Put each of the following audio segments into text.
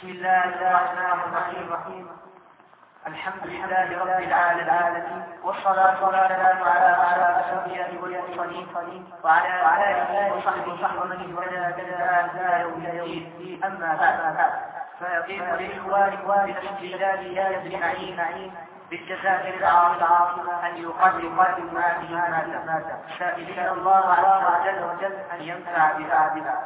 بسم الله الرحمن الرحيم. الحمد لله رب العالمين، والصلاة والسلام على أشرف الأنبياء والمرسلين وعلى آله وصحبه ومن اهتدى بهداه إلى يوم الدين. أما بعد، فيقيم للإخوان بالاستجلاب أجمعين بالجزائر العاصمة أن يقدم هذه المادة، سائلين الله عز وجل أن ينفع بها.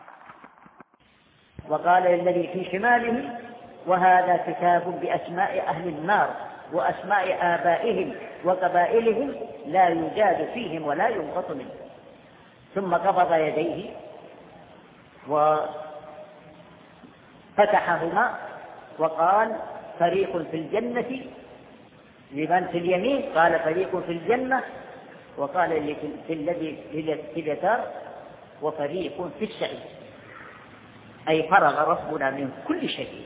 وقال الذي في شماله: وهذا كتاب بأسماء أهل النار وأسماء آبائهم وقبائلهم لا يجاد فيهم ولا ينقص منه. ثم قبض يديه وفتحهما وقال: فريق في الجنة، لمن في اليمين قال فريق في الجنة، وقال الذي في اليسار: وفريق في السعير. أي فرغ ربنا من كل شيء،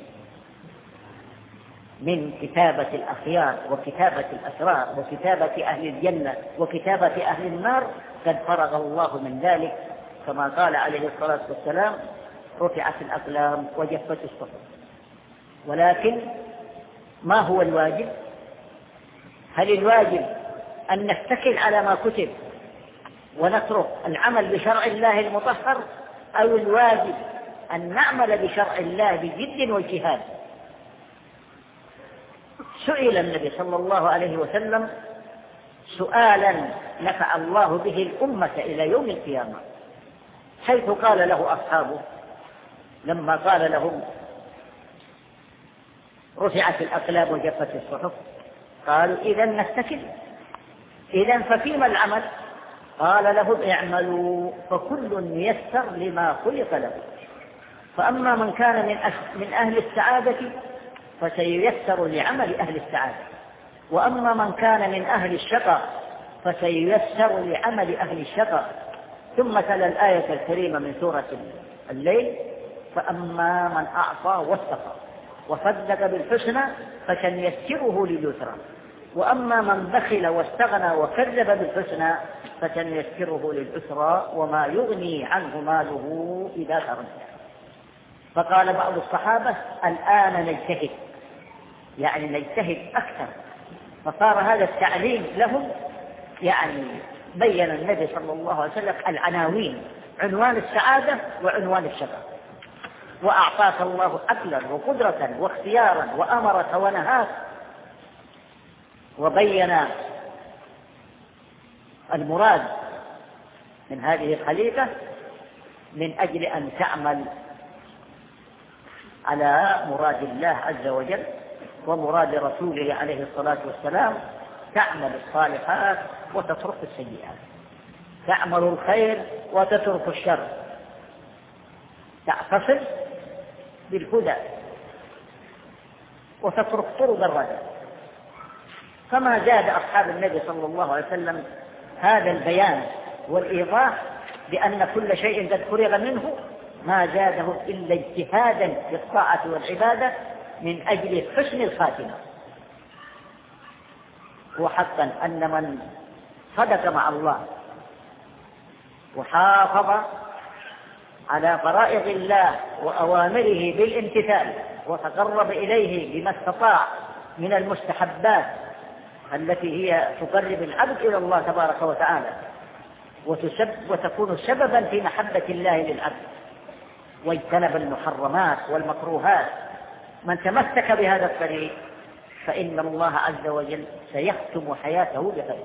من كتابة الأخيار وكتابة الأسرار وكتابة أهل الجنة وكتابة أهل النار، قد فرغ الله من ذلك، كما قال عليه الصلاة والسلام: رفعت الأقلام وجفت الصحف. ولكن ما هو الواجب؟ هل الواجب أن نتكل على ما كتب ونترك العمل بشرع الله المطهر، أو الواجب أن نعمل بشرع الله بجد واجتهاد؟ سئل النبي صلى الله عليه وسلم سؤالا نفع الله به الأمة إلى يوم القيامة، حيث قال له أصحابه لما قال لهم: رفعت الأقلام وجفت الصحف، قالوا: إذن نتكل، إذن ففيما العمل؟ قال لهم: اعملوا فكل ييسر لما خلق له، فأما من كان من أهل السعادة فسييسر لعمل أهل السعادة، وأما من كان من أهل الشقاء فسييسر لعمل أهل الشقاء. ثم تلا الآية الكريمة من سورة الليل: فأما من أعطى واتقى وصدق بالحسنى فسنيسره لليسرى، وأما من بخل واستغنى وكذب بالحسنى فسنيسره للعسرى، وما يغني عنه ماله إذا تردى. فقال بعض الصحابة: الآن نجتهد، يعني نجتهد أكثر. فصار هذا التعليم لهم، يعني بين النبي صلى الله عليه وسلم العناوين: عنوان السعادة وعنوان الشقاء. وأعطاك الله عقلا وقدرة واختيارا وأمرك ونهاك، وبين المراد من هذه الخليقة من أجل أن تعمل على مراد الله عز وجل ومراد رسوله عليه الصلاة والسلام، تعمل الصالحات وتترك السيئات، تعمل الخير وتترك الشر، تعتصم بالهدى وتترك طرق الردى. كما زاد أصحاب النبي صلى الله عليه وسلم هذا البيان والإيضاح بأن كل شيء قد فرغ منه، ما زاده إلا اجتهادا في الطاعة والعبادة من أجل حسن الخاتمة. وحقا أن من صدق مع الله وحافظ على فرائض الله وأوامره بالامتثال وتقرب إليه بما استطاع من المستحبات التي هي تقرب العبد إلى الله تبارك وتعالى وتكون سببا في محبة الله للعبد، واجتنب المحرمات والمكروهات، من تمسك بهذا الطريق فإن الله عز وجل سيختم حياته بخير،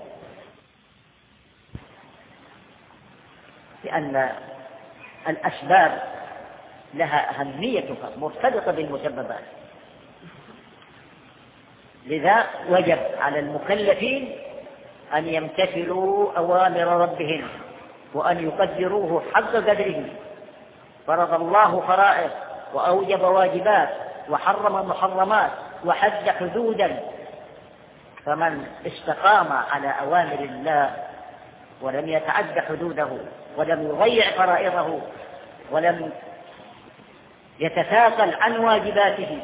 لأن الأسباب لها أهميتها مرتبطة بالمسببات. لذا وجب على المكلفين أن يمتثلوا أوامر ربهم وأن يقدروه حق قدره. فرض الله فرائض وأوجب واجبات وحرم محرمات وحد حدودا، فمن استقام على أوامر الله ولم يتعد حدوده ولم يضيع فرائضه ولم يتثاقل عن واجباته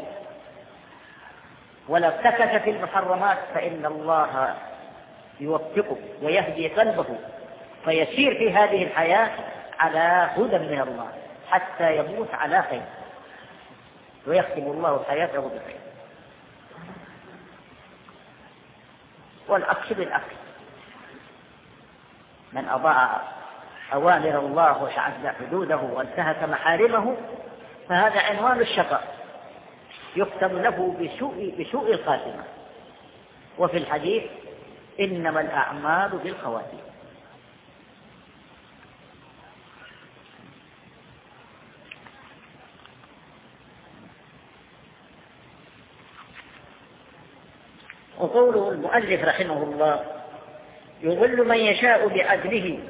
ولا سكت في المحرمات، فإن الله يوفقه ويهدي قلبه فيسير في هذه الحياة على هدى من الله حتى يموت على خير. ويختم الله حياته بخير. والأكل بالأكل، من أضاع أوامر الله وتعدى حدوده وانتهك محارمه فهذا عنوان الشقاء، يختم له بسوء الخاتمة. وفي الحديث إنما الأعمال بالخواتيم. وقوله المؤلف رحمه الله يضل من يشاء بعدله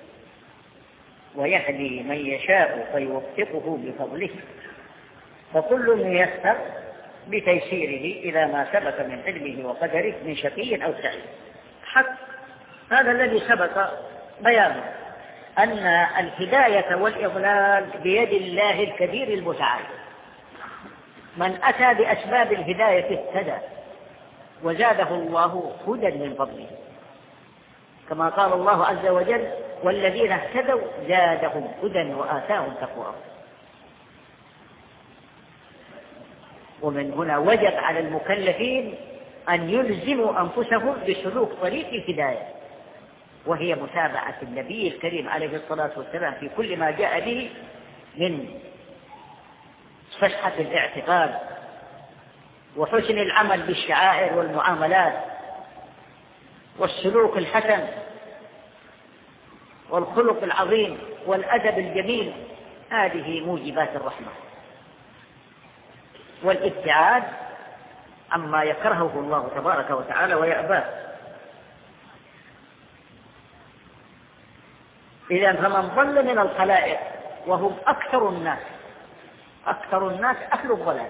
ويهدي من يشاء فيوفقه بفضله، فكل ميسر بتيسيره إلى ما سبق من علمه وقدره من شقي أو سعيد. حق هذا الذي سبق بيانه، أن الهداية والإضلال بيد الله الكبير المتعال. من أتى بأسباب الهداية اهتدى وزاده الله هدى من فضله، كما قال الله عز وجل والذين اهتدوا زادهم هدى وآتاهم تقواهم. ومن هنا وجب على المكلفين أن يلزموا أنفسهم بسلوك طريق الهداية، وهي متابعة النبي الكريم عليه الصلاة والسلام في كل ما جاء به من صحة الاعتقاد وحسن العمل بالشعائر والمعاملات والسلوك الحسن والخلق العظيم والأدب الجميل. هذه موجبات الرحمة، والابتعاد عما يكرهه الله تبارك وتعالى ويأباه. إذن فمن ضل من الخلائق وهم أكثر الناس أهل الضلال،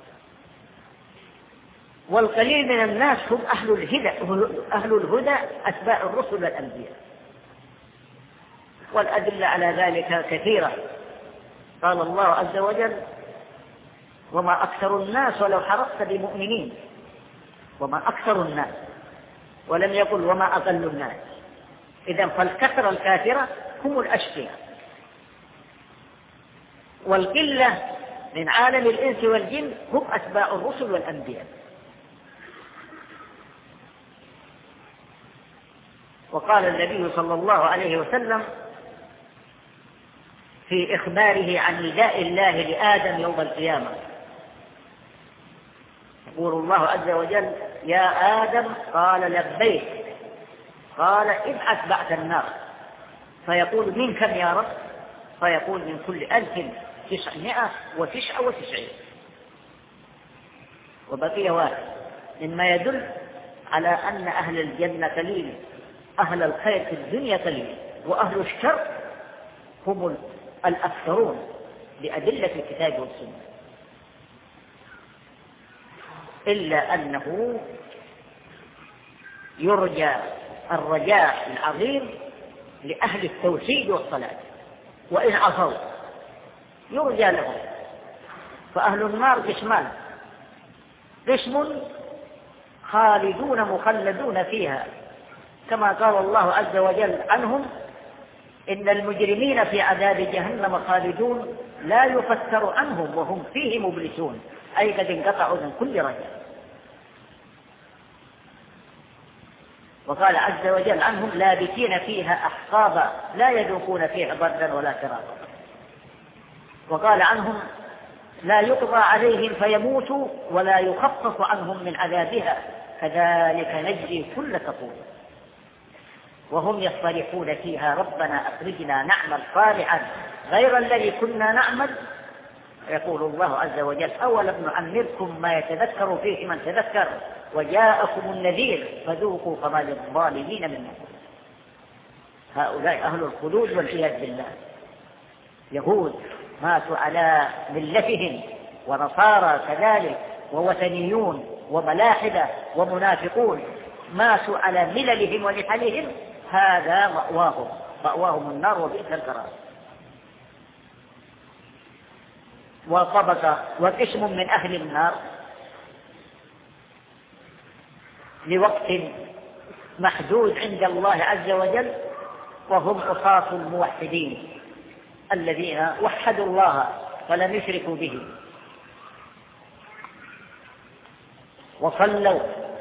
والقليل من الناس هم أهل الهدى أتباع الرسل والأنبياء. والأدلة على ذلك كثيرة. قال الله عز وجل وما أكثر الناس ولو حرصت بمؤمنين، وما أكثر الناس، ولم يقل وما أقل الناس. إذن فالكثرة الكافرة هم الأشقياء، والقلة من عالم الإنس والجن هم أتباع الرسل والأنبياء. وقال النبي صلى الله عليه وسلم في إخباره عن نداء الله لآدم يوم القيامة، يقول الله عز وجل يا آدم، قال لبيك، قال ابعث بعث النار، فيقول من كم يا رب؟ فيقول من كل 1999. وبقي واحد، مما يدل على أن أهل الجنة قليل، أهل الخير في الدنيا قليل، وأهل الشر هم الأكثرون بأدلة الكتاب والسنة. إلا أنه يرجى الرجاء العظيم لأهل التوحيد والصلاة، وإن عصوا يرجى لهم. فأهل النار قسمان، قسم خالدون مخلدون فيها، كما قال الله عز وجل عنهم إن المجرمين في عذاب جهنم خالدون لا يفتر عنهم وهم فيه مبلسون، أي قد انقطعوا من كل رجاء. وقال عز وجل عنهم لابثين فيها أحقابا لا يذوقون فيها بردا ولا شرابا. وقال عنهم لا يقضى عليهم فيموتوا ولا يخفف عنهم من عذابها كذلك نجزي كل كفور. وهم يصطرخون فيها ربنا أخرجنا نعمل صالحا غير الذي كنا نعمل. يقول الله عز وجل أولم نعمركم ما يتذكر فيه من تذكر وجاءكم النذير فذوقوا فما للظالمين من نصير. هؤلاء أهل الخلود والعياذ بالله. يهود ماتوا على ملتهم، ونصارى كذلك، ووثنيون وملاحدة ومنافقون ماتوا على مللهم ونحلهم، هذا مأواهم النار وبئس القرار. وطبق وقسم من أهل النار لوقت محدود عند الله عز وجل، وهم عصاة الموحدين الذين وحدوا الله ولم يشركوا به. وصلوا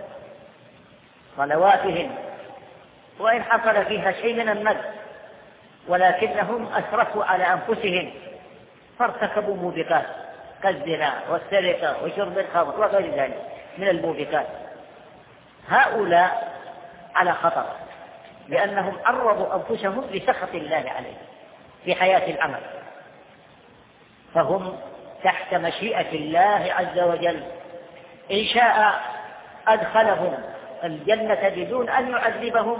صلواتهم وإن حصل فيها شيء من الندب، ولكنهم أسرفوا على أنفسهم فارتكبوا موبقات كالزنا والسرقة وشرب الخمر وغير ذلك من الموبقات. هؤلاء على خطر، لأنهم عرضوا أنفسهم لسخط الله عليهم في حياة العمل، فهم تحت مشيئة الله عز وجل. إن شاء أدخلهم الجنة بدون أن يعذبهم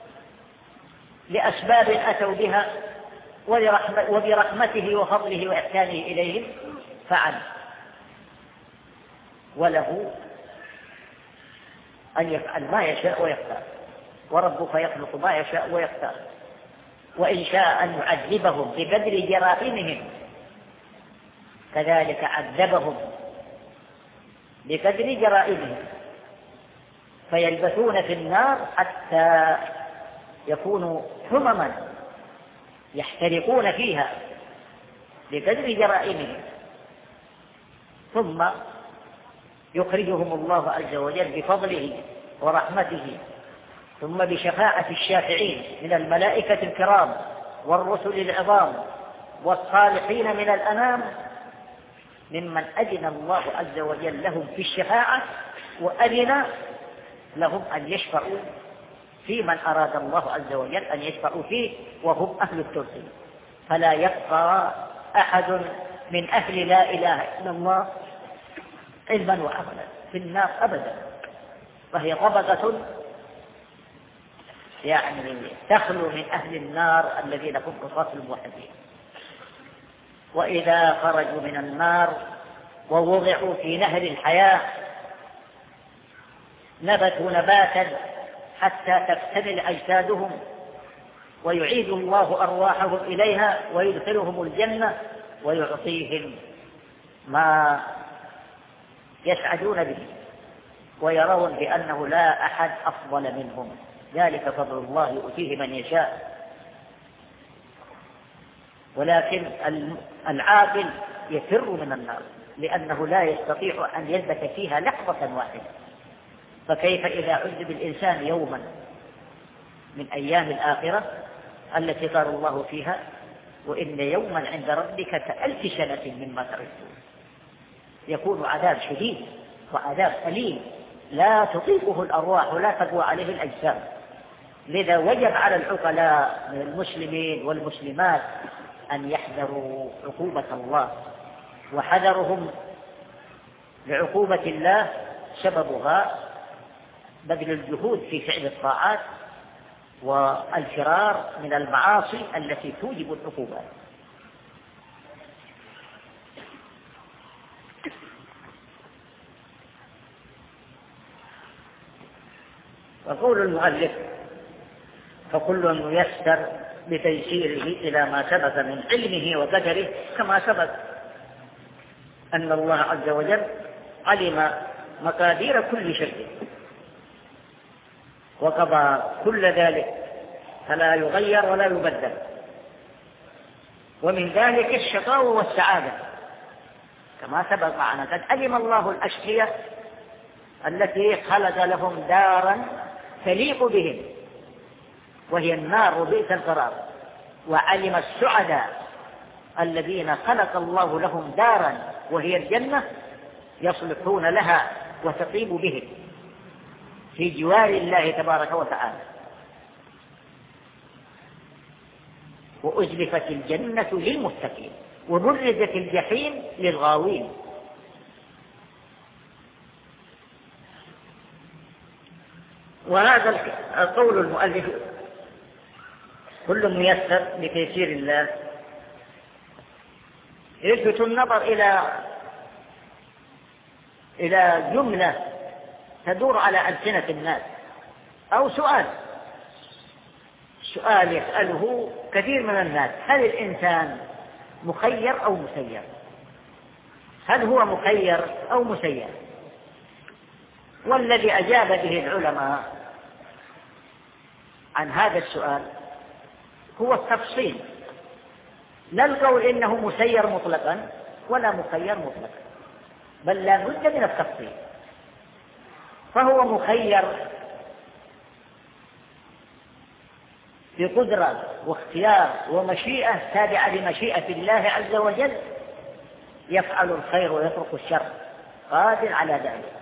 لأسباب أتوا بها وبرحمته وفضله وإحسانه إليهم فعل، وله أن يفعل ما يشاء ويختار، وربك يخلق ما يشاء ويختار. وإن شاء أن يعذبهم بقدر جرائمهم كذلك عذبهم بقدر جرائمهم، فيلبثون في النار حتى يكونوا حمما يحترقون فيها بقدر جرائمهم، ثم يخرجهم الله عز وجل بفضله ورحمته، ثم بشفاعة الشافعين من الملائكة الكرام والرسل العظام والصالحين من الأنام، ممن أذن الله عز وجل لهم في الشفاعة وأذن لهم أن يشفعوا في من أراد الله عز وجل أن يشفعوا فيه وهم أهل التوحيد. فلا يبقى أحد من أهل لا إله إلا الله علما وعملا في النار أبدا، وهي طبقة يعني تخلو من أهل النار الذين هم قصاص الموحدين. وإذا خرجوا من النار ووضعوا في نهر الحياة نبتوا نباتا حتى تكتمل أجسادهم، ويعيد الله أرواحهم إليها ويدخلهم الجنة ويعطيهم ما يسعدون به، ويرون بأنه لا أحد أفضل منهم، ذلك فضل الله يؤتيه من يشاء. ولكن العاقل يفر من النار لأنه لا يستطيع أن يثبت فيها لحظة واحدة، فكيف إذا عذب الإنسان يوما من أيام الآخرة التي قال الله فيها وإن يوما عند ربك كألف سنة مما تعدون. يكون عذاب شديد وعذاب أليم لا تطيقه الأرواح ولا تقوى عليه الأجسام. لذا وجب على العقلاء من المسلمين والمسلمات أن يحذروا عقوبة الله، وحذرهم لعقوبة الله سببها بذل الجهود في فعل الطاعات والفرار من المعاصي التي توجب العقوبات. وقول المؤلف فكل ميسر بتيسيره إلى ما سبق من علمه وقدره، كما سبق أن الله عز وجل علم مقادير كل شيء وقضى كل ذلك فلا يغير ولا يبدل. ومن ذلك الشقاء والسعادة كما سبق معنا، قد علم الله الأشقياء التي خلق لهم دارا تليق بهم وهي النار وبئس القرار، وعلم السعداء الذين خلق الله لهم دارا وهي الجنة يصلحون لها وتطيب بهم في جوار الله تبارك وتعالى. وأزلفت الجنة للمتقين وبرزت الجحيم للغاوين. وهذا القول المؤلف كل ميسر بتيسير الله يلفت النظر إلى جملة تدور على ألسنة الناس، أو سؤال يسأله كثير من الناس: هل الإنسان مخير أو مسير؟ هل هو مخير أو مسير؟ والذي أجاب به العلماء عن هذا السؤال هو التفصيل، لا القول إنه مسير مطلقا ولا مخير مطلقا، بل لا بد من التفصيل. فهو مخير بقدرة واختيار ومشيئة تابعة لمشيئة الله عز وجل، يفعل الخير ويترك الشر، قادر على ذلك.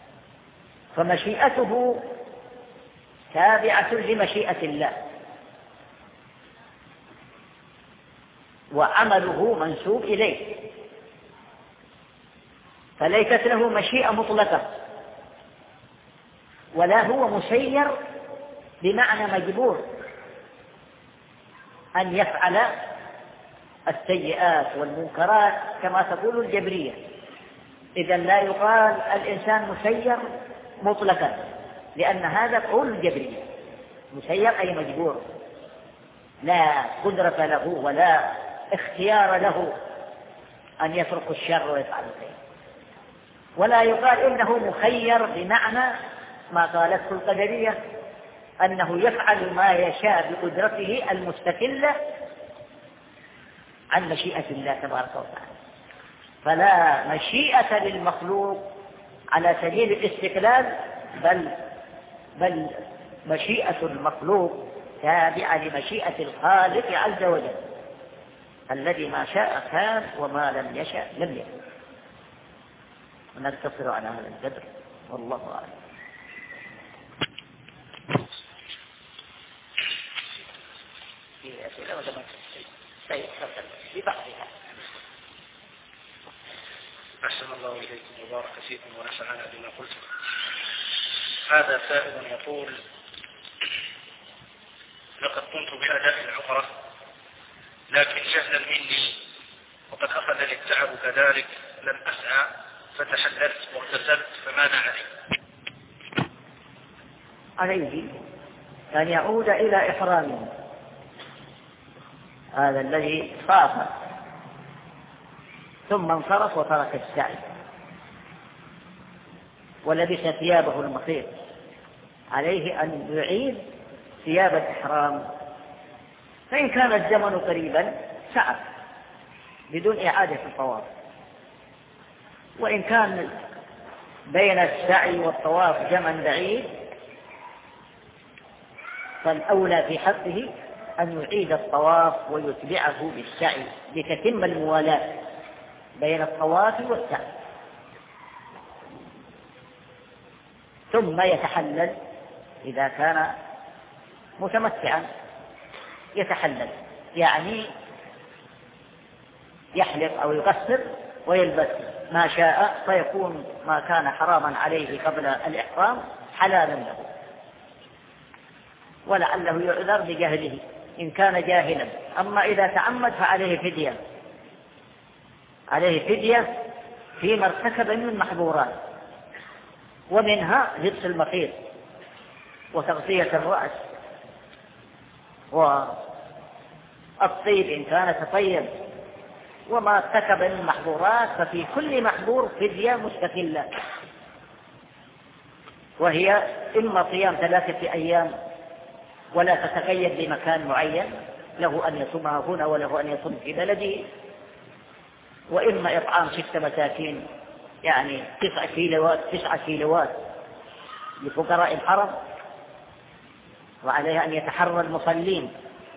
فمشيئته تابعة لمشيئة الله، وعمله منسوب إليه، فليست له مشيئة مطلقة، ولا هو مسير بمعنى مجبور أن يفعل السيئات والمنكرات كما تقول الجبرية. إذن لا يقال الإنسان مسير مطلقا، لأن هذا قول الجبرية، مسير أي مجبور، لا قدرة له ولا اختيار له أن يترك الشر ويفعل الخير. ولا يقال إنه مخير بمعنى ما قالته القدرية أنه يفعل ما يشاء بقدرته المستقلة عن مشيئة الله تبارك وتعالى. فلا مشيئة للمخلوق على سبيل الاستقلال، بل مشيئة المخلوق تابعة لمشيئة الخالق عز وجل، الذي ما شاء كان وما لم يشاء لم يكن. ونقتصر على هذا القدر، والله أعلم. في أسئلة ولا ما تفضل ببعضها. أحسن الله إليكم وبارك فيكم ونفعنا بما قلتم. هذا سائل يقول: لقد قمت بأداء العمرة لكن جهلا مني، وقد أخذني التعب كذلك، لم أسعى فتحللت واغتسلت، فماذا علي؟ عليه أن يعود إلى إحرامه، هذا الذي خاف ثم انصرف وترك السعي ولبس ثيابه المخيط. عليه أن يعيد ثياب الإحرام، فإن كان الزمن قريبا سعى بدون إعادة الطواف، وإن كان بين السعي والطواف زمن بعيد فالأولى في حقه أن يعيد الطواف ويتبعه بالسعي لتتم الموالاة بين الطواف والسعي، ثم يتحلل إذا كان متمتعا، يتحلل يعني يحلق أو يقصر ويلبس ما شاء، فيكون ما كان حراما عليه قبل الإحرام حلالا له، ولعله يعذر بجهله إن كان جاهلا. أما إذا تعمد فعليه فدية، عليه فدية فيما ارتكب من المحظورات، ومنها لبس المخيط وتغطية الرأس والطيب إن كان تطيب، وما ارتكب من المحظورات ففي كل محظور فدية مستقلة، وهي إما صيام 3 أيام ولا تتقيد بمكان معين، له أن يصومها هنا وله أن يصوم في بلده، وإما إطعام 6 مساكين يعني 9 كيلوات لفقراء الحرم، وعليها أن يتحرى المصلين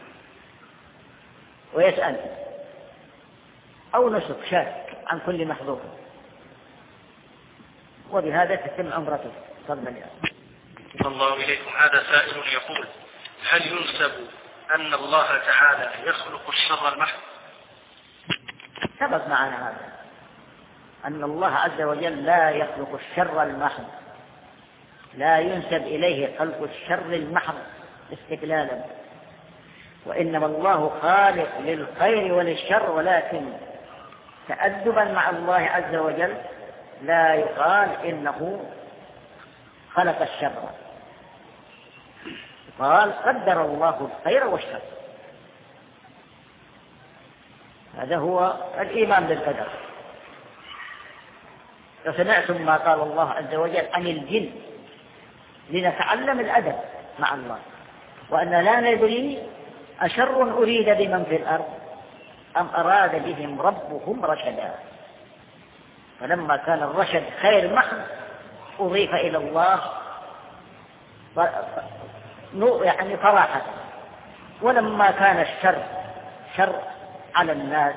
ويسأل، أو نسك شاك عن كل محظور، وبهذا تتم عمرته. تفضل يا الله إليكم. هذا سائل يقول: هل ينسب أن الله تعالى يخلق الشر المحض؟ سبق معنا هذا، أن الله عز وجل لا يخلق الشر المحض، لا ينسب إليه خلق الشر المحض استقلالا، وإنما الله خالق للخير وللشر، ولكن تأدبا مع الله عز وجل لا يقال إنه خلق الشر، قال قدر الله الخير والشر. هذا هو الإيمان بالقدر. فسمعتم ما قال الله عز وجل عن الجن لنتعلم الأدب مع الله، وأن لا ندري أشر أريد بمن في الأرض أم أراد بهم ربهم رشدا. فلما كان الرشد خير محض أضيف إلى الله يعني صراحة. ولما كان الشر شر على الناس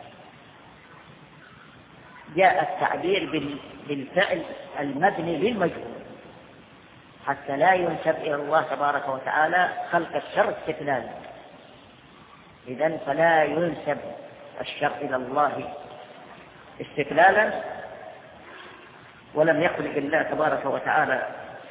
جاء التعبير بالفعل المبني للمجهول حتى لا ينسب إلى الله تبارك وتعالى خلق الشر استقلالا. إذن فلا ينسب الشر إلى الله استقلالا، ولم يخلق الله تبارك وتعالى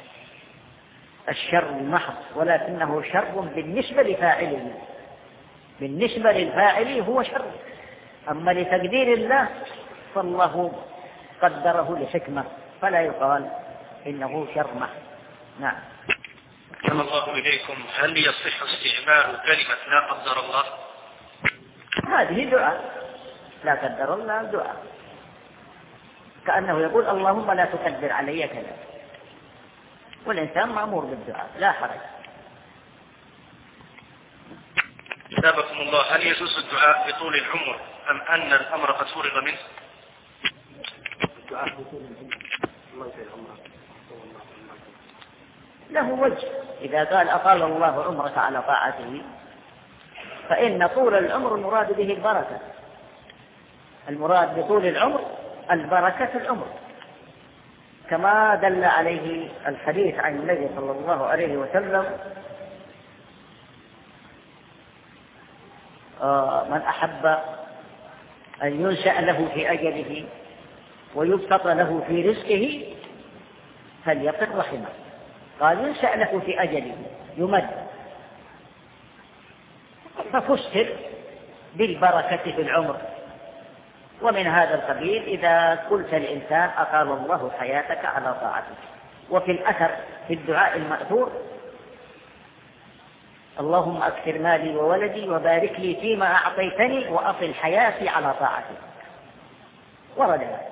الشر المحض، ولكنه شر بالنسبة لفاعله. بالنسبة للفاعل هو شر، أما لتقدير الله فالله قدره لحكمة، فلا يقال إنه شر محض. نعم. أحسن الله إليكم. هل يصح استعمال كلمة لا قدر الله؟ هذه دعاء، لا قدر الله دعاء، كأنه يقول اللهم لا تقدر علي كذا، والإنسان مأمور بالدعاء لا حرج. أثابكم الله. هل يجوز الدعاء بطول العمر أم أن الأمر قد فرغ منه؟ له وجه. إذا قال أطال الله عمرك على طاعته فإن طول العمر المراد به البركة. المراد بطول العمر البركة في العمر، كما دل عليه الحديث عن النبي صلى الله عليه وسلم: من أحب أن ينشأ له في أجله ويبسط له في رزقه فليقل رحمه. قال ينشأ له في أجله يمد، ففسر بالبركة في العمر. ومن هذا القبيل إذا قلت الإنسان أطال الله حياتك على طاعته. وفي الأثر في الدعاء المأثور: اللهم أكثر مالي وولدي وبارك لي فيما أعطيتني وأطل حياتي على طاعتك. ورد هذا.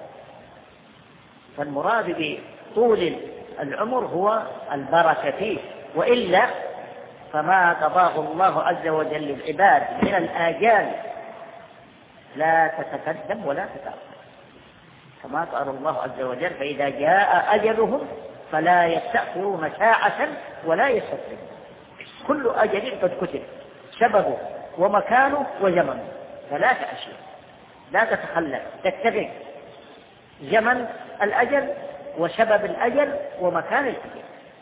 فالمراد بطول العمر هو البركة فيه، وإلا فما قضاه الله عز وجل للعباد من الآجال لا تتقدم ولا تتأخر، كما قال الله عز وجل: فإذا جاء أجلهم فلا يستأخرون ساعة ولا يستقدمون. كل أجل قد كتب، سببه ومكانه وزمنه، فلا تأشير، لا تتخلف، تتبع زمن الأجل وسبب الأجل ومكان الأجل.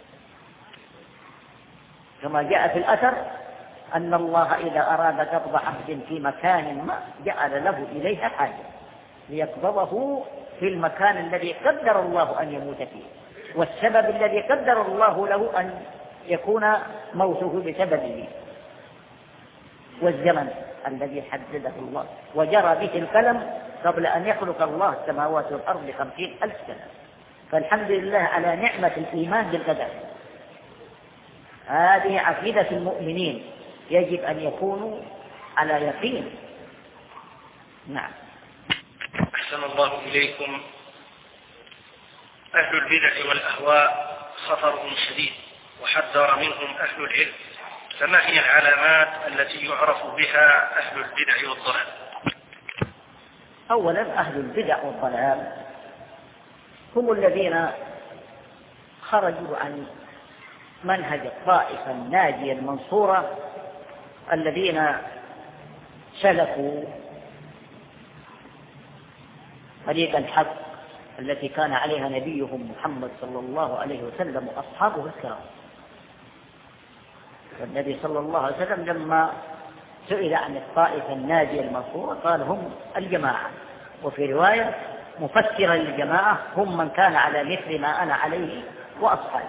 كما جاء في الأثر أن الله إذا أراد قبض عبد في مكان ما جعل له إليها حاجة ليقبضه في المكان الذي قدر الله أن يموت فيه، والسبب الذي قدر الله له أن يكون موته بسببه، والزمن الذي حدده الله وجرى به القلم قبل أن يخلق الله السماوات والأرض 50,000 سنة. فالحمد لله على نعمة الإيمان بالقدر. هذه عقيدة المؤمنين، يجب أن يكونوا على يقين. نعم. أحسن الله إليكم. أهل البدع والأهواء خطرهم شديد وحذر منهم أهل العلم، فما هي العلامات التي يعرف بها أهل البدع والضلال؟ أولا أهل البدع والضلال هم الذين خرجوا عن منهج الطائفة الناجية المنصورة، الذين سلكوا طريق الحق التي كان عليها نبيهم محمد صلى الله عليه وسلم وأصحابه الكرام. والنبي صلى الله عليه وسلم لما سئل عن الطائفة الناجية المنصورة قال هم الجماعة، وفي رواية مفسرا للجماعة: هم من كان على مثل ما أنا عليه وأصحابي.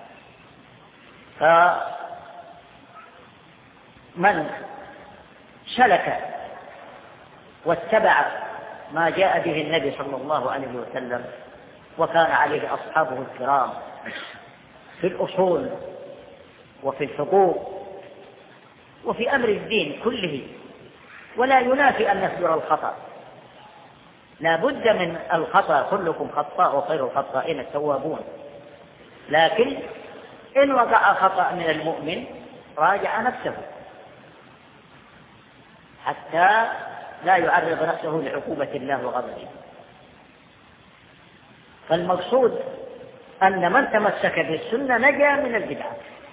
فمن سلك واتبع ما جاء به النبي صلى الله عليه وسلم وكان عليه أصحابه الكرام في الأصول وفي الحقوق وفي أمر الدين كله، ولا ينافي أن يصدر الخطأ، لا بد من الخطأ، كلكم خطاء وخير الخطائين التوابون، لكن إن وقع خطأ من المؤمن راجع نفسه حتى لا يعرض نفسه لعقوبة الله وغضبه. فالمقصود أن من تمسك بالسنة نجا من البدع،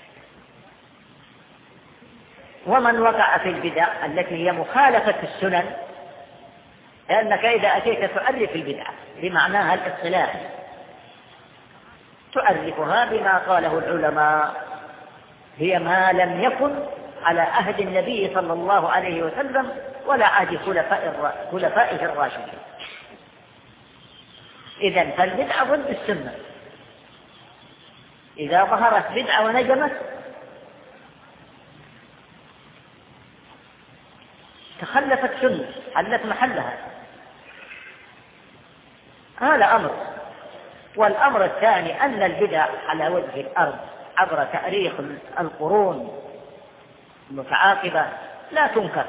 ومن وقع في البدع التي هي مخالفة السنن، لأنك إذا أتيت تعرف البدعة بمعناها الاصطلاحي تعرفها بما قاله العلماء، هي ما لم يكن على عهد النبي صلى الله عليه وسلم ولا عهد خلفائه الراشدين. إذن فالبدعة ضد السنة، إذا ظهرت بدعة ونجمت تخلفت سنة حلت محلها، هذا أمر. والأمر الثاني أن البدع على وجه الأرض عبر تاريخ القرون المتعاقبة لا تنكر،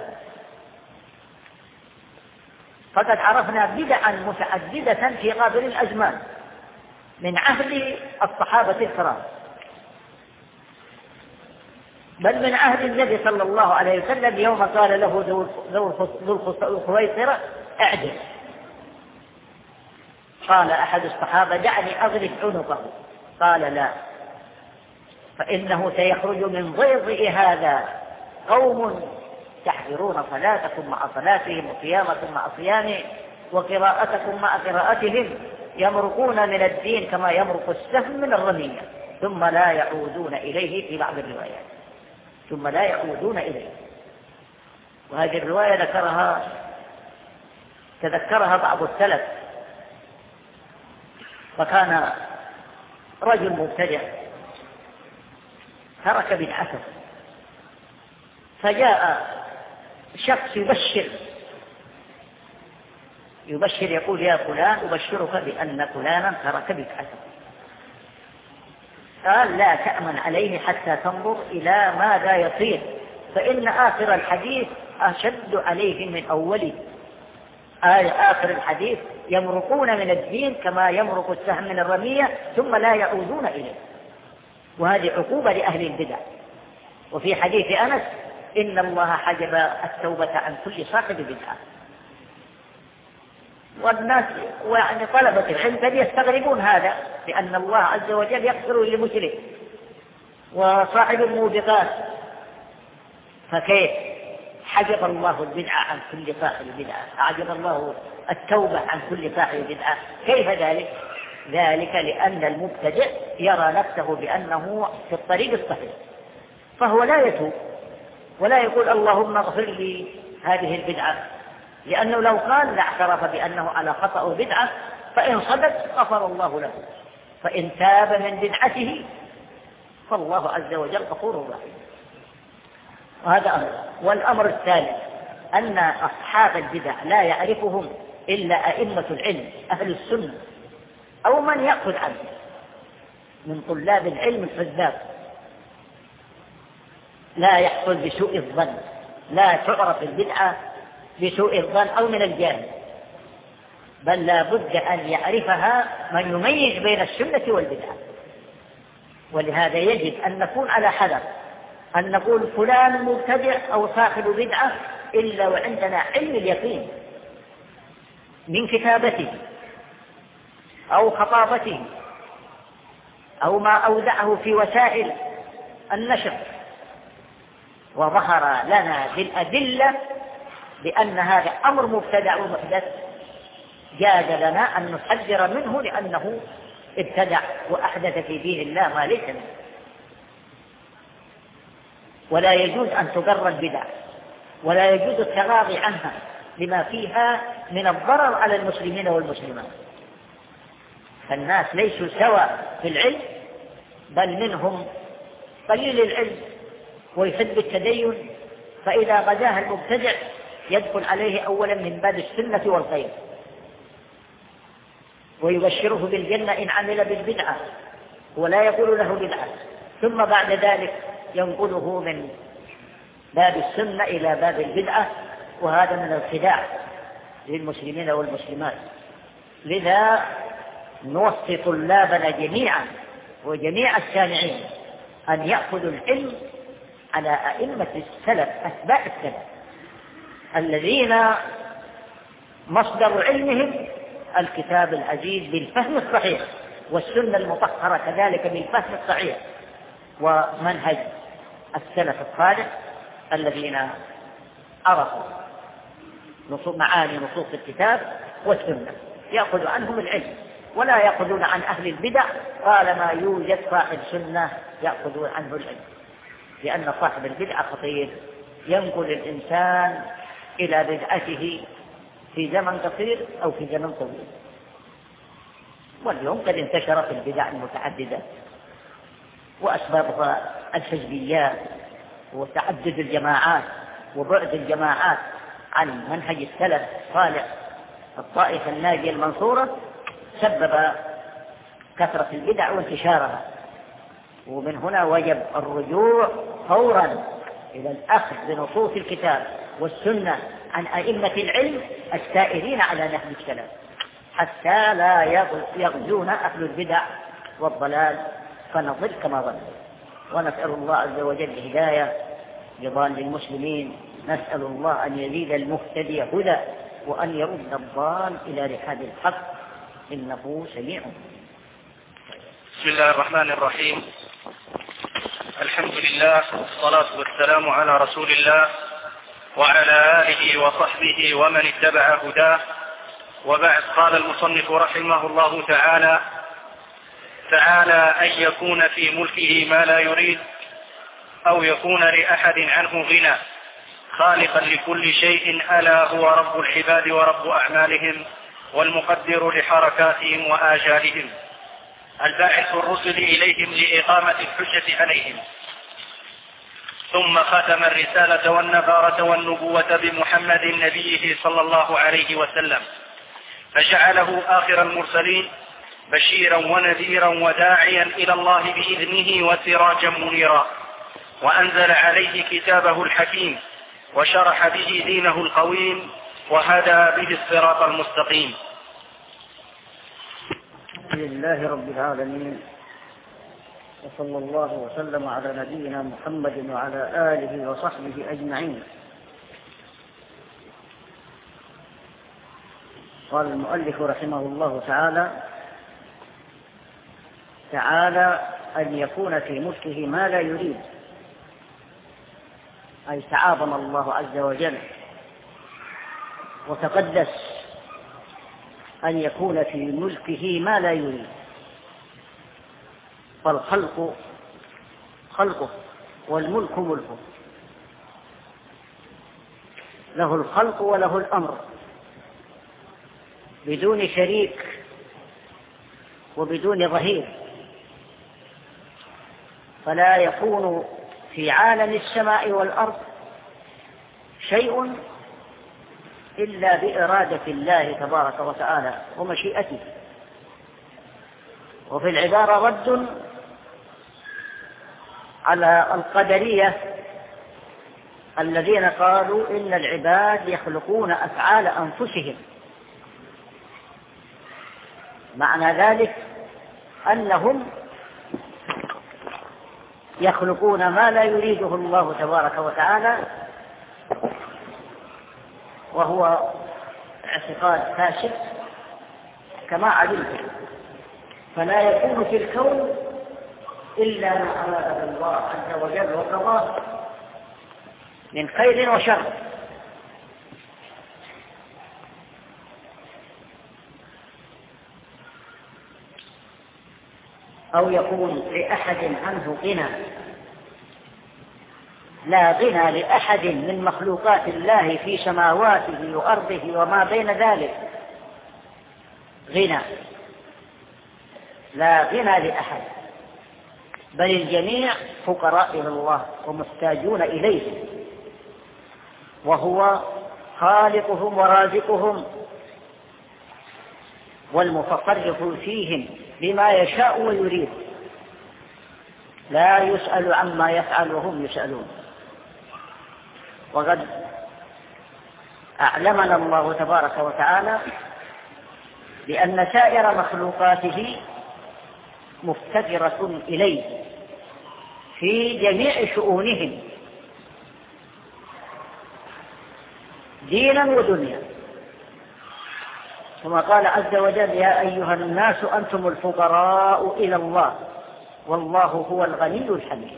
فقد عرفنا بدعا متعددة في غابر الأزمان من عهد الصحابة الكرام، بل من عهد النبي صلى الله عليه وسلم يوم قال له ذو الخويصرة اعدل، قال أحد الصحابة دعني أضرب عنقه، قال لا، فإنه سيخرج من ضيضئ هذا قوم تحذرون صلاتكم مع صلاتهم وصيامكم مع صيامهم وقراءتكم مع قراءتهم، يمرقون من الدين كما يمرق السهم من الرمية ثم لا يعودون إليه في بعض الروايات، ثم لا يعودون إليه. وهذه الرواية تذكرها بعض السلف، فكان رجل مبتدع ترك بدعته، فجاء شخص يبشر يقول يا فلان أبشرك بأن فلانا ترك بدعته، قال لا تأمن عليه حتى تنظر إلى ماذا يصير، فإن آخر الحديث أشد عليه من أوله، آخر الحديث يمرقون من الدين كما يمرق السهم من الرمية ثم لا يعودون إليه، وهذه عقوبة لأهل البدع. وفي حديث أنس إن الله حجب التوبة عن كل صاحب بدعة، والناس ويعني طلبة العلم قد يستغربون هذا، لأن الله عز وجل يغفر للمشرك وصاحب الموبقات، فكيف حجب الله البدعة عن كل صاحب بدعة، حجب الله التوبة عن كل صاحب بدعة، كيف ذلك؟ ذلك لأن المبتدع يرى نفسه بأنه في الطريق الصحيح، فهو لا يتوب ولا يقول اللهم اغفر لي هذه البدعة، لأنه لو قال لاعترف بأنه على خطأ وبدعة، فإن صدق غفر الله له، فإن تاب من بدعته فالله عز وجل غفور رحيم. وهذا أمر. والأمر الثالث أن أصحاب البدع لا يعرفهم إلا أئمة العلم أهل السنة أو من يأخذ عنه من طلاب العلم الحذاق، لا يحصل بسوء الظن، لا تعرف البدعة بسوء الظن أو من الجاهل، بل لا بد أن يعرفها من يميز بين السنة والبدعة. ولهذا يجب أن نكون على حذر أن نقول فلان مبتدع أو صاحب بدعة إلا وعندنا علم اليقين من كتابته أو خطابته أو ما أودعه في وسائل النشر، وظهر لنا بالأدلة بأن هذا أمر مبتدع ومحدث، جاز لنا أن نحذر منه لأنه ابتدع وأحدث في دين الله ما ليس منه. ولا يجوز أن تقر البدع ولا يجوز التغاضي عنها لما فيها من الضرر على المسلمين والمسلمات، فالناس ليسوا سواء في العلم، بل منهم قليل العلم ويحب التدين، فإذا غزاه المبتدع يدخل عليه أولا من باب السنة والخير ويبشره بالجنة إن عمل بالبدعة ولا يقول له بدعة، ثم بعد ذلك ينقله من باب السنة إلى باب البدعة، وهذا من الخداع للمسلمين والمسلمات. لذا نوصي طلابنا جميعا وجميع السامعين أن يأخذوا العلم على أئمة السلف أتباع السلف الذين مصدر علمهم الكتاب العزيز بالفهم الصحيح والسنة المطهرة كذلك بالفهم الصحيح ومنهج السلف الصالح الذين عرفوا معاني نصوص الكتاب والسنة، يأخذ عنهم العلم ولا يأخذون عن أهل البدع طالما يوجد صاحب سنة يأخذون عنه العلم، لأن صاحب البدع خطير، ينقل الإنسان إلى بدعته في زمن قصير أو في زمن طويل. واليوم قد انتشرت البدع المتعددة وأسبابها الحزبيات وتعدد الجماعات وبعد الجماعات عن منهج السلف الصالح الطائفة الناجية المنصورة، سبب كثرة البدع وانتشارها. ومن هنا وجب الرجوع فورا إلى الأخذ بنصوص الكتاب والسنة عن أئمة العلم السائرين على نهج السلف حتى لا يغزون أهل البدع والضلال فنضل كما ضل. ونسأل الله عز وجل الهداية لضال المسلمين، نسأل الله أن يزيد المهتدي هدى وأن يرد الضال إلى رحاب الحق إنه سميع. بسم الله الرحمن الرحيم. الحمد لله والصلاة والسلام على رسول الله وعلى آله وصحبه ومن اتبع هداه، وبعد. قال المصنف رحمه الله تعالى: أن يكون في ملكه ما لا يريد أو يكون لأحد عنه غنى، خالقا لكل شيء ألا هو رب العباد ورب أعمالهم والمقدر لحركاتهم وآجالهم، الباعث الرسل إليهم لإقامة الحجة عليهم، ثم ختم الرسالة والنذارة والنبوة بمحمد نبيه صلى الله عليه وسلم، فجعله آخر المرسلين بشيرا ونذيرا وداعيا إلى الله بإذنه وسراجا منيرا، وأنزل عليه كتابه الحكيم وشرح به دينه القويم وهدى به الصراط المستقيم. الحمد لله رب العالمين، وصلى الله وسلم على نبينا محمد وعلى آله وصحبه أجمعين. قال المؤلف رحمه الله تعالى أن يكون في ملكه ما لا يريد، أي تعاظم الله عز وجل وتقدس أن يكون في ملكه ما لا يريد، فالخلق خلقه والملك ملكه، له الخلق وله الأمر بدون شريك وبدون ظهير، فلا يكون في عالم السماء والأرض شيء إلا بإرادة الله تبارك وتعالى ومشيئته. وفي العبارة رد على القدرية الذين قالوا إن العباد يخلقون أفعال أنفسهم، معنى ذلك أنهم يخلقون ما لا يريده الله تبارك وتعالى، وهو اعتقاد فاسد كما علمتم. فلا يكون في الكون إلا ما أراده الله عز وجل وقضاه من خير وشر، أو يكون لأحد عنه غنى، لا غنى لأحد من مخلوقات الله في سماواته وأرضه وما بين ذلك، غنى لا غنى لأحد، بل الجميع فقراء إلى الله ومحتاجون إليه، وهو خالقهم ورازقهم والمتصرف فيهم بما يشاء ويريد، لا يسأل عما يفعل وهم يسألون. وقد أعلمنا الله تبارك وتعالى بأن سائر مخلوقاته مفتقرة إليه في جميع شؤونهم دينا ودنيا، ثم قال عز وجل يا أيها الناس أنتم الفقراء إلى الله والله هو الغني الحميد.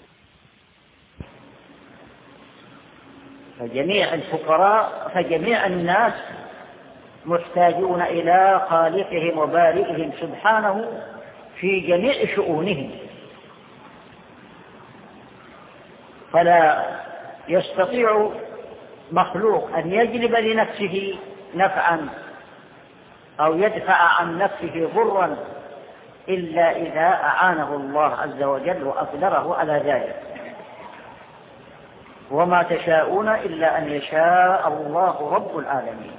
فجميع الناس محتاجون إلى خالقهم وبارئهم سبحانه في جميع شؤونهم، فلا يستطيع مخلوق أن يجلب لنفسه نفعا أو يدفع عن نفسه ضرا إلا إذا أعانه الله عز وجل وأقدره على ذلك. وما تشاءون إلا أن يشاء الله رب العالمين.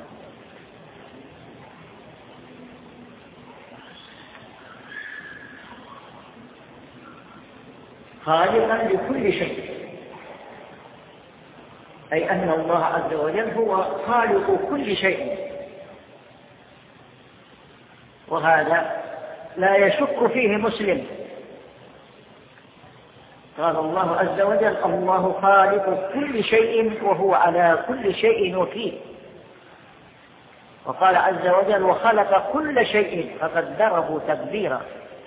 خالقا لكل شيء، أي أن الله عز وجل هو خالق كل شيء، وهذا لا يشك فيه مسلم. قال الله عز وجل الله خالق كل شيء وهو على كل شيء وكيل. وقال عز وجل وخلق كل شيء فقدره تقديرا.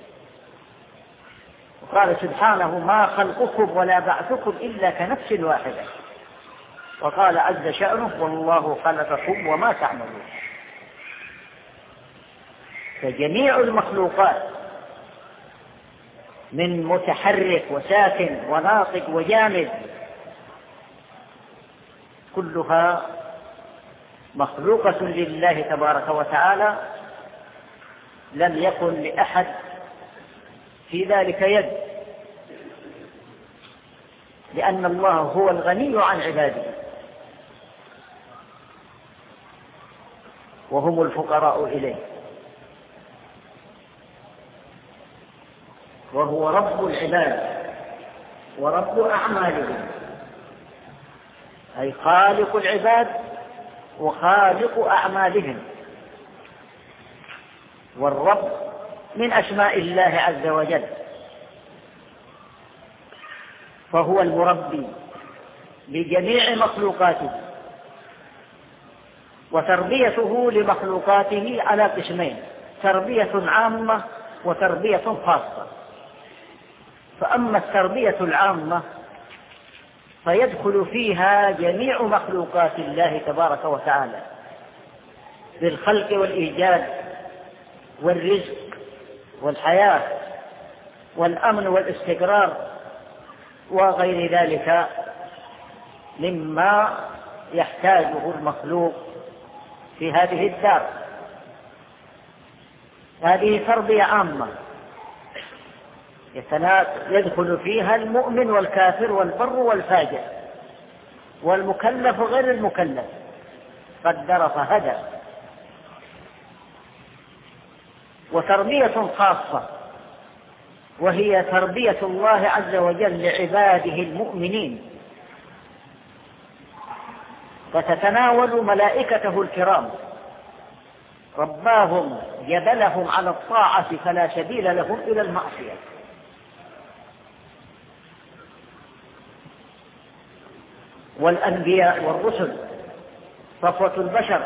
وقال سبحانه ما خلقكم ولا بعثكم إلا كنفس واحدة. وقال عز شأنه والله خلقكم وما تعملون. فجميع المخلوقات من متحرك وساكن وناطق وجامد كلها مخلوقة لله تبارك وتعالى، لم يكن لأحد في ذلك يد، لأن الله هو الغني عن عباده وهم الفقراء إليه، وهو رب العباد ورب أعمالهم، أي خالق العباد وخالق أعمالهم. والرب من أسماء الله عز وجل، فهو المربي لجميع مخلوقاته، وتربيته لمخلوقاته على قسمين: تربية عامة وتربية خاصة. فأما التربية العامة فيدخل فيها جميع مخلوقات الله تبارك وتعالى بالخلق والإيجاد والرزق والحياة والأمن والاستقرار وغير ذلك مما يحتاجه المخلوق في هذه الدار. هذه تربية عامة يدخل فيها المؤمن والكافر والبر والفاجر والمكلف وغير المكلف، قدر فهدى. وتربية خاصة وهي تربية الله عز وجل لعباده المؤمنين، فتتناول ملائكته الكرام، رباهم جبلهم على الطاعة فلا سبيل لهم إلى المعصية. والأنبياء والرسل صفوة البشر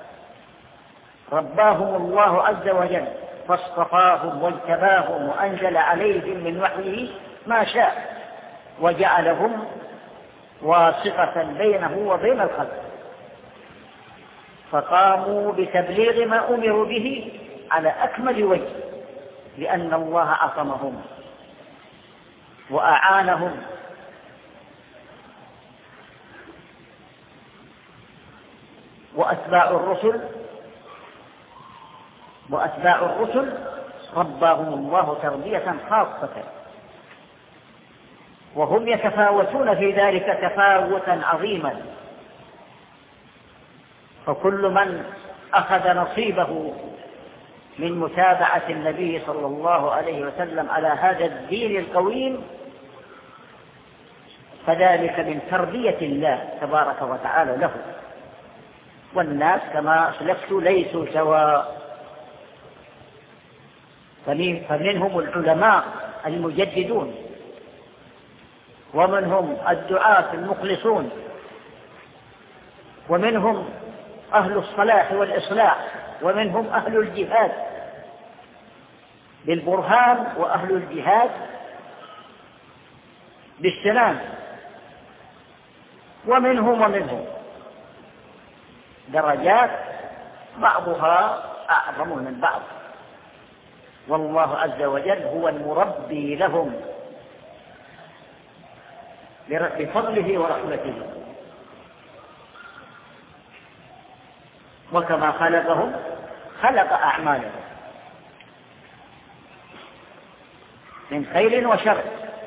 رباهم الله عز وجل فاصطفاهم واجتباهم وأنزل عليهم من وحيه ما شاء وجعلهم واسطة بينه وبين الخلق، فقاموا بتبليغ ما أمروا به على أكمل وجه، لأن الله عصمهم وأعانهم. وأتباع الرسل رباهم الله تربية خاصة، وهم يتفاوتون في ذلك تفاوتا عظيما. فكل من أخذ نصيبه من متابعة النبي صلى الله عليه وسلم على هذا الدين القويم فذلك من تربية الله تبارك وتعالى له. والناس كما أسلفت ليسوا سواء، فمنهم العلماء المجددون، ومنهم الدعاة المخلصون، ومنهم أهل الصلاح والإصلاح، ومنهم أهل الجهاد بالبرهان، وأهل الجهاد بالسنان، ومنهم درجات بعضها أعظم من بعض، والله عز وجل هو المربي لهم بفضله ورحمته. وكما خلقهم خلق أعمالهم من خير وشر.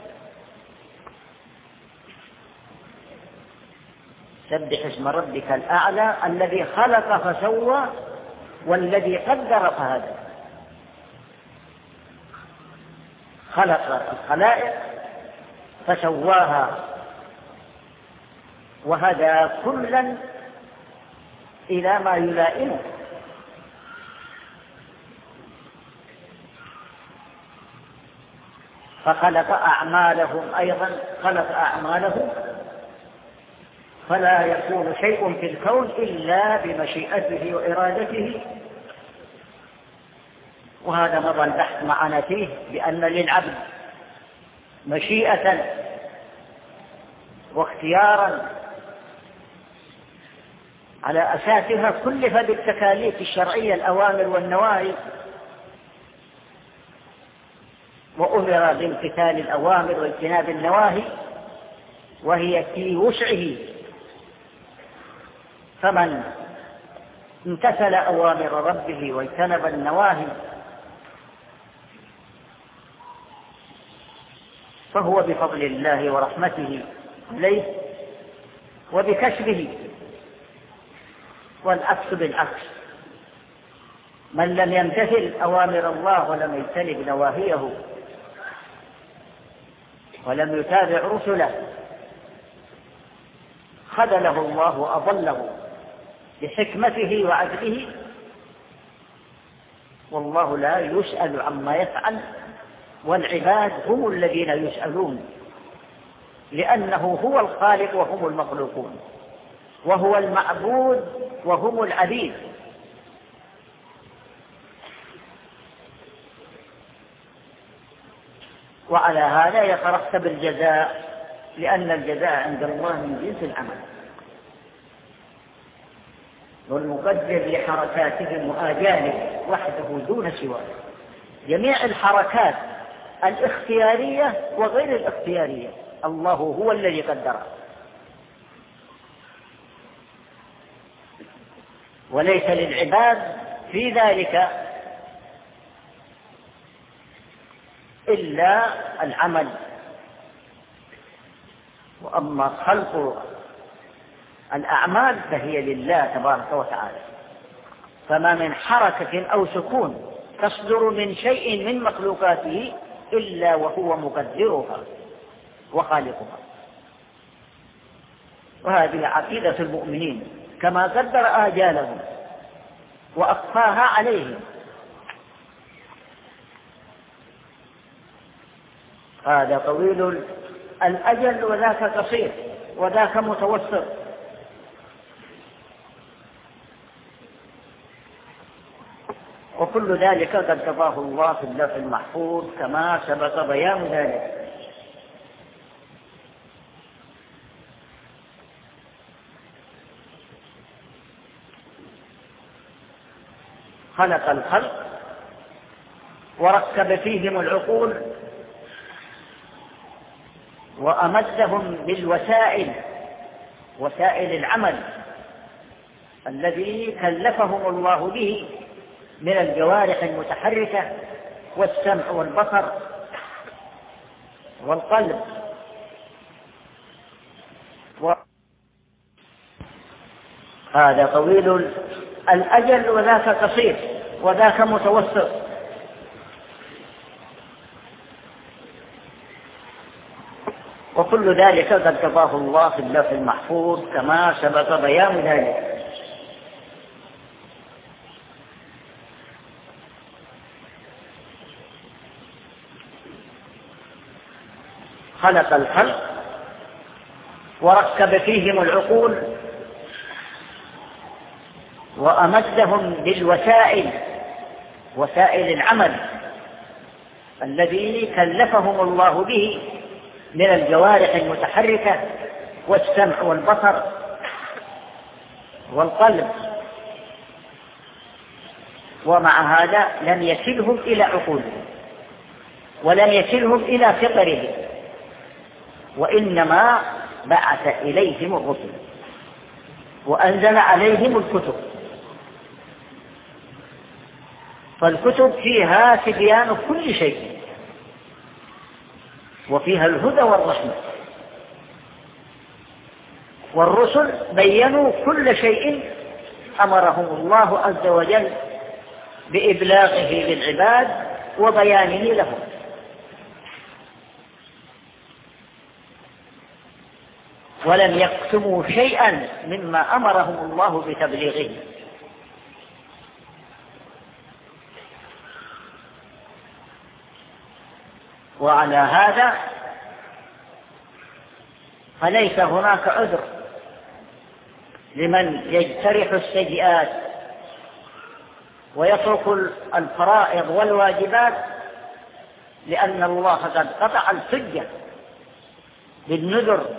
سبح اسم ربك الأعلى الذي خلق فسوى والذي قدر فهدى. خلق الخلائق فسواها وهدى كلا إلى ما يلائمه. فخلق أعمالهم أيضا، خلق أعمالهم، فلا يكون شيء في الكون إلا بمشيئته وإرادته. وهذا مضى البحث معنا فيه بأن للعبد مشيئة واختيارا على أساسها كلف بالتكاليف الشرعية الأوامر والنواهي، وأمر بامتثال الأوامر واجتناب النواهي، وهي في وسعه. فمن امتثل أوامر ربه واجتنب النواهي فهو بفضل الله ورحمته إليه وبكسبه، والعكس بالعكس. من لم يمتثل أوامر الله ولم يجتنب نواهيه ولم يتابع رسله خذله الله وأضله بحكمته وعدله، والله لا يسأل عما يفعل، والعباد هم الذين يسألون، لأنه هو الخالق وهم المخلوقون، وهو المعبود وهم العبيد. وعلى هذا يترتب الجزاء، لأن الجزاء عند الله من جنس العمل. والمقدر لحركاتهم وآجالهم وحده دون سواه. جميع الحركات الاختيارية وغير الاختيارية الله هو الذي قدرها، وليس للعباد في ذلك إلا العمل. وأما خلق الأعمال فهي لله تبارك وتعالى، فما من حركة أو سكون تصدر من شيء من مخلوقاته إلا وهو مقدرها وخالقها. وهذه عقيدة المؤمنين، كما قدر آجالهم وأخفاها عليهم. هذا طويل الأجل وذاك قصير وذاك متوسط. وكل ذلك قد كتبه الله في اللوح المحفوظ كما سبق بيان ذلك. خلق الخلق وركب فيهم العقول وأمدهم بالوسائل، وسائل العمل الذي كلفهم الله به من الجوارح المتحركة والسمع والبصر والقلب. هذا طويل الأجل وذاك قصير وذاك متوسط. وكل ذلك قد كتبه الله في اللوح المحفوظ كما سبق بيان ذلك. خلق الخلق وركب فيهم العقول وأمدهم بالوسائل، وسائل العمل الذي كلفهم الله به من الجوارح المتحركة والسمع والبصر والقلب، ومع هذا لم يكلهم إلى عقولهم ولم يكلهم إلى فطرهم، وإنما بعث إليهم الرسل وأنزل عليهم الكتب. فالكتب فيها تبيان كل شيء، وفيها الهدى والرحمة، والرسل بيّنوا كل شيء أمرهم الله عز وجل بإبلاغه للعباد وبيانه لهم. ولم يكتموا شيئا مما أمرهم الله بتبليغه. وعلى هذا فليس هناك عذر لمن يجترح السيئات ويترك الفرائض والواجبات، لأن الله قد قطع الحجة بالنذر،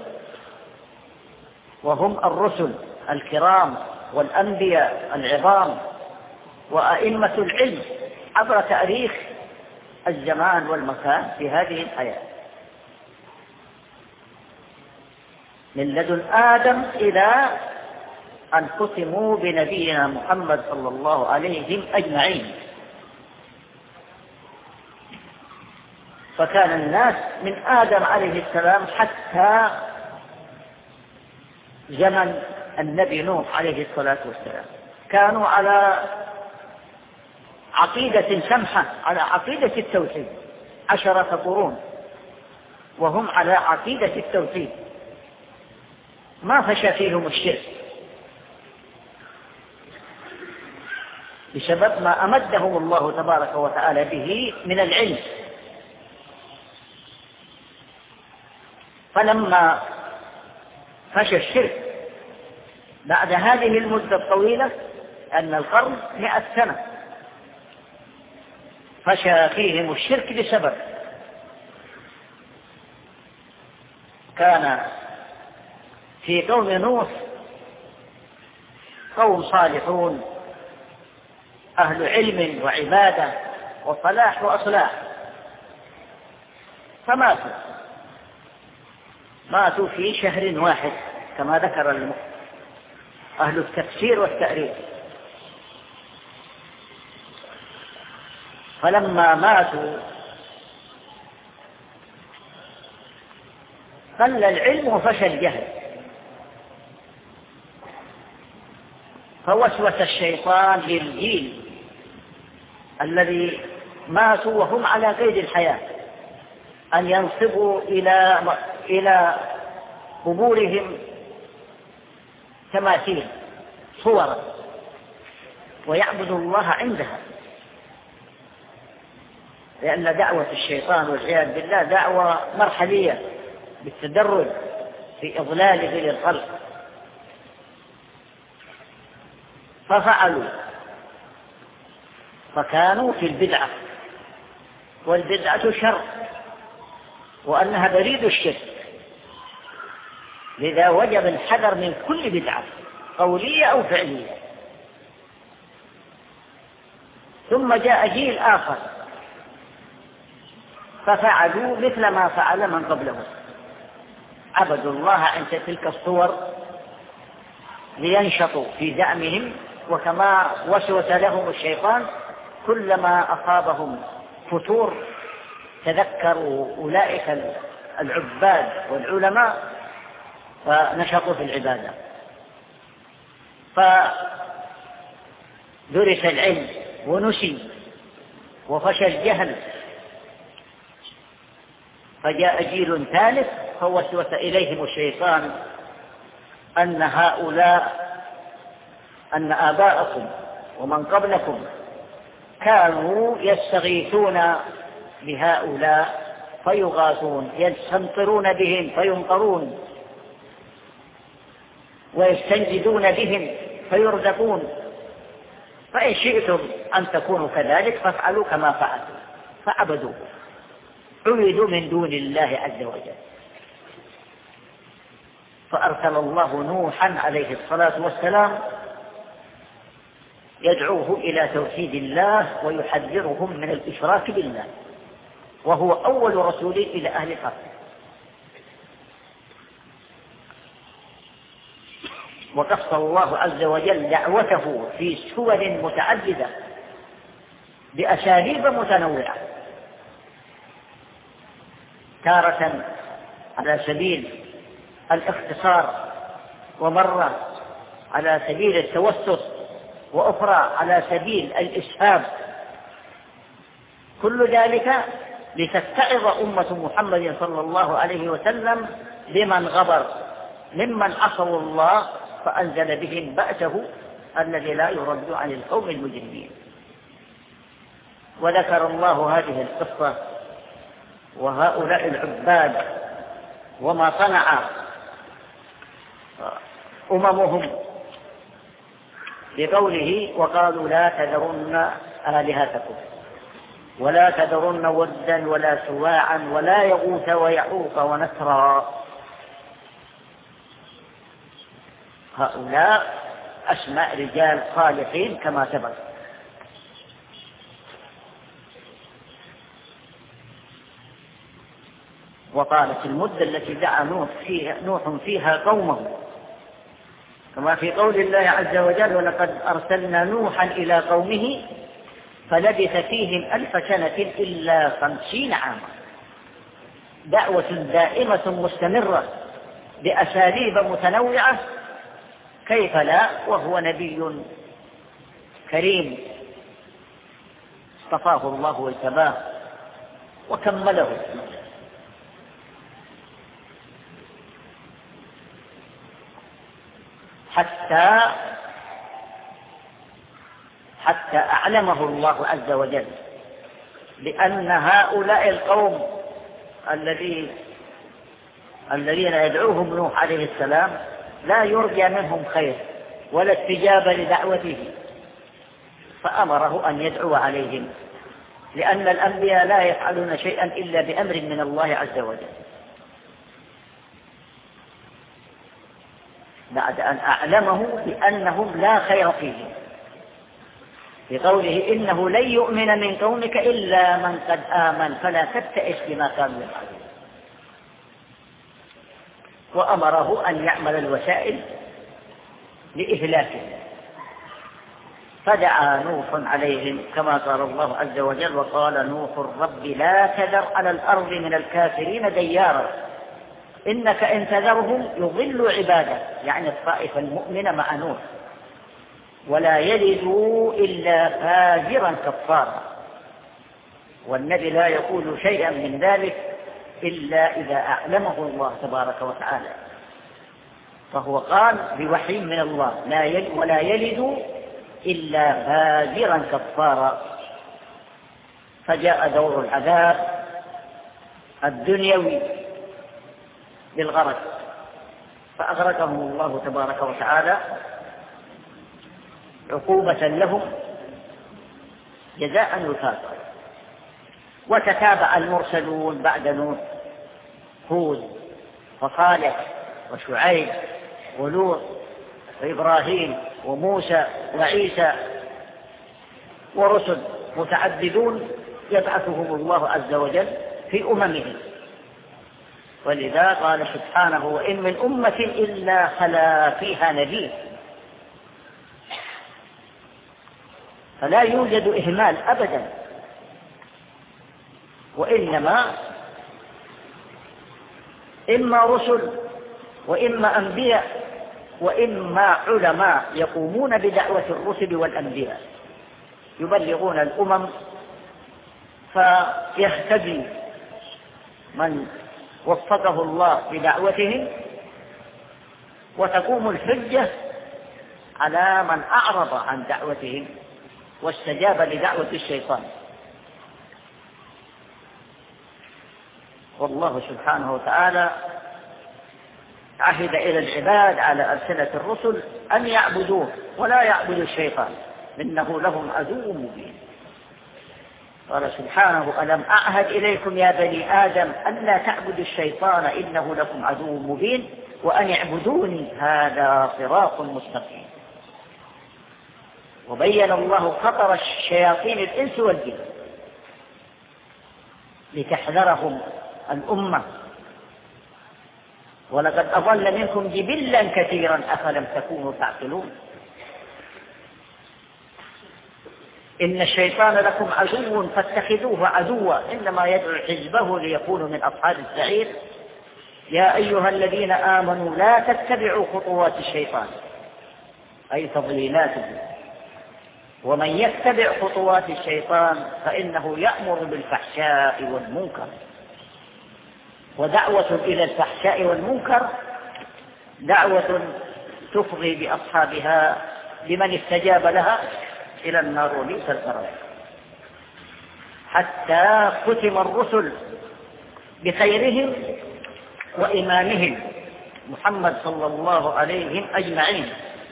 وهم الرسل الكرام والأنبياء العظام وأئمة العلم عبر تاريخ الزمان والمكان في هذه الحياة، من لدن آدم إلى أن ختموا بنبينا محمد صلى الله عليه أجمعين. فكان الناس من آدم عليه السلام حتى زمن النبي نوح عليه الصلاة والسلام كانوا على عقيدة سمحة، على عقيدة التوحيد، 10 قرون وهم على عقيدة التوحيد، ما فشى فيهم الشرك بسبب ما أمدهم الله تبارك وتعالى به من العلم. فلما فشى الشرك بعد هذه المدة الطويلة، أن القرن 100 سنة، فشى فيهم الشرك بسبب كان في قوم نوح قوم صالحون أهل علم وعبادة وصلاح وأصلاح، ماتوا في شهر واحد كما ذكر أهل التفسير والتأريخ. فلما ماتوا قل العلم وفشى الجهل، فوسوس الشيطان للجيل الذي ماتوا وهم على قيد الحياة أن ينصبوا إلى قبورهم تماثيل صورا ويعبدوا الله عندها، لأن دعوة الشيطان والعياذ بالله دعوة مرحلية بالتدرج في إضلاله للخلق. ففعلوا، فكانوا في البدعة، والبدعة شر وأنها بريد الشرك، لذا وجب الحذر من كل بدعة قولية أو فعلية. ثم جاء جيل آخر ففعلوا مثل ما فعل من قبلهم، عبدوا الله عند تلك الصور لينشطوا في زعمهم، وكما وسوس لهم الشيطان كلما أصابهم فتور تذكروا أولئك العباد والعلماء فنشطوا في العبادة، فدرس العلم ونسي وفشى الجهل، فجاء جيل ثالث فوسوس إليهم الشيطان أن هؤلاء، أن آباءكم ومن قبلكم كانوا يستغيثون بهؤلاء فيغاثون، يستمطرون بهم فيمطرون، ويستنجدون بهم فيرزقون، فإن شئتم أن تكونوا كذلك فافعلوا كما فعلوا، فعبدوه، عبدوا من دون الله عز وجل. فأرسل الله نوحا عليه الصلاة والسلام يدعوه إلى توحيد الله ويحذرهم من الإشراك بالله، وهو أول رسول إلى أهل الأرض. وقص الله عز وجل دعوته في سور متعددة بأساليب متنوعة، تارة على سبيل الاختصار، ومرة على سبيل التوسط، وأخرى على سبيل الإسهاب، كل ذلك لتتعظ أمة محمد صلى الله عليه وسلم بمن غبر ممن عصوا الله فأنزل بهم بأسه الذي لا يرد عن القوم المجرمين. وذكر الله هذه القصة وهؤلاء العباد وما صنع أممهم بقوله: وقالوا لا تذرن آلهتكم ولا تذرن ودا ولا سواعا ولا يغوث ويعوق ونسرا. هؤلاء أسماء رجال صالحين كما سبق. وقالت المدة التي دعا نوح فيها قومه، كما في قول الله عز وجل: ولقد أرسلنا نوحا إلى قومه فلبث فيهم 1000 سنة إلا 50 عاما. دعوة دائمة مستمرة بأساليب متنوعة، كيف لا وهو نبي كريم اصطفاه الله واجتباه وكمله. حتى أعلمه الله عز وجل بأن هؤلاء القوم الذين يدعوهم نوح عليه السلام لا يرجى منهم خير ولا استجابة لدعوته، فأمره أن يدعو عليهم، لأن الأنبياء لا يفعلون شيئا إلا بأمر من الله عز وجل. بعد أن أعلمه بأنهم لا خير فيهم، بقوله: إنه لن يؤمن من قومك إلا من قد آمن فلا تبتئس بما كانوا يفعلون. وأمره أن يعمل الوسائل لإهلاكه، فدعا نوح عليهم كما قال الله عز وجل: وقال نوح رب لا تذر على الأرض من الكافرين ديارا إنك إن تذرهم يضلوا عبادك، يعني الطائفة المؤمنة مع نوح، ولا يلدوا إلا فاجرا كفارا. والنبي لا يقول شيئا من ذلك إلا إذا أعلمه الله تبارك وتعالى، فهو قال بوحي من الله: ولا يلد إلا فاجرا كفارا. فجاء دور العذاب الدنيوي بالغرق، فأغرقهم الله تبارك وتعالى عقوبة لهم جزاء وفاقا. وتتابع المرسلون بعد نوح: هود وصالح وشعيب ولوط وإبراهيم وموسى وعيسى، ورسل متعددون يبعثهم الله عز وجل في أممهم. ولذا قال سبحانه: وإن من أمة إلا خلا فيها نذير. فلا يوجد إهمال أبدا، وإنما إما رسل وإما أنبياء وإما علماء يقومون بدعوة الرسل والأنبياء، يبلغون الأمم فيهتدي من وفقه الله بدعوتهم، وتقوم الحجة على من أعرض عن دعوتهم واستجاب لدعوة الشيطان. والله سبحانه وتعالى عهد إلى العباد على ألسنة الرسل أن يعبدوه ولا يعبدوا الشيطان، إنه لهم عدو مبين. قال سبحانه: ألم أعهد إليكم يا بني آدم ألا تعبدوا الشيطان إنه لكم عدو مبين وأن اعبدوني هذا صراط مستقيم. وبين الله خطر الشياطين الإنس والجن لتحذرهم الأمة: ولقد أضل منكم جبلا كثيرا أفلم تكونوا تعقلون. إن الشيطان لكم عدو فاتخذوه عدوا إنما يدعو حزبه ليكونوا من أصحاب السعير. يا أيها الذين آمنوا لا تتبعوا خطوات الشيطان أي تضليلاته، ومن يتبع خطوات الشيطان فإنه يأمر بالفحشاء والمنكر. ودعوة إلى الفحشاء والمنكر دعوة تفضي بأصحابها لمن استجاب لها إلى النار وليس القرار. حتى ختم الرسل بخيرهم وإمامهم محمد صلى الله عليهم أجمعين،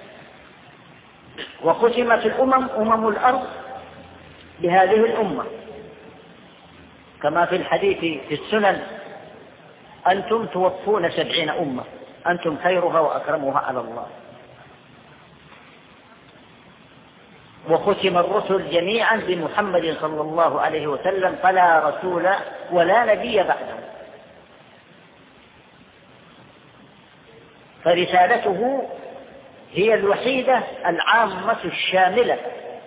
وختمت أمم الأرض بهذه الأمة، كما في الحديث في السنن: أنتم توفون 70 أمة أنتم خيرها وأكرمها على الله. وختم الرسل جميعا بمحمد صلى الله عليه وسلم، فلا رسول ولا نبي بعده، فرسالته هي الوحيدة العامة الشاملة،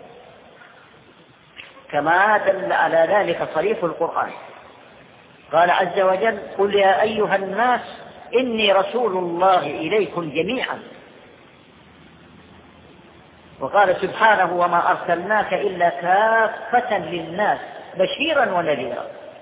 كما دل على ذلك صريح القرآن. قال عز وجل: قل يا أيها الناس إني رسول الله إليكم جميعا. وقال سبحانه: وما أرسلناك إلا كافة للناس بشيرا ونذيرا.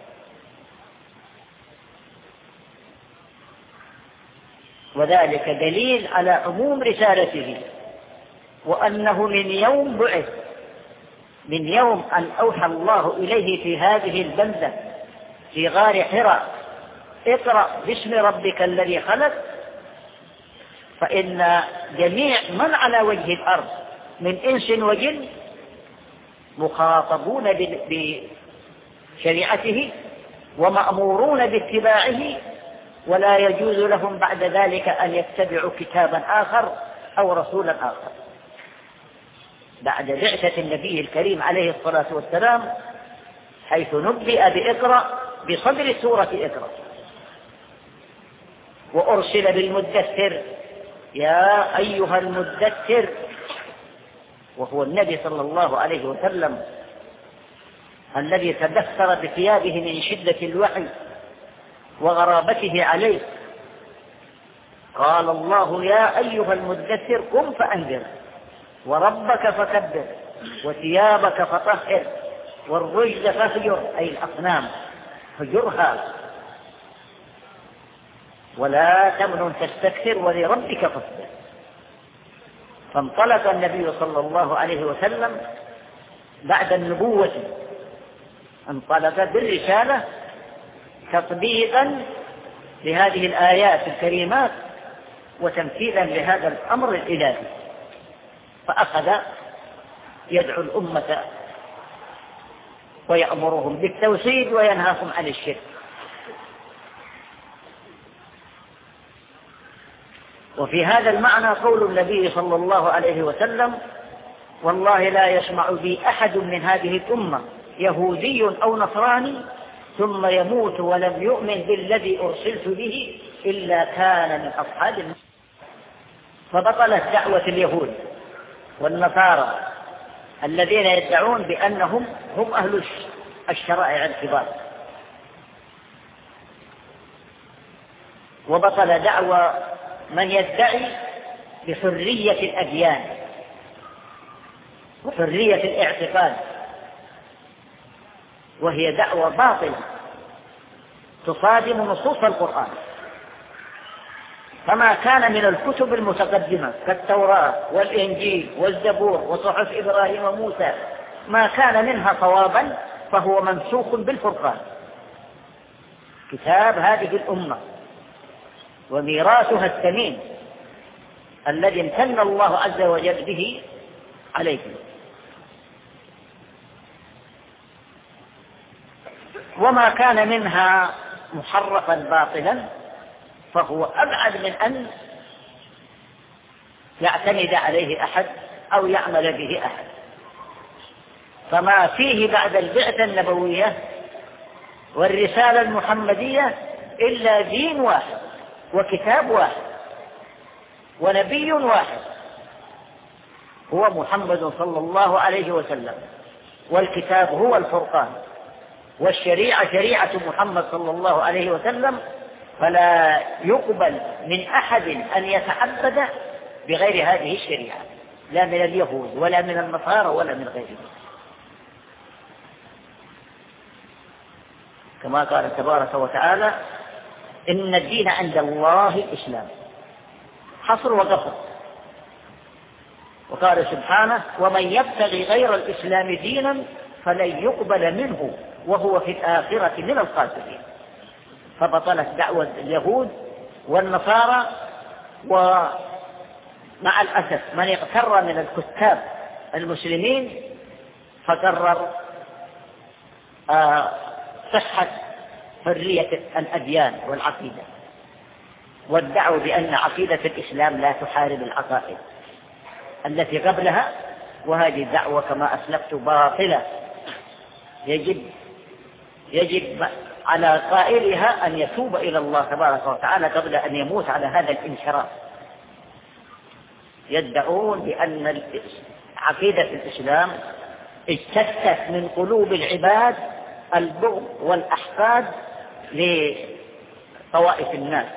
وذلك دليل على عموم رسالته، وأنه من يوم بعث، من يوم أن أوحى الله إليه في هذه البلدة في غار حراء: اقرأ باسم ربك الذي خلق، فإن جميع من على وجه الأرض من إنس وجن مخاطبون بشريعته ومأمورون باتباعه، ولا يجوز لهم بعد ذلك أن يتبعوا كتابا آخر أو رسولا آخر بعد بعثة النبي الكريم عليه الصلاة والسلام، حيث نبئ بإقرأ بصدر سورة إقرأ. وأرسل بالمدثر: يا أيها المدثر، وهو النبي صلى الله عليه وسلم الذي تدثر بثيابه من شدة الوحي وغرابته عليه. قال الله: يا أيها المدثر قم فأنذر وربك فكبر وثيابك فطهر والرجز فاهجر، أي الأصنام فجرها، ولا تمنن تستكثر ولربك فاصبر. فانطلق النبي صلى الله عليه وسلم بعد النبوة، انطلق بالرسالة تطبيقا لهذه الآيات الكريمات وتمثيلا لهذا الأمر الإلهي، فأخذ يدعو الأمة ويأمرهم بالتوحيد وينهاهم عن الشرك. وفي هذا المعنى قول النبي صلى الله عليه وسلم: والله لا يسمع بي أحد من هذه الأمة يهودي أو نصراني ثم يموت ولم يؤمن بالذي أرسلت به إلا كان من أصحاب النار. فبطلت دعوة اليهود والنصارى الذين يدعون بأنهم هم أهل الشرائع الكبار، وبطل دعوى من يدعي بحرية الأديان وحرية الاعتقاد، وهي دعوة باطلة تصادم نصوص القرآن. فما كان من الكتب المتقدمة كالتوراة والإنجيل والزبور وصحف إبراهيم وموسى ما كان منها صوابا فهو منسوخ بالفرقان، كتاب هذه الأمة وميراثها الثمين الذي امتن الله عز وجل به عليهم. وما كان منها محرفا باطلا فهو أبعد من أن يعتمد عليه أحد أو يعمل به أحد. فما فيه بعد البعثة النبوية والرسالة المحمدية إلا دين واحد وكتاب واحد ونبي واحد هو محمد صلى الله عليه وسلم، والكتاب هو الفرقان، والشريعة شريعة محمد صلى الله عليه وسلم. فلا يقبل من أحد أن يتعبد بغير هذه الشريعة، لا من اليهود ولا من النصارى ولا من غيرهم، كما قال تبارك وتعالى إن الدين عند الله الإسلام، حصر وقصر. وقال سبحانه ومن يبتغي غير الإسلام دينا فلن يقبل منه وهو في الآخرة من الخاسرين. فبطلت دعوة اليهود والنصارى. ومع الأسف من اغتر من الكتاب المسلمين فقرر صحة حرية الأديان والعقيدة، وادعوا بأن عقيدة الإسلام لا تحارب العقائد التي قبلها، وهذه الدعوة كما أسلفت باطلة. يجب على قائلها أن يتوب إلى الله تبارك وتعالى قبل أن يموت على هذا الانحراف. يدعون بأن عقيدة الإسلام اجتثت من قلوب العباد البغض والأحقاد لطوائف الناس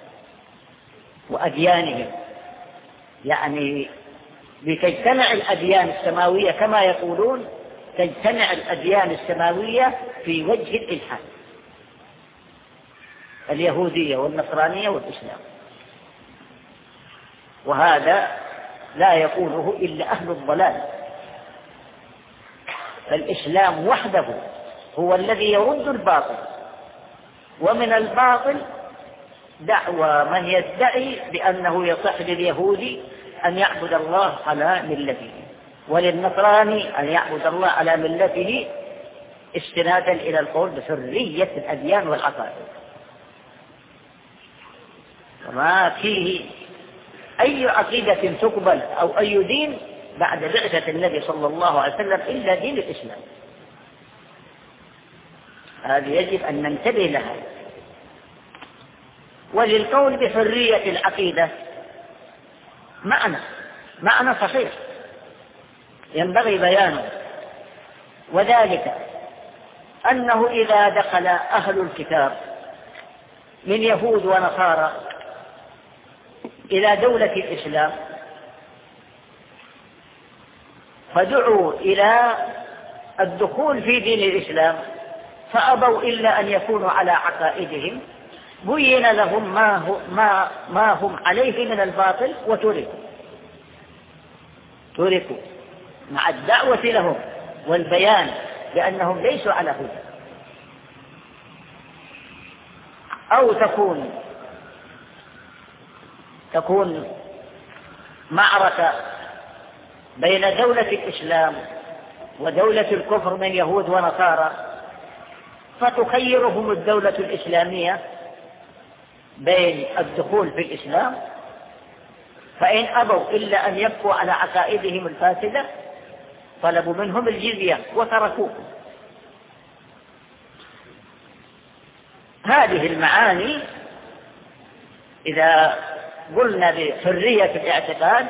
وأديانهم، يعني لتجتمع الأديان السماوية كما يقولون، تجتمع الأديان السماوية في وجه الإلحاد، اليهودية والنصرانية والإسلام. وهذا لا يقوله إلا أهل الضلال. فالإسلام وحده هو الذي يرد الباطل، ومن الباطل دعوى من يدعي بأنه يصح لليهودي أن يعبد الله على ملته وللنصراني أن يعبد الله على ملته استنادا إلى القول بحرية الأديان والعقائد. وما فيه أي عقيدة تقبل أو أي دين بعد بعثة النبي صلى الله عليه وسلم إلا دين الإسلام. هذه يجب أن ننتبه لها. وللقول بحرية العقيدة معنى صحيح ينبغي بيانه، وذلك أنه إذا دخل أهل الكتاب من يهود ونصارى إلى دولة الإسلام فدعوا إلى الدخول في دين الإسلام فأبوا إلا أن يكونوا على عقائدهم، بين لهم ما هم عليه من الباطل وتركوا مع الدعوة لهم والبيان بأنهم ليسوا على هدى. أو تكون معركة بين دولة الإسلام ودولة الكفر من يهود ونصارى، فتخيرهم الدولة الإسلامية بين الدخول في الإسلام، فإن أبوا إلا أن يبقوا على عقائدهم الفاسدة طلبوا منهم الجزية وتركوهم. هذه المعاني إذا قلنا بحرية الاعتقاد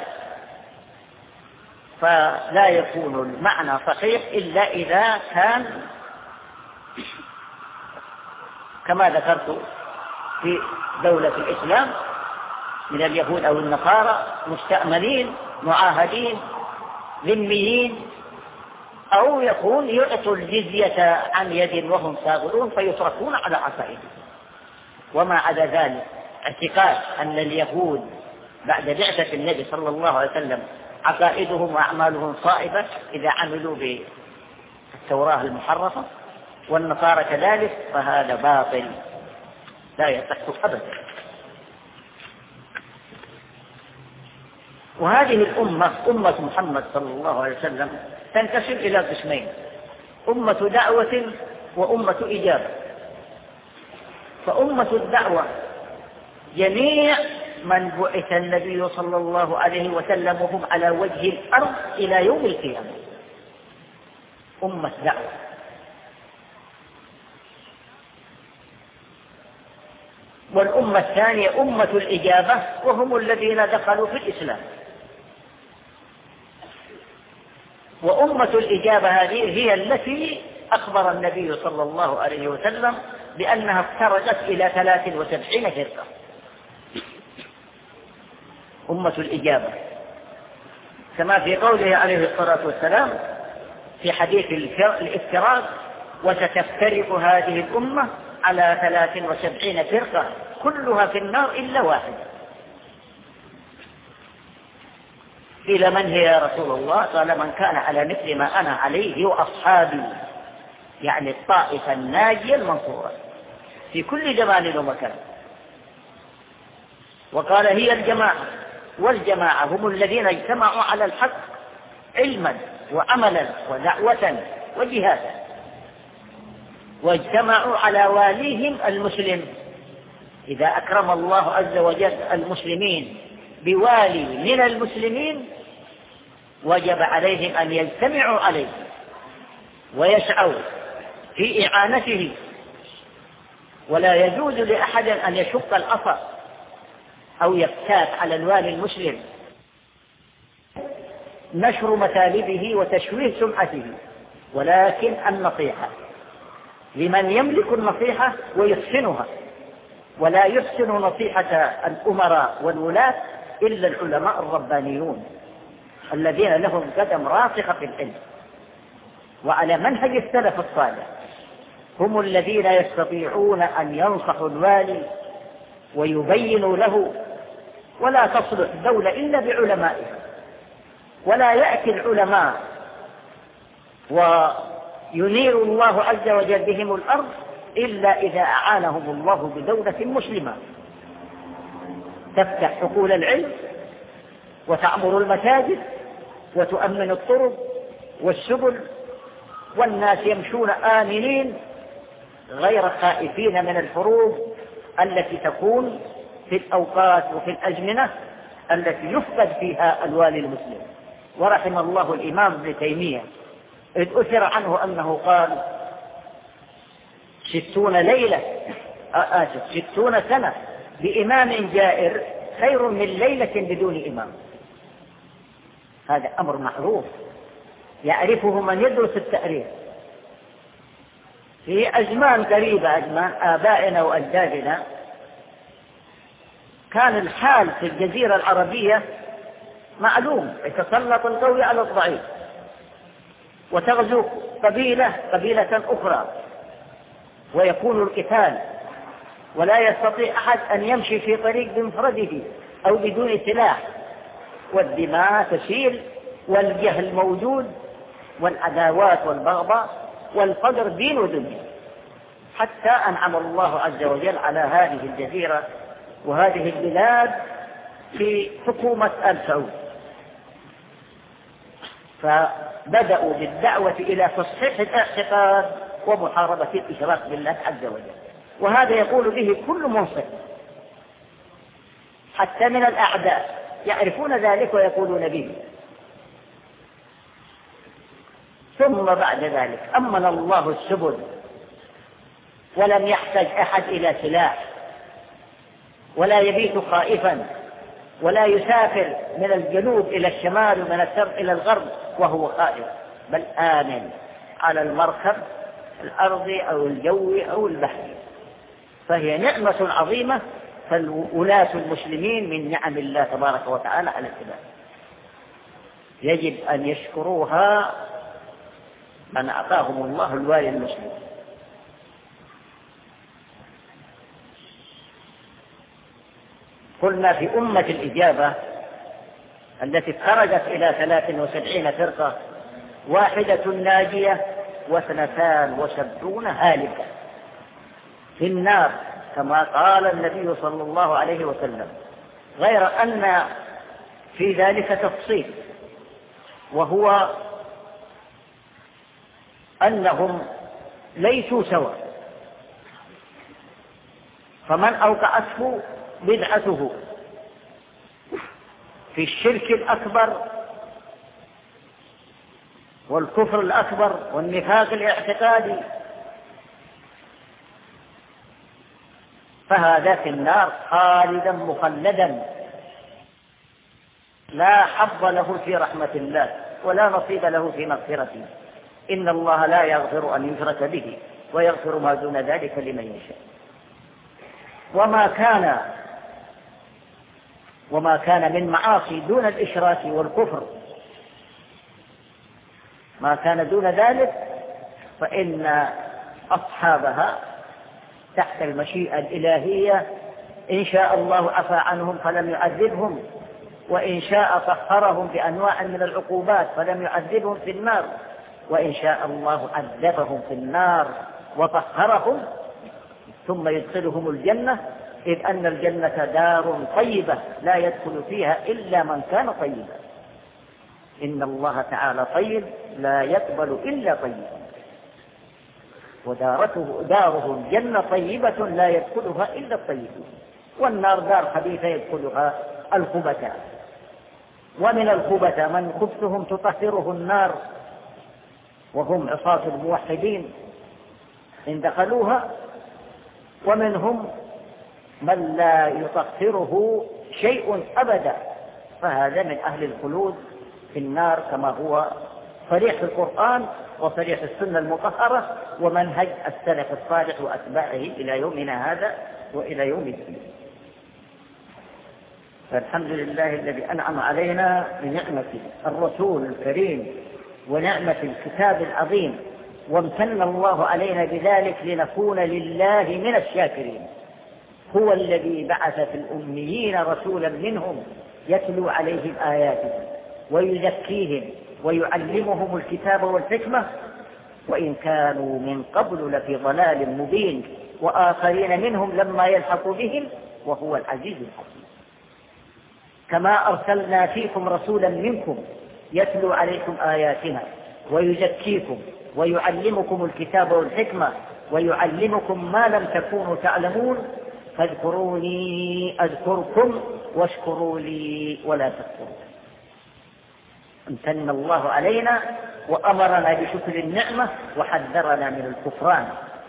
فلا يكون المعنى صحيح إلا إذا كان كما ذكرت في دولة الإسلام من اليهود أو النصارى مستأمنين معاهدين ذميين، أو يكون يعطوا الجزية عن يد وهم صاغرون فيتركون على عقائدهم. وما عدا ذلك اعتقاد أن اليهود بعد بعثة النبي صلى الله عليه وسلم عقائدهم وأعمالهم صائبة إذا عملوا بالتوراة المحرفة، والنصارى كذلك، فهذا باطل لا يصح أبدا. وهذه الأمة أمة محمد صلى الله عليه وسلم تنقسم إلى قسمين: أمة دعوة وأمة إجابة. فأمة الدعوة جميع من بعث النبي صلى الله عليه وسلم وهم على وجه الأرض إلى يوم القيامة، أمة دعوة. والأمة الثانية أمة الإجابة، وهم الذين دخلوا في الإسلام. وأمة الإجابة هذه هي التي أخبر النبي صلى الله عليه وسلم بأنها افترقت إلى 73 فرقة. أمة الإجابة كما في قوله عليه الصلاة والسلام في حديث الافتراق: وستفترق هذه الأمة على 73 فرقة كلها في النار إلا واحدة. قيل: من هي يا رسول الله؟ قال: من كان على مثل ما أنا عليه وأصحابي، يعني الطائفة الناجية المنصورة في كل زمان ومكان. وقال: هي الجماعة، والجماعة هم الذين اجتمعوا على الحق علما وعملا ودعوة وجهادا، واجتمعوا على واليهم المسلم. إذا أكرم الله عز وجل المسلمين بوالي من المسلمين وجب عليهم أن يجتمعوا عليه ويسعوا في إعانته، ولا يجوز لأحد أن يشق العصا أو يفتات على الوالي المسلم نشر مطالبه وتشويه سمعته، ولكن النصيحة لمن يملك النصيحة ويحسنها، ولا يحسن نصيحة الأمراء والولاة إلا العلماء الربانيون الذين لهم قدم راسخة في العلم وعلى منهج السلف الصالح. هم الذين يستطيعون أن ينصحوا الوالي ويبينوا له، ولا تصلح الدولة إلا بعلمائها، ولا يأتي العلماء وينير الله عز وجل بهم الأرض إلا إذا أعانهم الله بدولة مسلمة تفتح حقول العلم وتعمر المساجد وتؤمن الطرق والسبل، والناس يمشون آمنين غير خائفين من الحروب التي تكون في الأوقات وفي الأزمنة التي يفقد فيها الوالي المسلم. ورحم الله الإمام ابن تيمية إذ أثر عنه أنه قال: 60 سنة بإمام جائر خير من ليلة بدون إمام. هذا أمر معروف يعرفه من يدرس التاريخ. في أزمان قريبة، أزمان آبائنا وأجدادنا، كان الحال في الجزيرة العربية معلوم: يتسلط القوي على الضعيف، وتغزو قبيلة أخرى، ويكون القتال، ولا يستطيع أحد أن يمشي في طريق بمفرده أو بدون سلاح، والدماء تسيل، والجهل موجود، والعداوات والبغضاء، والفقر دين ودنيا، حتى أنعم الله عز وجل على هذه الجزيرة وهذه البلاد في حكومة آل سعود، فبدأوا بالدعوة إلى تصحيح الاعتقاد ومحاربة الإشراك بالله عز وجل. وهذا يقول به كل منصف حتى من الأعداء، يعرفون ذلك ويقولون به. ثم بعد ذلك أمن الله السبل، ولم يحتاج أحد إلى سلاح، ولا يبيت خائفا، ولا يسافر من الجنوب إلى الشمال ومن الشرق إلى الغرب وهو خائف، بل آمن على المركب الأرضي أو الجوي أو البحري. فهي نعمة عظيمة، فالولاة المسلمين من نعم الله تبارك وتعالى على العباد، يجب أن يشكروها من أعطاهم الله الوالي المسلم. قلنا في أمة الإجابة التي خرجت إلى 73 فرقة، 1 ناجية و72 هالكة في النار كما قال النبي صلى الله عليه وسلم، غير أن في ذلك تفصيل، وهو أنهم ليسوا سواء، فمن أوقعته بدعته في الشرك الأكبر والكفر الأكبر والنفاق الاعتقادي فهذا في النار خالدا مخلدا لا حظ له في رحمة الله ولا نصيب له في مغفرته. إن الله لا يغفر أن يشرك به ويغفر ما دون ذلك لمن يشاء. وما كان من معاصي دون الإشراك والكفر، ما كان دون ذلك فإن أصحابها تحت المشيئة الإلهية إن شاء الله عفى عنهم فلم يعذبهم، وإن شاء طهرهم بأنواع من العقوبات فلم يعذبهم في النار، وإن شاء الله عذبهم في النار وطهرهم ثم يدخلهم الجنة، إذ أن الجنة دار طيبة لا يدخل فيها إلا من كان طيبا. إن الله تعالى طيب لا يقبل إلا طيبا، وداره الجنة طيبة لا يدخلها إلا الطيبون، والنار دار خبيثة يدخلها الخبثاء. ومن الخبثاء من خبثهم تطهره النار وهم عصاة الموحدين إن دخلوها، ومنهم من لا يطهره شيء أبدا، فهذا من أهل الخلود في النار كما هو صريح في القرآن وصريح في السنة المطهرة ومنهج السلف الصالح وأتباعه إلى يومنا هذا وإلى يوم الدين. فالحمد لله الذي أنعم علينا بنعمة الرسول الكريم ونعمة الكتاب العظيم، وامتن الله علينا بذلك لنكون لله من الشاكرين. هو الذي بعث في الأميين رسولا منهم يتلو عليهم آياته ويزكيهم ويعلمهم الكتاب والحكمة، وإن كانوا من قبل لفي ضلال مبين، وآخرين منهم لما يلحقوا بهم وهو العزيز الحكيم. كما أرسلنا فيكم رسولا منكم يتلو عليكم آياتنا ويزكيكم ويعلمكم الكتاب والحكمة ويعلمكم ما لم تكونوا تعلمون فاذكروني أذكركم واشكروا لي ولا تكفرون. امتن الله علينا وأمرنا بشكر النعمة وحذرنا من الكفران.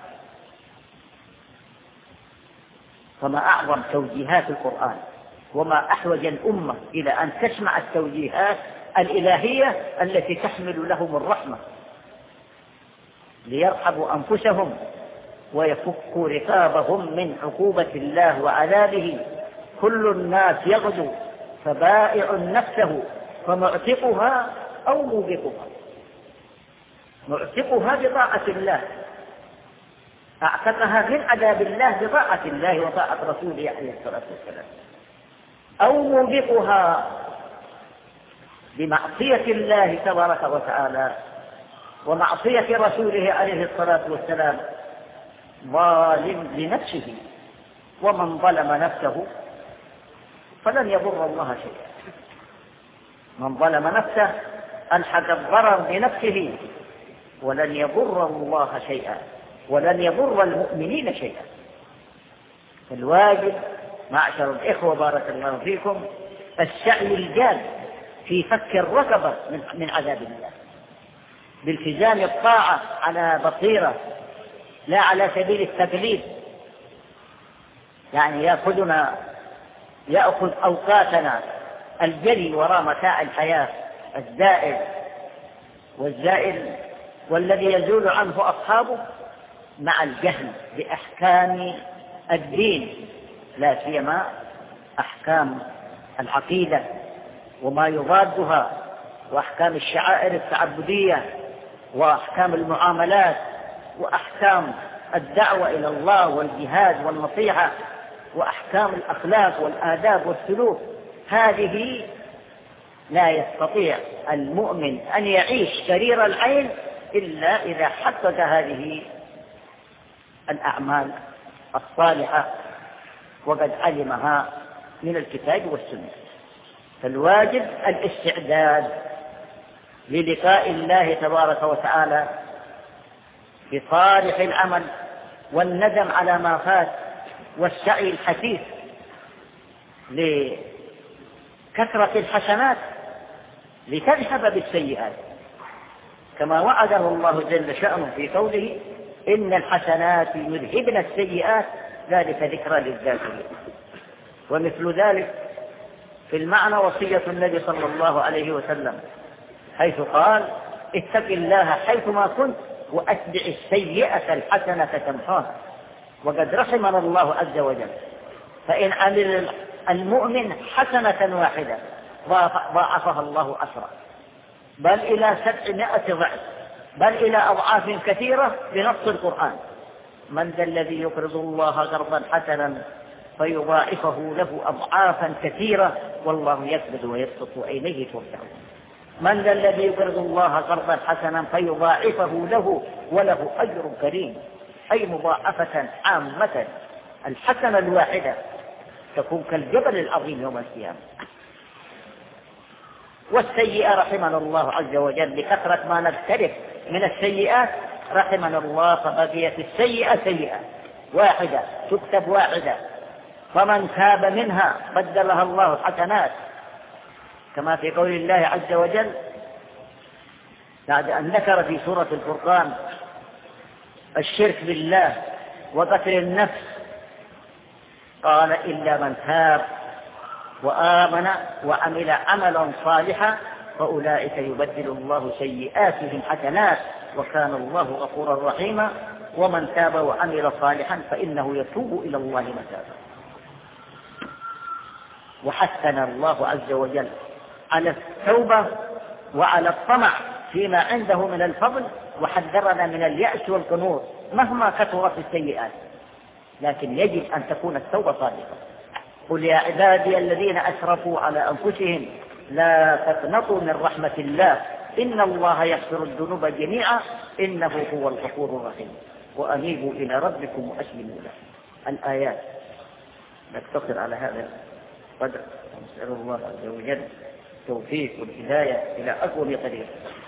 فما أعظم توجيهات القرآن وما أحوج الأمة إلى أن تسمع التوجيهات الإلهية التي تحمل لهم الرحمة ليرحبوا أنفسهم ويفكوا رقابهم من عقوبة الله وعذابه. كل الناس يغدو فبائع نفسه فمعتقها أو موبقها. معتقها بطاعة الله، اعتقها من عذاب الله بطاعة الله وطاعة رسوله عليه الصلاة والسلام، أو موبقها بمعصية الله تبارك وتعالى ومعصية رسوله عليه الصلاة والسلام، ظالم لنفسه. ومن ظلم نفسه فلن يضر الله شيئا. من ظلم نفسه ألحق الضرر بنفسه ولن يضر الله شيئا ولن يضر المؤمنين شيئا. الواجب معشر الإخوة بارك الله فيكم السعي الجاد في فك الرقبة من عذاب الله بالتزام الطاعة على بصيرة لا على سبيل التقليد، يعني يأخذ أوقاتنا الجري وراء متاع الحياة الزائل والذي يزول عنه أصحابه مع الجهل بأحكام الدين، لا سيما أحكام العقيدة وما يضادها، وأحكام الشعائر التعبدية، وأحكام المعاملات، وأحكام الدعوة إلى الله والجهاد والنصيحة، وأحكام الأخلاق والآداب والسلوك. هذه لا يستطيع المؤمن أن يعيش سرير العين إلا إذا حقق هذه الأعمال الصالحة وقد علمها من الكتاب والسنة. فالواجب الاستعداد للقاء الله تبارك وتعالى بصالح العمل والندم على ما فات والسعي الحثيث لكثرة الحسنات لتذهب بالسيئات، كما وعده الله جل شأنه في قوله إن الحسنات يذهبن السيئات ذلك ذكرى للذاكرين. ومثل ذلك في المعنى وصية النبي صلى الله عليه وسلم حيث قال اتق الله حيثما كنت وأتبع السيئة الحسنة تمحاها. وقد رحمنا الله عز وجل، فإن عمل المؤمن حسنة واحدة ضاعفها الله أسرع، بل إلى 700 ضعف، بل إلى أضعاف كثيرة بنص القرآن. من ذا الذي يقرض الله قرضا حسنا فيضاعفه له أضعافا كثيرة والله يكبد ويبسط وإليه ترجعون. من ذا الذي يقرض الله قرضا حسنا فيضاعفه له وله أجر كريم، أي مضاعفة عامة. الحسنة الواحدة تكون كالجبل العظيم يوم القيامة. والسيئة رحمنا الله عز وجل لكثرة ما نقترف من السيئات رحمنا الله، فبقيت السيئة سيئة واحدة تكتب واحدة، فمن تاب منها بدلها الله حسنات، كما في قول الله عز وجل بعد أن ذكر في سورة الفرقان الشرك بالله وقتل النفس قال إلا من تاب وآمن وعمل عملا صالحا فأولئك يبدل الله سيئاتهم حسنات وكان الله غفورا رحيما ومن تاب وعمل صالحا فإنه يتوب إلى الله متابا. وحثنا الله عز وجل على التوبة وعلى الطمع فيما عنده من الفضل، وحذرنا من اليأس والقنوط مهما كثرت السيئات، لكن يجب أن تكون التوبة صادقة. قل يا عبادي الذين أسرفوا على أنفسهم لا تقنطوا من رحمة الله إن الله يغفر الذنوب جميعا إنه هو الغفور الرحيم وأنيبوا إلى ربكم وأسلموا له. الآيات نقتصر على هذا القدر ونسأل الله عز وجل التوفيق والهداية إلى أقوم طريق.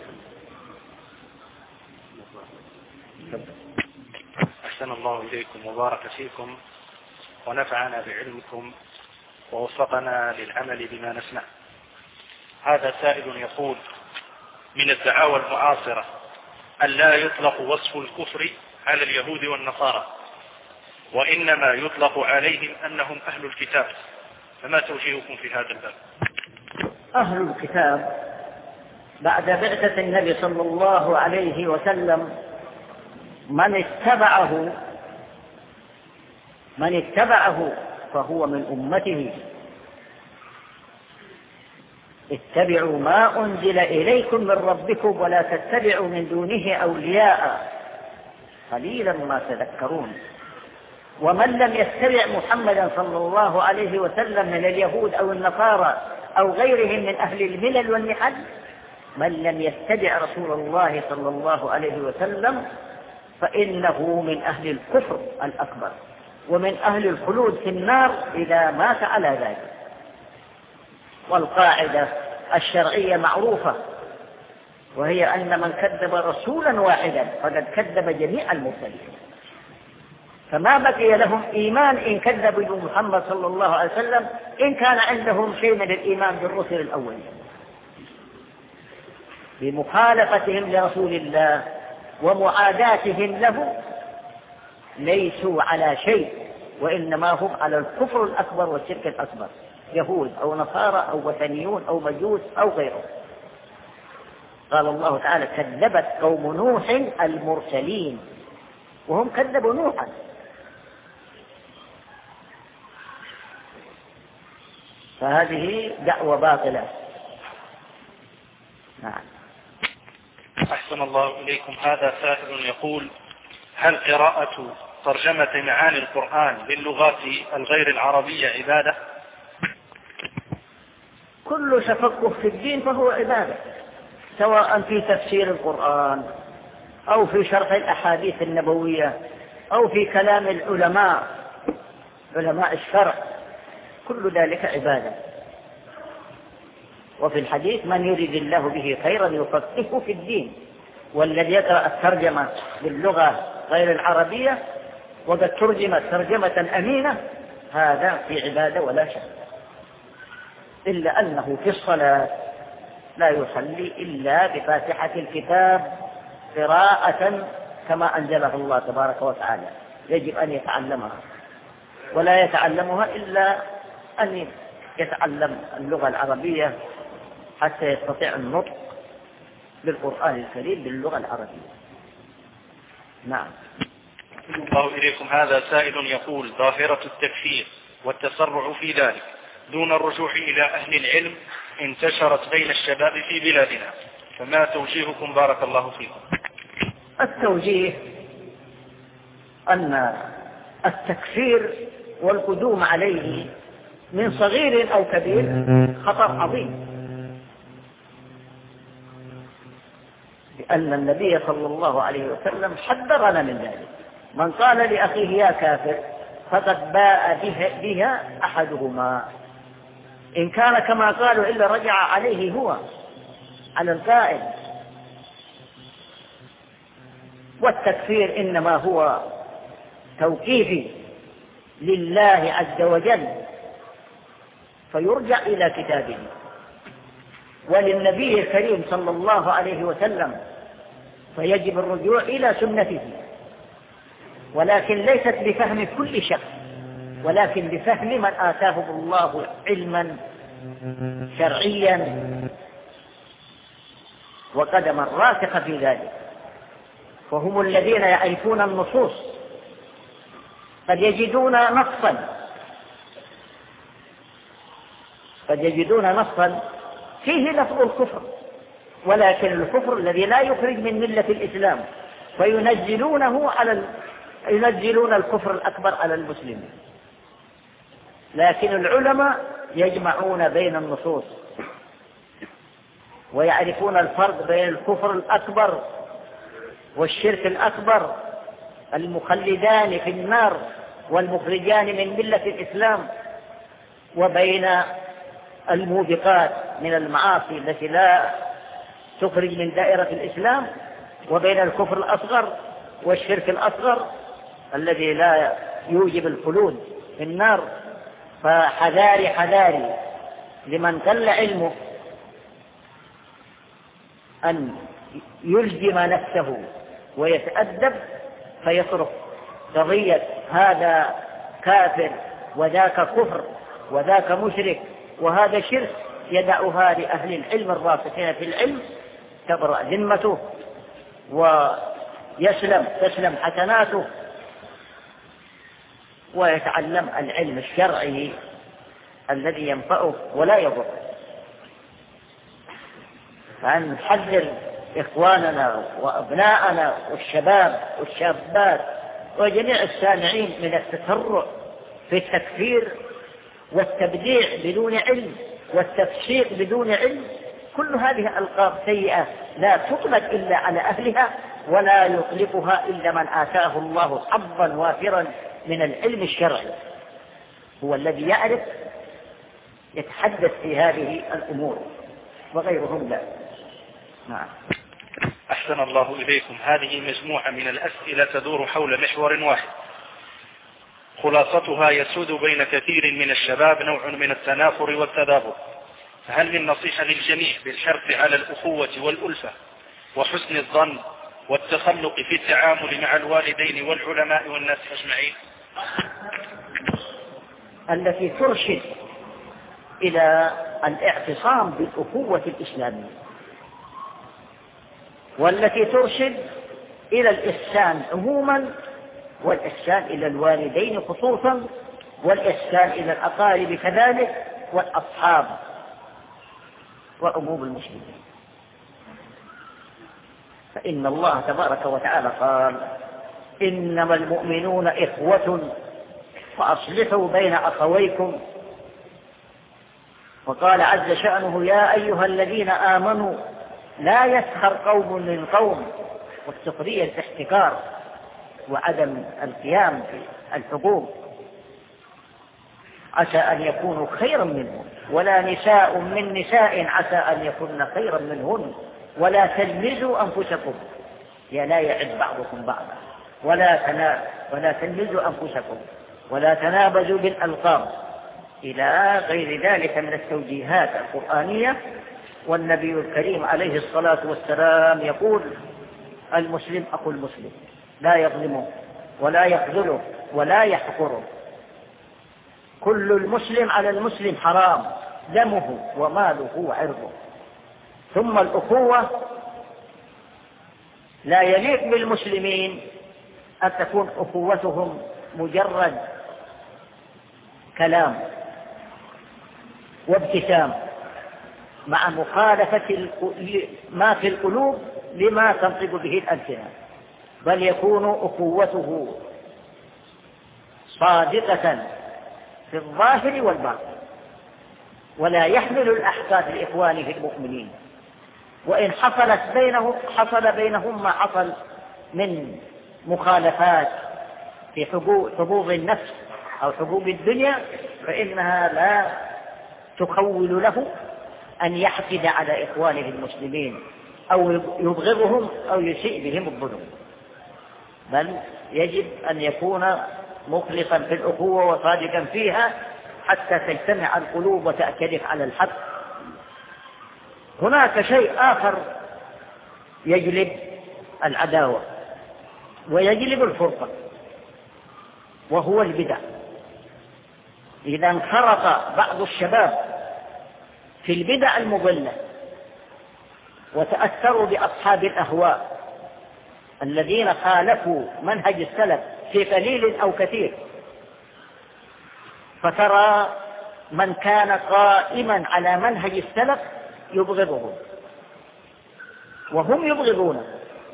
أحسن الله إليكم وبارك فيكم ونفعنا بعلمكم ووفقنا للعمل بما نسمع. هذا سائل يقول: من الدعاوى المعاصرة أن لا يطلق وصف الكفر على اليهود والنصارى، وإنما يطلق عليهم أنهم أهل الكتاب، فما توجيهكم في هذا الباب؟ أهل الكتاب بعد بعثة النبي صلى الله عليه وسلم من اتبعه فهو من أمته. اتبعوا ما أنزل إليكم من ربكم ولا تتبعوا من دونه أولياء قليلا ما تذكرون. ومن لم يتبع محمدا صلى الله عليه وسلم من اليهود أو النصارى أو غيرهم من أهل الملل والنحل، من لم يتبع رسول الله صلى الله عليه وسلم فإنه من أهل الكفر الأكبر ومن أهل الخلود في النار إذا مات على ذلك. والقاعدة الشرعية معروفة، وهي أن من كذب رسولا واحدا فقد كذب جميع المرسلين، فما بقي لهم إيمان إن كذبوا بمحمد صلى الله عليه وسلم إن كان عندهم شيء من الإيمان بالرسل الأولين. بمخالفتهم لرسول الله ومعاداتهم له ليسوا على شيء، وإنما هم على الكفر الأكبر والشرك الأكبر، يهود أو نصارى أو وثنيون أو مجوس أو غيره. قال الله تعالى: كذبت قوم نوح المرسلين، وهم كذبوا نوحا. فهذه دعوة باطلة. نعم. أحسن الله إليكم. هذا سائل يقول: هل قراءة ترجمة معاني القرآن للغات الغير العربية عبادة؟ كل تفقه في الدين فهو عبادة، سواء في تفسير القرآن أو في شرح الأحاديث النبوية أو في كلام علماء الشرع، كل ذلك عبادة. وفي الحديث: من يريد الله به خيرا يفقهه في الدين. والذي يقرأ الترجمة باللغة غير العربية وقد ترجمت ترجمة أمينة هذا في عبادة ولا شك، إلا أنه في الصلاة لا يصلي إلا بفاتحة الكتاب قراءة كما أنزله الله تبارك وتعالى، يجب أن يتعلمها، ولا يتعلمها إلا أن يتعلم اللغة العربية حتى يستطيع النطق بالقرآن الكريم باللغة العربية. نعم. الله إليكم. هذا سائل يقول: ظاهرة التكفير والتسرع في ذلك دون الرجوع إلى أهل العلم انتشرت بين الشباب في بلادنا، فما توجيهكم بارك الله فيكم؟ التوجيه أن التكفير والقدوم عليه من صغير أو كبير خطر عظيم، لأن النبي صلى الله عليه وسلم حذرنا من ذلك. من قال لأخيه يا كافر فقد باء بها أحدهما، إن كان كما قالوا إلا رجع عليه هو على القائل. والتكفير إنما هو توقيفي لله عز وجل، فيرجع إلى كتابه وللنبي الكريم صلى الله عليه وسلم، فيجب الرجوع إلى سنته، ولكن ليست بفهم كل شخص، ولكن بفهم من آتاه الله علما شرعيا وقدما راسخا في ذلك، وهم الذين يعرفون النصوص. قد يجدون نصا فيه لفظ الكفر، ولكن الكفر الذي لا يخرج من ملة الإسلام، ينزلون الكفر الأكبر على المسلمين. لكن العلماء يجمعون بين النصوص ويعرفون الفرق بين الكفر الأكبر والشرك الأكبر المخلدان في النار والمخرجان من ملة الإسلام، وبين الموبقات من المعاصي التي لا تخرج من دائرة الإسلام، وبين الكفر الأصغر والشرك الأصغر الذي لا يوجب الخلود في النار. فحذاري لمن قل علمه أن يلزم نفسه ويتأدب، فيصرف قضية هذا كافر وذاك كفر وذاك مشرك وهذا شرك، يدعها لأهل العلم الراسخين في العلم، تبرأ ذمته تسلم حسناته، ويتعلم العلم الشرعي الذي ينفعه ولا يضر. فأن نحذر إخواننا وأبناءنا والشباب والشابات وجميع السامعين من التسرع في التكفير والتبديع بدون علم والتفسيق بدون علم. كل هذه ألقاب سيئة لا تطلق إلا على أهلها، ولا يطلقها إلا من آتاه الله حظا وافرا من العلم الشرعي، هو الذي يعرف يتحدث في هذه الأمور وغيرهم لا. نعم. أحسن الله إليكم. هذه مجموعة من الأسئلة تدور حول محور واحد، خلاصتها: يسود بين كثير من الشباب نوع من التنافر والتدابر، فهل من نصيحة للجميع بالحرص على الأخوة والألفة وحسن الظن والتخلق في التعامل مع الوالدين والعلماء والناس أجمعين؟ التي ترشد إلى الاعتصام بالأخوة الإسلامية، والتي ترشد إلى الإحسان عموما، والإحسان إلى الوالدين خصوصا، والإحسان إلى الأقارب كذلك، والأصحاب وعموم المسلمين. فإن الله تبارك وتعالى قال: إنما المؤمنون إخوة فأصلحوا بين أخويكم. وقال عز شأنه: يا أيها الذين آمنوا لا يسخر قوم من قوم، والسخرية الاحتكار وعدم القيام بالحقوق، عسى أن يكونوا خيرا منهم، ولا نساء من نساء عسى أن يكون خيرا منهن، ولا تلمزوا أنفسكم لا يعد بعضكم بعضا ولا تلمزوا أنفسكم ولا تنابزوا بالألقاب إلى غير ذلك من التوجيهات القرآنية. والنبي الكريم عليه الصلاة والسلام يقول: المسلم أخو المسلم لا يظلمه ولا يخذله ولا يحقره، كل المسلم على المسلم حرام، دمه وماله وعرضه. ثم الأخوة لا يليق بالمسلمين أن تكون أخوتهم مجرد كلام وابتسام مع مخالفة ما في القلوب لما تنطق به الألسنة، بل يكون أخوته صادقة في الظاهر والباطن، ولا يحمل الأحقاد لإخوانه المؤمنين. وإن حصل بينهم ما حصل من مخالفات في حقوق النفس أو حقوق الدنيا، فإنها لا تخول له أن يحقد على إخوانه المسلمين أو يبغضهم أو يسيء بهم الظلم، بل يجب أن يكون مخلصا في الأخوة وصادقا فيها حتى تجتمع القلوب وتأتلف على الحق. هناك شيء آخر يجلب العداوة ويجلب الفرقة، وهو البدع. إذا انخرط بعض الشباب في البدع المضلة وتأثروا بأصحاب الأهواء الذين خالفوا منهج السلف في قليل أو كثير، فترى من كان قائما على منهج السلف يبغضهم وهم يبغضونه،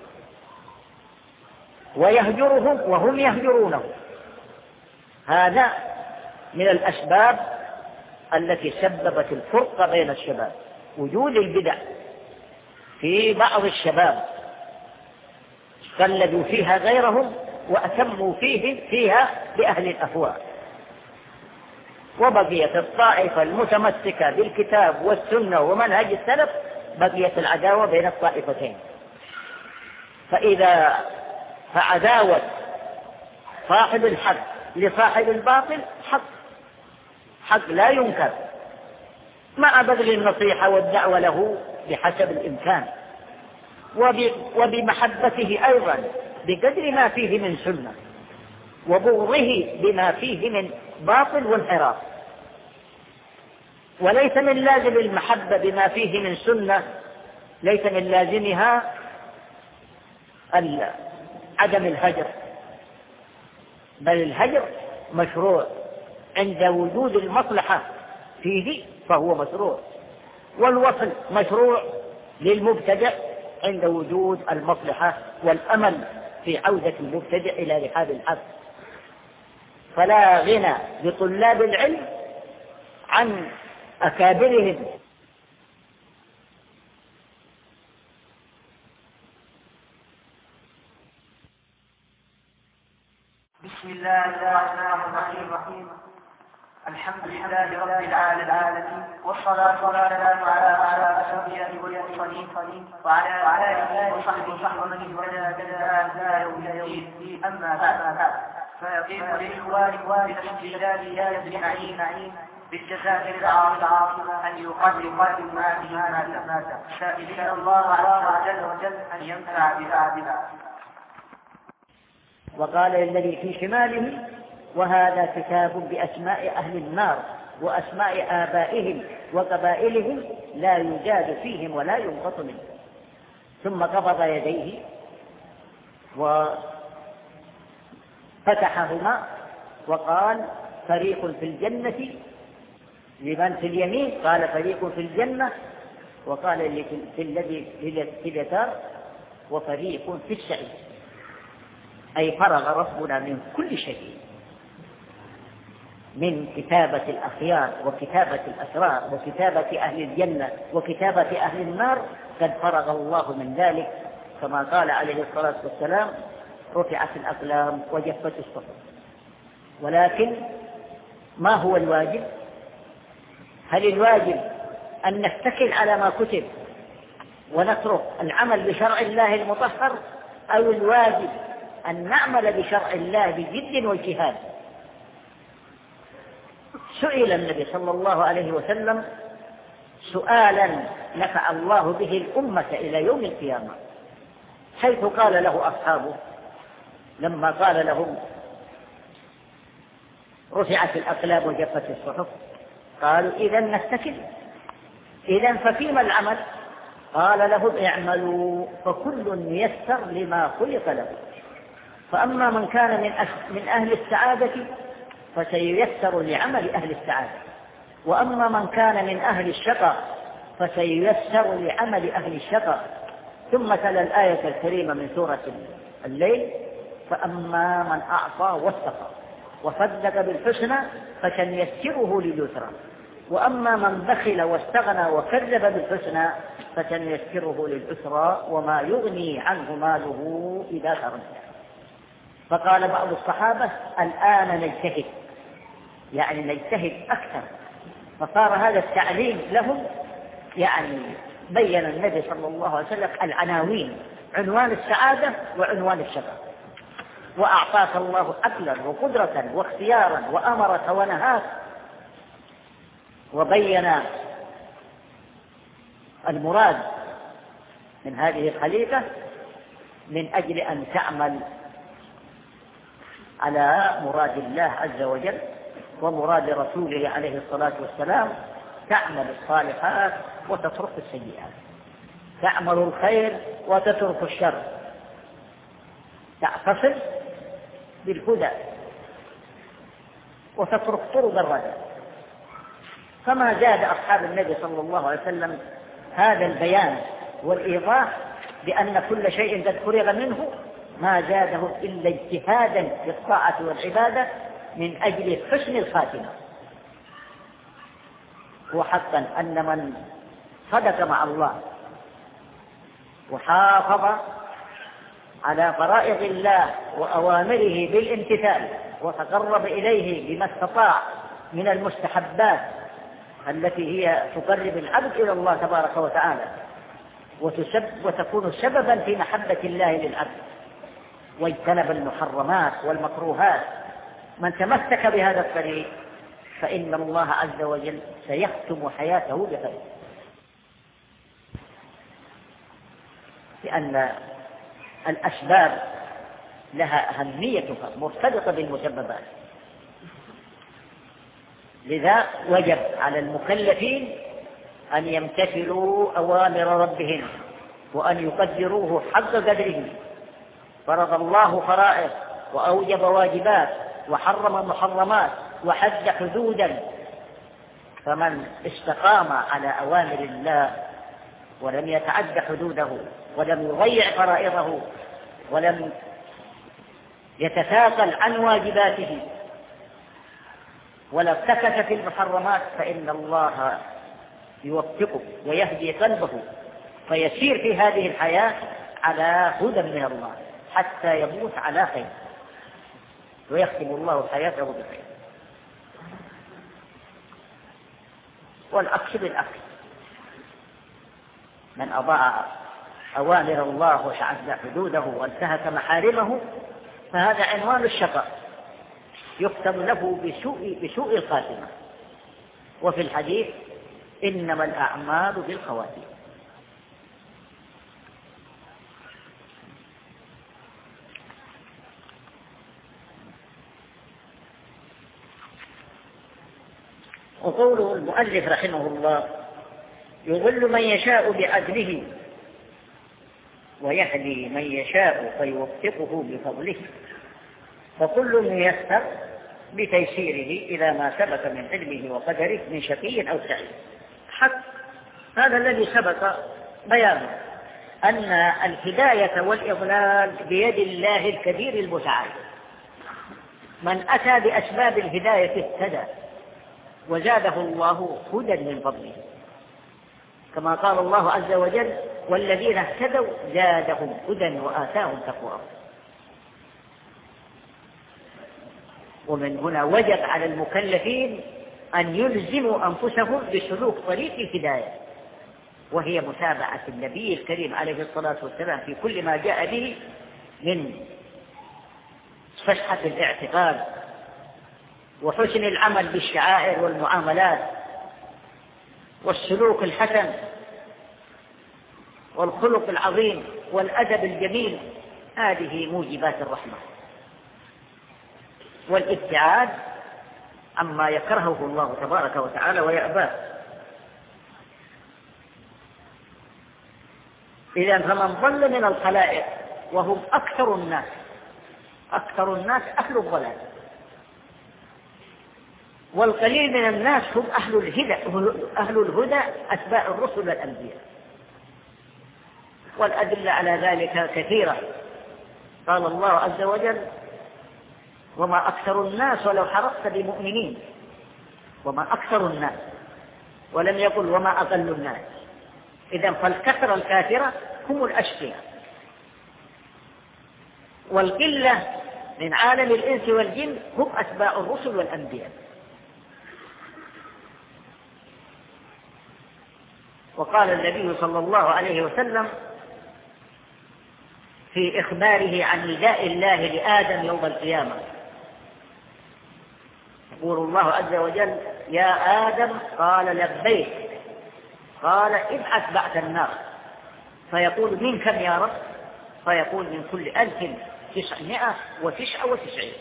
ويهجرهم وهم يهجرونه. هذا من الأسباب التي سببت الفرقة بين الشباب، وجود البدع في بعض الشباب قلدوا فيها غيرهم وأتموا فيها بأهل الأهواء، وبقيت الطائفة المتمسكة بالكتاب والسنة ومنهج السلف بقيت العداوة بين الطائفتين. فعداوة صاحب الحق لصاحب الباطل حق لا ينكر، مع بذل النصيحة والدعوة له بحسب الإمكان، وبمحبته أيضا بقدر ما فيه من سنة، وبغضه بما فيه من باطل وانحراف. وليس من لازم المحبة بما فيه من سنة، ليس من لازمها عدم الهجر، بل الهجر مشروع عند وجود المصلحة فيه فهو مشروع، والوصل مشروع للمبتدع عند وجود المصلحة والأمل في عودة المبتدع إلى رحاب الحق. فلا غنى لطلاب العلم عن أكابرهم. بسم الله الرحمن الرحيم. الحمد لله رب العالمين، والصلاة والسلام على أشرف الأنبياء والمرسلين وعلى آله وصحبه ومن اهتدى بهداه إلى يوم الدين. أما بعد، فيقيم للإخوان بالاستجلال أجمعين بالجزائر العاصمة أن يقدم هذه المادة، سائلين الله عز وجل أن ينفع بها. وقال الذي في شماله: وهذا كتاب بأسماء أهل النار وأسماء آبائهم وقبائلهم لا يجاد فيهم ولا ينقص منهم. ثم قبض يديه وفتحهما وقال: فريق في الجنة لمن في اليمين، قال فريق في الجنة، وقال الذي في اليسار: وفريق في السعير. أي فرغ ربنا من كل شيء، من كتابة الأخيار وكتابة الأسرار وكتابة أهل الجنة وكتابة أهل النار، قد فرغ الله من ذلك، كما قال عليه الصلاة والسلام: رفعت الأقلام وجفت الصحف. ولكن ما هو الواجب؟ هل الواجب أن نتكل على ما كتب ونترك العمل بشرع الله المطهر، أو الواجب أن نعمل بشرع الله بجد واجتهاد. سئل النبي صلى الله عليه وسلم سؤالا نفع الله به الأمة إلى يوم القيامة، حيث قال له أصحابه لما قال لهم رفعت الأقلام وجفت الصحف، قالوا إذا نستكل، إذا ففيما العمل؟ قال لهم اعملوا فكل ميسر لما خلق له، فأما من كان من أهل السعادة فسييسر لعمل أهل السعادة، وأما من كان من أهل الشقاء فسييسر لعمل أهل الشقاء. ثم تلا الآية الكريمة من سورة الليل: فأما من أعطى واتقى وصدق بالحسنى فسنيسره لليسرى، وأما من بخل واستغنى وكذب بالحسنى فسنيسره للعسرى وما يغني عنه ماله إذا تردى. فقال بعض الصحابة: الآن نجتهد، يعني نجتهد أكثر. فصار هذا التعليم لهم، يعني بين النبي صلى الله عليه وسلم العناوين: عنوان السعادة وعنوان الشقاء. وأعطاك الله عقلا وقدرة واختيارا وأمرك ونهاك، وبين المراد من هذه الخليقة من أجل أن تعمل على مراد الله عز وجل ومراد رسوله عليه الصلاة والسلام، تعمل الصالحات وتترك السيئات، تعمل الخير وتترك الشر، تعتصم بالهدى وتترك طرق الردى. فما زاد أصحاب النبي صلى الله عليه وسلم هذا البيان والإيضاح بأن كل شيء قد فرغ منه، ما زادهم إلا اجتهادا في الطاعة والعبادة من أجل حسن الخاتمة. وحقا أن من صدق مع الله وحافظ على فرائض الله وأوامره بالامتثال وتقرب إليه بما استطاع من المستحبات التي هي تقرب العبد إلى الله تبارك وتعالى وتكون سببا في محبة الله للعبد، واجتنب المحرمات والمكروهات، من تمسك بهذا الطريق فإن الله عز وجل سيختم حياته بخير، لأن الأسباب لها أهميتها مرتبطة بالمسببات. لذا وجب على المكلفين أن يمتثلوا أوامر ربهم وأن يقدروه حق قدره. فرض الله فرائض وأوجب واجبات وحرم محرمات وحد حدودا، فمن استقام على أوامر الله ولم يتعد حدوده ولم يضيع فرائضه ولم يتثاقل عن واجباته ولا ارتكس في المحرمات فإن الله يوفقه ويهدي قلبه فيسير في هذه الحياة على هدى من الله حتى يموت على خير ويختم الله حياته بخير. والعكس بالعكس، من أضاع أوامر الله وتعدى حدوده وانتهك محارمه فهذا عنوان الشقاء، يختم له بسوء الخاتمة. وفي الحديث: إنما الأعمال بالخواتيم. وقوله المؤلف رحمه الله: يضل من يشاء بعدله ويهدي من يشاء فيوفقه بفضله، فكل ميسر بتيسيره إلى ما سبق من علمه وقدره من شقي أو سعيد. حق هذا الذي سبق بيانه، أن الهداية والإضلال بيد الله الكبير المتعال. من أتى بأسباب الهداية اهتدى وزاده الله هدى من فضله، كما قال الله عز وجل: والذين اهتدوا زادهم هدى وآتاهم تقواهم. ومن هنا وجب على المكلفين أن يلزموا أنفسهم بسلوك طريق الهداية، وهي متابعة النبي الكريم عليه الصلاة والسلام في كل ما جاء به من صحة الاعتقاد وحسن العمل بالشعائر والمعاملات والسلوك الحسن والخلق العظيم والأدب الجميل، هذه موجبات الرحمة والابتعاد عما يكرهه الله تبارك وتعالى ويأباه. إذا فمن ضل من الخلائق وهم أكثر الناس أهل الضلال، والقليل من الناس هم أهل الهدى أتباع الرسل والأنبياء، والأدلة على ذلك كثيرة. قال الله عز وجل: وما أكثر الناس ولو حرصت بمؤمنين، وما أكثر الناس، ولم يقل وما أقل الناس. إذن فالكثرة الكافرة هم الأشقياء، والقلة من عالم الإنس والجن هم أتباع الرسل والأنبياء. وقال النبي صلى الله عليه وسلم في إخباره عن نداء الله لآدم يوم القيامة، يقول الله عز وجل: يا آدم، قال لبيك، قال ابعث بعث النار، فيقول: من كم يا رب؟ فيقول: من كل 1999.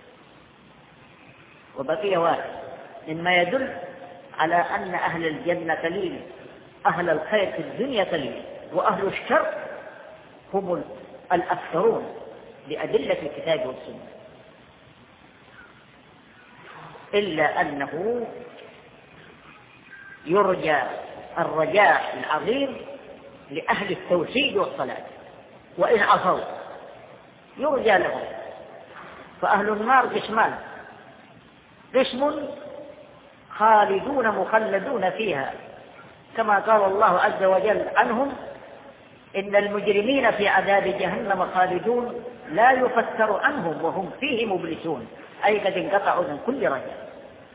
وبقي واحد، مما يدل على أن أهل الجنة قليل، أهل الخير في الدنيا قليل، وأهل الشر هم الأكثرون بأدلة الكتاب والسنة، إلا أنه يرجى الرجاء العظيم لأهل التوحيد والصلاة، وإن عصوا يرجى لهم. فأهل النار قسمان: قسم خالدون مخلدون فيها، كما قال الله عز وجل عنهم: إن المجرمين في عذاب جهنم خالدون لا يفتر عنهم وهم فيه مبلسون، أي قد انقطعوا من كل رجاء.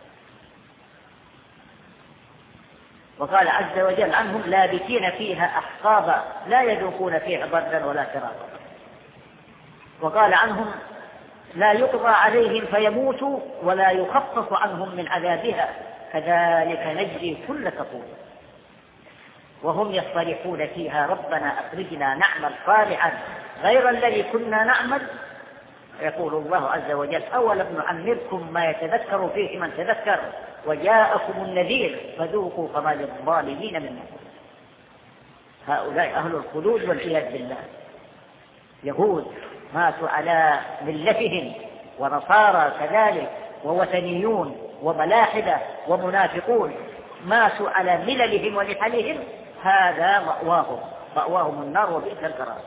وقال عز وجل عنهم: لابثين فيها أحقابا لا يذوقون فيها بردا ولا شرابا. وقال عنهم: لا يقضى عليهم فيموتوا ولا يخفف عنهم من عذابها كذلك نجزي كل كفور. وهم يصطرخون فيها: ربنا أخرجنا نعمل صالحا غير الذي كنا نعمل. يقول الله عز وجل: أولم نعمركم ما يتذكر فيه من تذكر وجاءكم النذير فذوقوا فما للظالمين من نصير. هؤلاء أهل الخلود والعياذ بالله، يهود ماتوا على ملتهم، ونصارى كذلك، ووثنيون وملاحدة ومنافقون ماتوا على مللهم ونحلهم، هذا مأواهم النار وبئس القرار.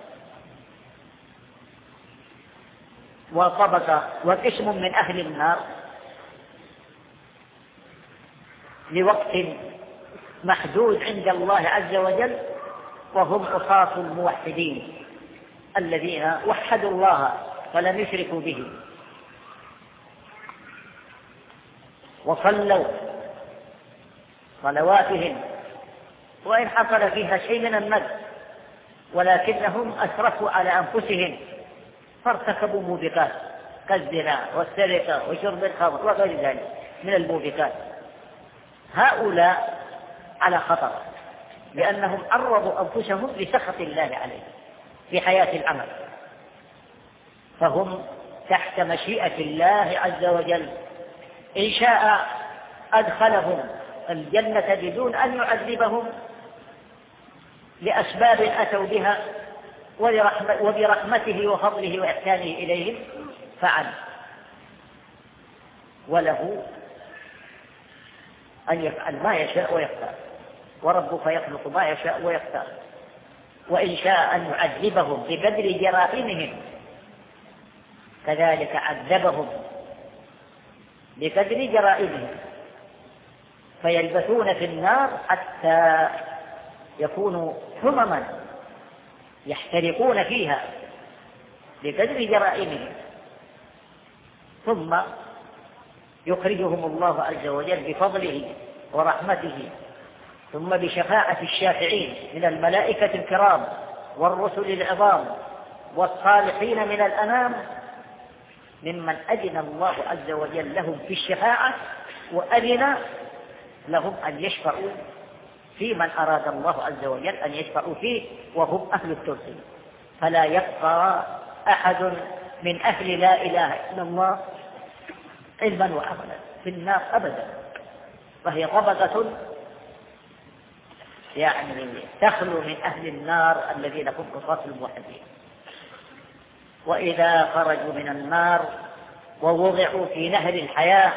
وطبق وقسم من أهل النار لوقت محدود عند الله عز وجل، وهم عصاة الموحدين الذين وحدوا الله ولم يشركوا به، وصلوا صلواتهم وإن حصل فيها شيء من الندب، ولكنهم أسرفوا على أنفسهم فارتكبوا موبقات كالزنا والسرقة وشرب الخمر وغير ذلك من الموبقات. هؤلاء على خطر، لأنهم عرضوا أنفسهم لسخط الله عليهم في حياة العمل، فهم تحت مشيئة الله عز وجل. إن شاء أدخلهم الجنة بدون أن يعذبهم لأسباب أتوا بها وبرحمته وفضله وإحسانه إليهم فعل، وله أن يفعل ما يشاء ويختار، وربك يخلق ما يشاء ويختار. وإن شاء أن يعذبهم بقدر جرائمهم كذلك عذبهم بقدر جرائمهم، فيلبثون في النار حتى يكونوا حمما يحترقون فيها بقدر جرائمهم، ثم يخرجهم الله عز وجل بفضله ورحمته، ثم بشفاعة الشافعين من الملائكة الكرام والرسل العظام والصالحين من الأنام ممن أذن الله عز وجل لهم في الشفاعة وأذن لهم أن يشفعوا في من أراد الله عز وجل أن يشفعوا فيه وهم أهل التوحيد. فلا يبقى أحد من أهل لا إله إلا الله علما وعملا في النار أبدا، فهي طبقة يعني تخلو من أهل النار الذين هم قصاص الموحدين. وإذا خرجوا من النار ووضعوا في نهر الحياة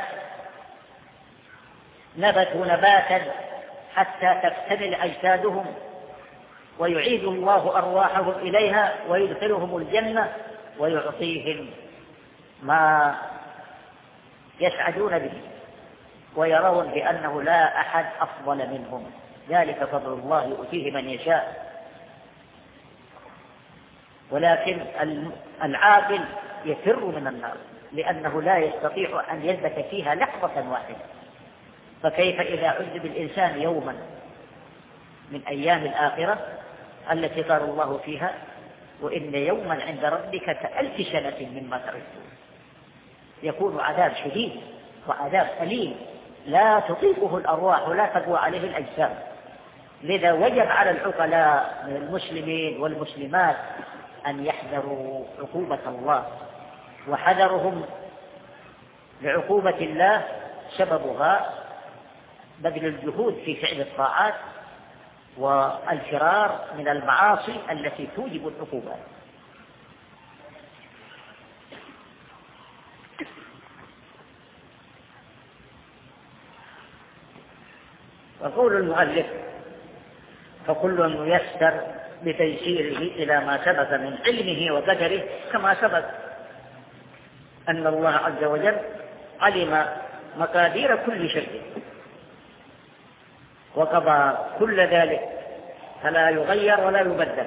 نبتوا نباتا حتى تكتمل أجسادهم ويعيد الله أرواحهم إليها ويدخلهم الجنة ويعطيهم ما يسعدون به ويرون بأنه لا أحد أفضل منهم، ذلك فضل الله يؤتيه من يشاء. ولكن العاقل يفر من النار لأنه لا يستطيع أن يثبت فيها لحظة واحدة، فكيف إذا عذب الإنسان يوما من أيام الآخرة التي قال الله فيها وإن يوما عند ربك كألف سنة مما تعدون. يكون عذاب شديد وعذاب أليم لا تطيقه الأرواح ولا تقوى عليه الأجسام. لذا وجب على العقلاء من المسلمين والمسلمات أن يحذروا عقوبة الله، وحذرهم لعقوبة الله سببها بذل الجهود في فعل الطاعات والفرار من المعاصي التي توجب العقوبات. وقول المؤلف فكل ميسر بتيسيره إلى ما سبق من علمه وقدره، كما سبق أن الله عز وجل علم مقادير كل شيء وقضى كل ذلك فلا يغير ولا يبدل.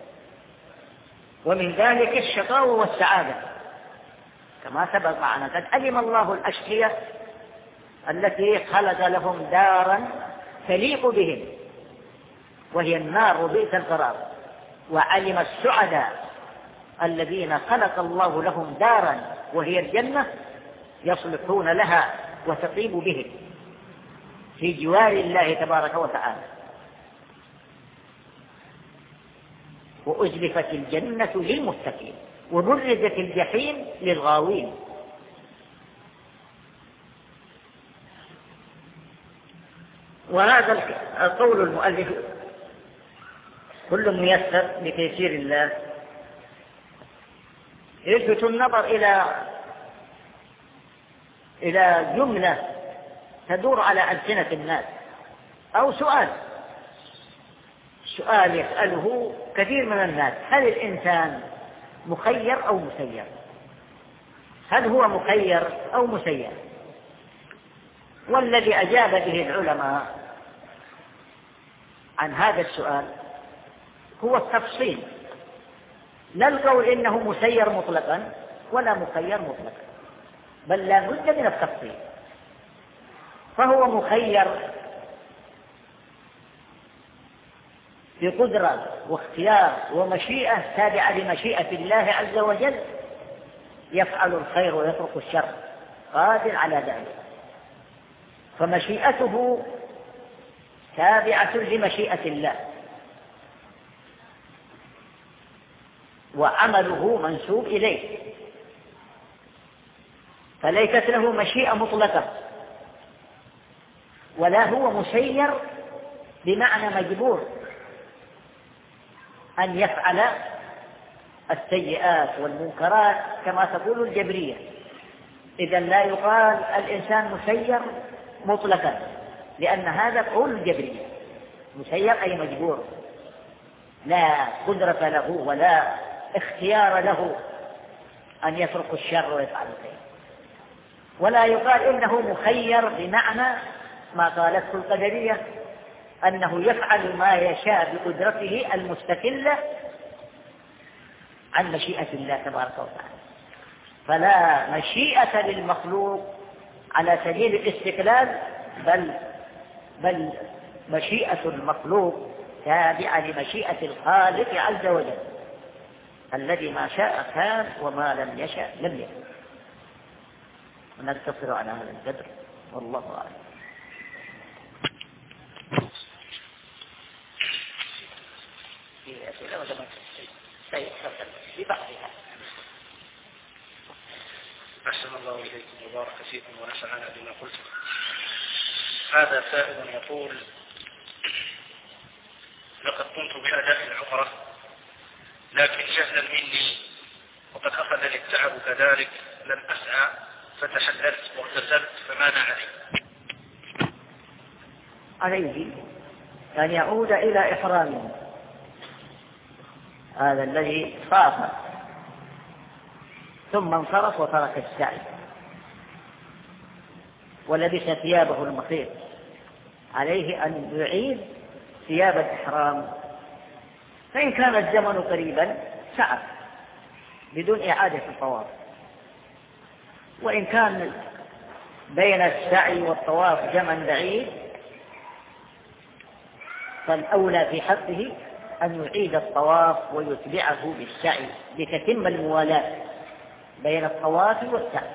ومن ذلك الشقاء والسعادة كما سبق معنا. قد علم الله الأشقياء التي خلق لهم دارا تليق بهم وهي النار وبئس القرار، وعلم السعداء الذين خلق الله لهم دارا وهي الجنة يصلحون لها وتطيب بهم في جوار الله تبارك وتعالى. وأزلفت الجنة للمتقين وبرزت الجحيم للغاوين. وهذا القول المؤلف كل ميسر بتيسير الله يلفت النظر إلى جملة تدور على ألسنة الناس أو سؤال يسأله كثير من الناس: هل الإنسان مخير أو مسير؟ هل هو مخير أو مسير؟ والذي أجاب به العلماء عن هذا السؤال هو التفصيل، لا القول إنه مسير مطلقا ولا مخير مطلقا، بل لا بد من التفصيل. فهو مخير بقدرة واختيار ومشيئة تابعة لمشيئة الله عز وجل، يفعل الخير ويترك الشر، قادر على ذلك، فمشيئته تابعة لمشيئة الله، وعمله منسوب إليه، فليست له مشيئة مطلقة، ولا هو مسير بمعنى مجبور أن يفعل السيئات والمنكرات كما تقول الجبرية. إذن لا يقال الإنسان مسير مطلقا، لأن هذا قول الجبرية، مسير أي مجبور، لا قدرة له ولا اختيار له أن يترك الشر ويفعل الخير. ولا يقال إنه مخير بمعنى ما قالته القدرية أنه يفعل ما يشاء بقدرته المستقلة عن مشيئة الله تبارك وتعالى. فلا مشيئة للمخلوق على سبيل الاستقلال، بل مشيئة المخلوق تابعة لمشيئة الخالق عز وجل. الذي ما شاء كان وما لم يشاء لم يكن. ونقتصر على هذا القدر والله أعلم. أحسن الله إليكم وبارك فيكم ونفعنا بما قلتم. هذا سائل يقول: لقد قمت بأداء العمرة لكن جهلا مني وقد أخذني التعب كذلك لم أسعى فتحللت واغتسلت، فماذا علي؟ عليه أن يعود إلى إحرامه، هذا الذي خاف ثم انصرف وترك السعي ولبس ثيابه المخيط. عليه أن يعيد ثياب الإحرام، فإن كان الزمن قريبا سعى بدون إعادة الطواف، وإن كان بين السعي والطواف زمن بعيد فالأولى في حقه أن يعيد الطواف ويتبعه بالسعي لتتم الموالاة بين الطواف والسعي،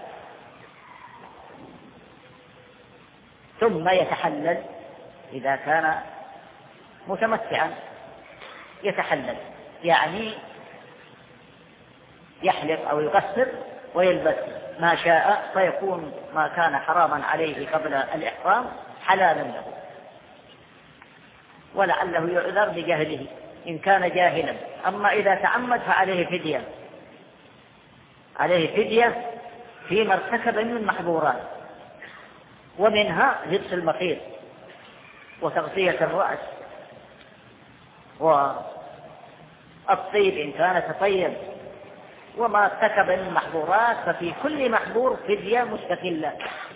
ثم يتحلل إذا كان متمتعا، يتحلل يعني يحلق أو يقصر ويلبس ما شاء، فيكون ما كان حراما عليه قبل الإحرام حلالا له، ولعله يعذر بجهله إن كان جاهلا. أما إذا تعمد فعليه فدية، عليه فدية فيما ارتكب من المحظورات، ومنها لبس المخيط وتغطية الرأس والطيب إن كان تطيب، وما ارتكب من المحظورات ففي كل محظور فدية مستقلة،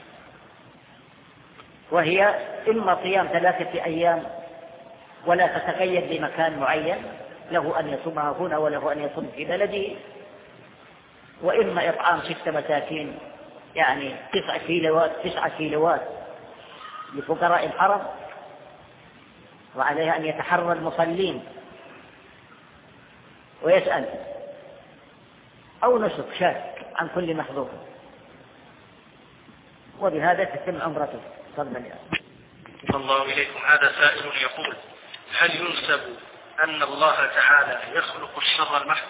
وهي إما صيام 3 أيام ولا تتقيد بمكان معين، له أن يصومها هنا وله أن يصوم في بلده، وإما إطعام 6 مساكين يعني 9 كيلوات لفقراء الحرم، وعليه أن يتحرى المصلين ويسأل، أو نسك شاك عن كل محظور، وبهذا تتم عمرته. صلى الله إليكم. هذا سائل يقول: هل ينسب أن الله تعالى يخلق الشر المحض؟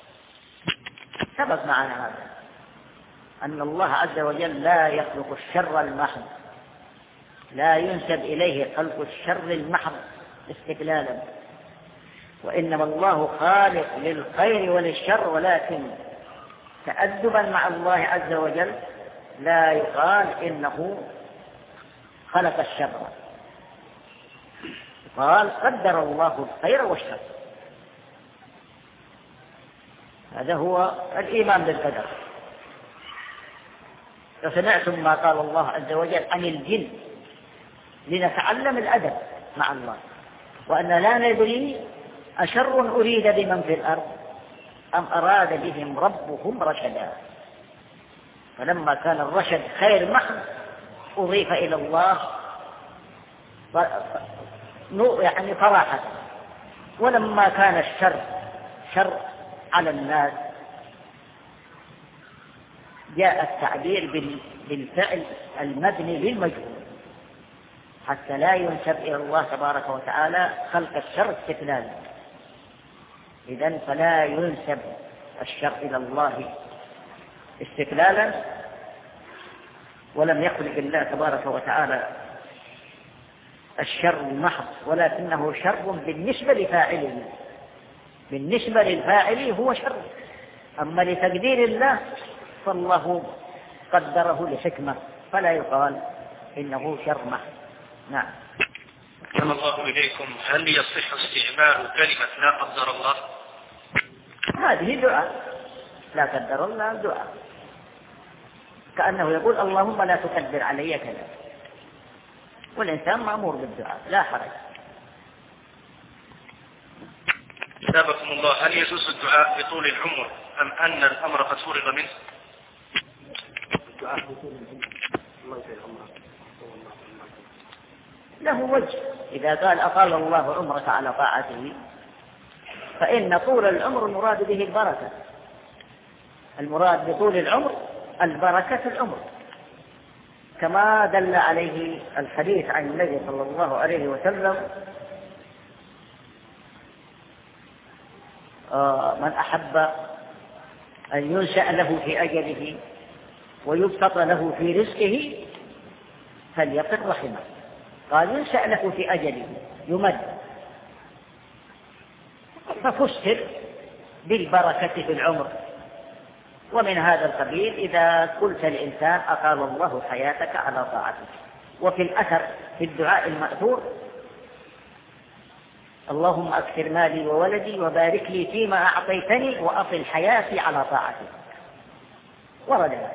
سبق معنا هذا، أن الله عز وجل لا يخلق الشر المحض، لا ينسب إليه خلق الشر المحض استقلالا، وإنما الله خالق للخير وللشر، ولكن تأدبا مع الله عز وجل لا يقال إنه خلق الشر، قال قدر الله الخير والشر. هذا هو الإيمان بالقدر. فسمعتم ما قال الله عز وجل عن الجن لنتعلم الأدب مع الله، وأن لا ندري أشر أريد بمن في الأرض أم أراد بهم ربهم رشدا. فلما كان الرشد خير محض أضيف إلى الله يعني صراحة، ولما كان الشر شر على الناس جاء التعبير بالفعل المبني للمجهول حتى لا ينسب إلى الله تبارك وتعالى خلق الشر استقلالا. إذن فلا ينسب الشر إلى الله استقلالا، ولم يخلق الله تبارك وتعالى الشر المحض، ولكنه شر بالنسبة لفاعله، بالنسبة للفاعل هو شر، أما لتقدير الله فالله قدره لحكمة، فلا يقال إنه شر محض. نعم. أحسن الله إليكم. هل يصح استعمال كلمة لا قدر الله؟ هذه دعاء، لا قدر الله دعاء، كأنه يقول اللهم لا تقدر علي كذا، والإنسان مأمور بالدعاء لا حرج. أثابكم الله. هل يجوز الدعاء بطول العمر أم أن الأمر قد فرغ منه؟ له وجه، إذا قال أطال الله عمرك على طاعته فإن طول العمر المراد به البركة، المراد بطول العمر البركة في العمر، كما دل عليه الحديث عن النبي صلى الله عليه وسلم: من أحب أن ينشأ له في أجله ويبسط له في رزقه فليقل رحمه. قال ينشأ له في أجله يمد، ففسر بالبركة في العمر. ومن هذا القبيل إذا قلت الإنسان: أطال الله حياتك على طاعته. وفي الأثر في الدعاء المأثور: اللهم أكثر مالي وولدي وبارك لي فيما أعطيتني وأطل حياتي على طاعتك. ورد هذا.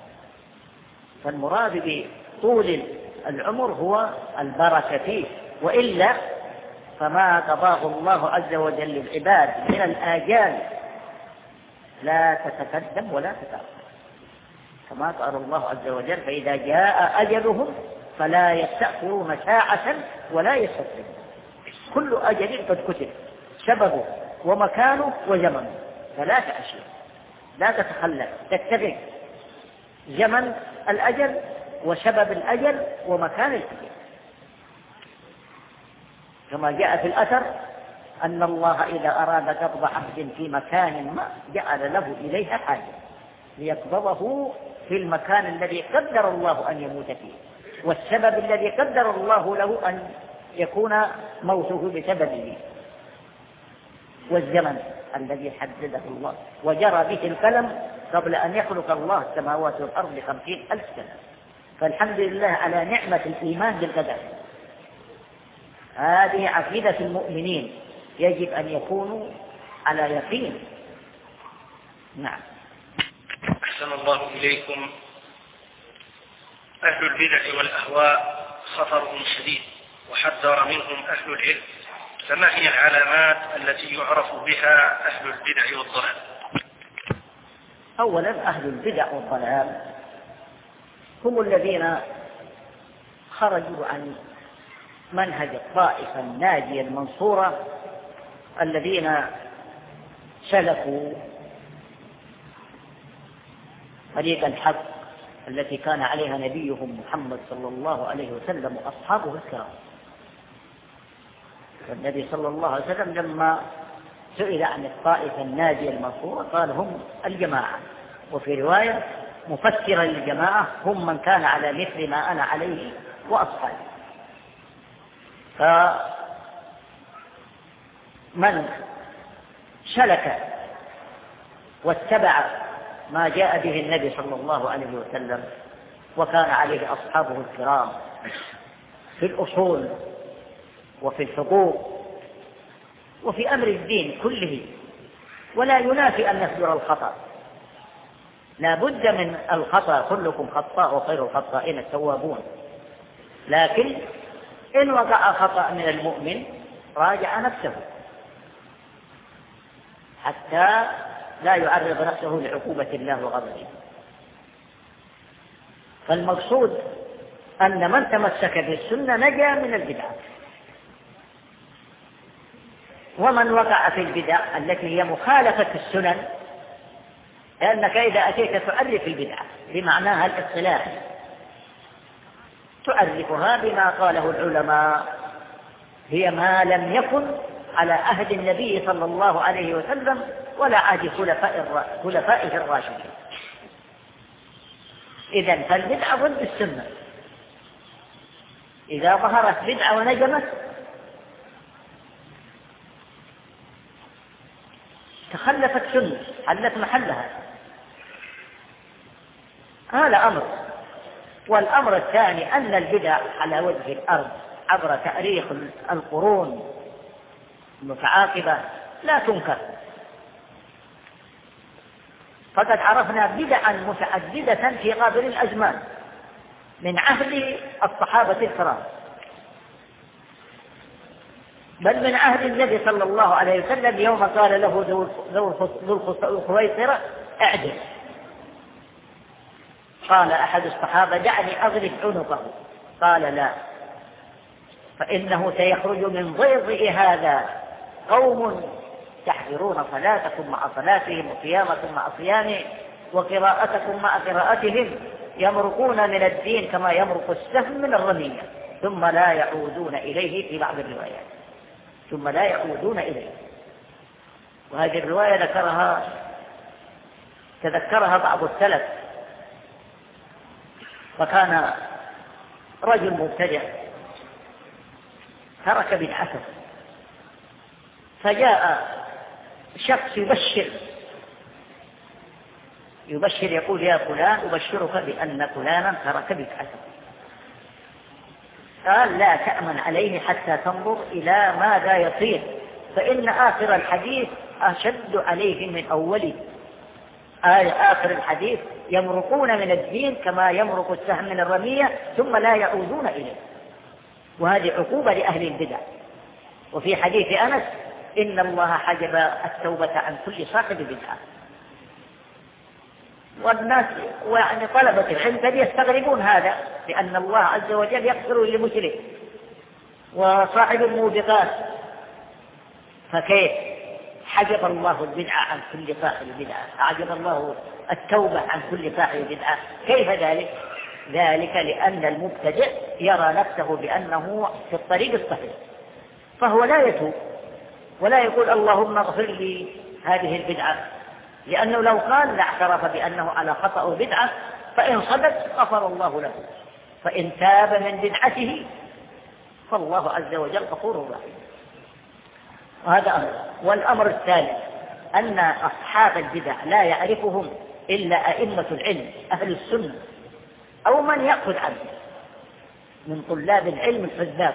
فالمراد بطول العمر هو البركة فيه، وإلا فما قضاه الله عز وجل للعباد من الآجال لا تتقدم ولا تتأخر، كما قال الله عز وجل: فإذا جاء أجلهم فلا يستأخرون ساعة ولا يستقدمون. كل أجل قد كتب، سببه ومكانه وزمنه، فلا تأشير، لا تتخلف، تتبع زمن الأجل وسبب الأجل ومكان الأجل. كما جاء في الأثر أن الله إذا أراد قبض عبد في مكان ما جعل له إليها حاجة ليقبضه في المكان الذي قدر الله أن يموت فيه، والسبب الذي قدر الله له أن يكون موته بسببه، والزمن الذي حدده الله وجرى به القلم قبل أن يخلق الله السماوات والأرض 50,000 سنة. فالحمد لله على نعمة الإيمان بالقدر. هذه عقيدة المؤمنين، يجب أن يكونوا على يقين. نعم. أحسن الله إليكم. أهل البدع والأهواء خطرهم شديد وحذر منهم أهل العلم، فما هي العلامات التي يعرف بها أهل البدع والضلال؟ أولا أهل البدع والضلال هم الذين خرجوا عن منهج الطائفة الناجية المنصورة، الذين سلكوا طريق الحق التي كان عليها نبيهم محمد صلى الله عليه وسلم وأصحابه الكرام. والنبي صلى الله عليه وسلم لما سئل عن الطائفة الناجية المنصورة قال: هم الجماعة، وفي رواية مفسرا للجماعة: هم من كان على مثل ما أنا عليه وأصحابي. فمن سلك واتبع ما جاء به النبي صلى الله عليه وسلم وكان عليه أصحابه الكرام في الأصول وفي الحقوق وفي أمر الدين كله، ولا ينافي أن يصدر الخطأ، لا بد من الخطأ، كلكم خطاء وخير الخطائين التوابون، لكن إن وقع خطأ من المؤمن راجع نفسه حتى لا يعرض نفسه لعقوبة الله وغضبه. فالمقصود أن من تمسك بالسنة نجا من البدع، ومن وقع في البدع التي هي مخالفة السنن، لأنك إذا أتيت تعرف البدعة بمعناها الاصطلاحي تعرفها بما قاله العلماء: هي ما لم يكن على عهد النبي صلى الله عليه وسلم ولا عهد خلفائه الراشدين. إذن فالبدعة ضد السنة. إذا ظهرت بدعة ونجمت تخلفت سنة حلت محلها، هذا أمر. والأمر الثاني أن البدع على وجه الأرض عبر تاريخ القرون المتعاقبة لا تنكر، فقد عرفنا بدعا متعددة في غابر الأزمان من عهد الصحابة الكرام، بل من عهد النبي صلى الله عليه وسلم يوم قال له ذو الخويصرة: اعدل. قال أحد الصحابة: دعني أضرب عنقه. قال: لا، فإنه سيخرج من ضيضئ هذا قوم تحذرون صلاتكم مع صلاتهم وقيامكم مع صيامهم وقراءتكم مع قراءتهم يمرقون من الدين كما يمرق السهم من الرمية ثم لا يعودون إليه في بعض الروايات، ثم لا يعودون إليه. وهذه الرواية تذكرها بعض السلف. فكان رجل مبتدع ترك بدعته، فجاء شخص يبشر يقول يا فلان أبشرك بأن فلانا ترك بدعته. قال لا تأمن عليه حتى تنظر إلى ماذا يصير، فإن آخر الحديث أشد عليه من أوله. آخر الحديث يمرقون من الدين كما يمرق السهم من الرمية ثم لا يعودون إليه، وهذه عقوبة لأهل البدع. وفي حديث أنس إن الله حجب التوبة عن كل صاحب بدعة. والناس ويعني طلبة العلم قد يستغربون هذا، لأن الله عز وجل يغفر للمشرك وصاحب الموبقات، فكيف حجب الله البدعة عن كل صاحب بدعة، حجب الله التوبة عن كل صاحب بدعة؟ كيف ذلك؟ ذلك لأن المبتدع يرى نفسه بأنه في الطريق الصحيح، فهو لا يتوب ولا يقول اللهم اغفر لي هذه البدعة، لأنه لو قال لاعترف بأنه على خطأ بدعة، فإن صدق غفر الله له، فإن تاب من بدعته فالله عز وجل غفور رحيم. وهذا أمر. والأمر الثالث أن أصحاب البدع لا يعرفهم إلا أئمة العلم أهل السنة أو من يأخذ عنه من طلاب العلم الحذاق.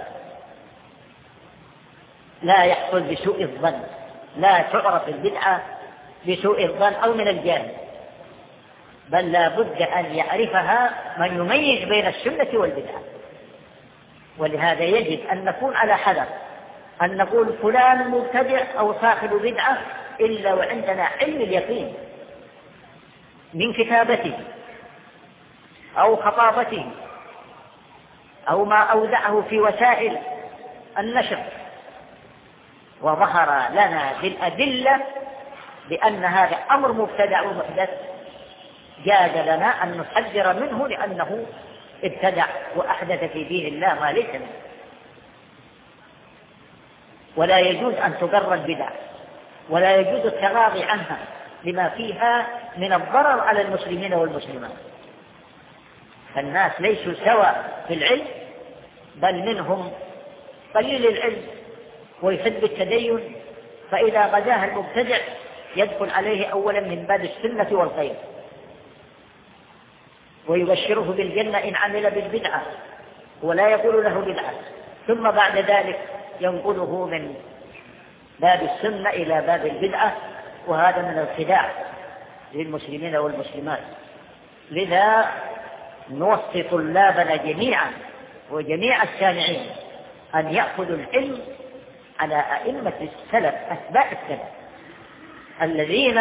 لا يحصل بسوء الظن، لا تعرف البدعة بسوء الظن أو من الجاهل، بل لا بد أن يعرفها من يميز بين السنة والبدعة. ولهذا يجب أن نكون على حذر أن نقول فلان مبتدع أو صاحب بدعة إلا وعندنا علم اليقين من كتابته أو خطابته أو ما أودعه في وسائل النشر، وظهر لنا بالأدلة بأن هذا أمر مبتدع ومحدث، جاز لنا أن نحذر منه لأنه ابتدع وأحدث في دين الله ما ليس منه. ولا يجوز أن تقر البدع ولا يجوز التغاضي عنها لما فيها من الضرر على المسلمين والمسلمات. فالناس ليسوا سواء في العلم، بل منهم قليل العلم ويحب التدين، فإذا غزاه المبتدع يدخل عليه أولا من باب السنة والخير ويبشره بالجنة إن عمل بالبدعة ولا يقول له بدعة، ثم بعد ذلك ينقله من باب السنة إلى باب البدعة، وهذا من الخداع للمسلمين والمسلمات. لذا نوصي طلابنا جميعا وجميع السامعين أن يأخذوا العلم على أئمة السلف أتباع السلف الذين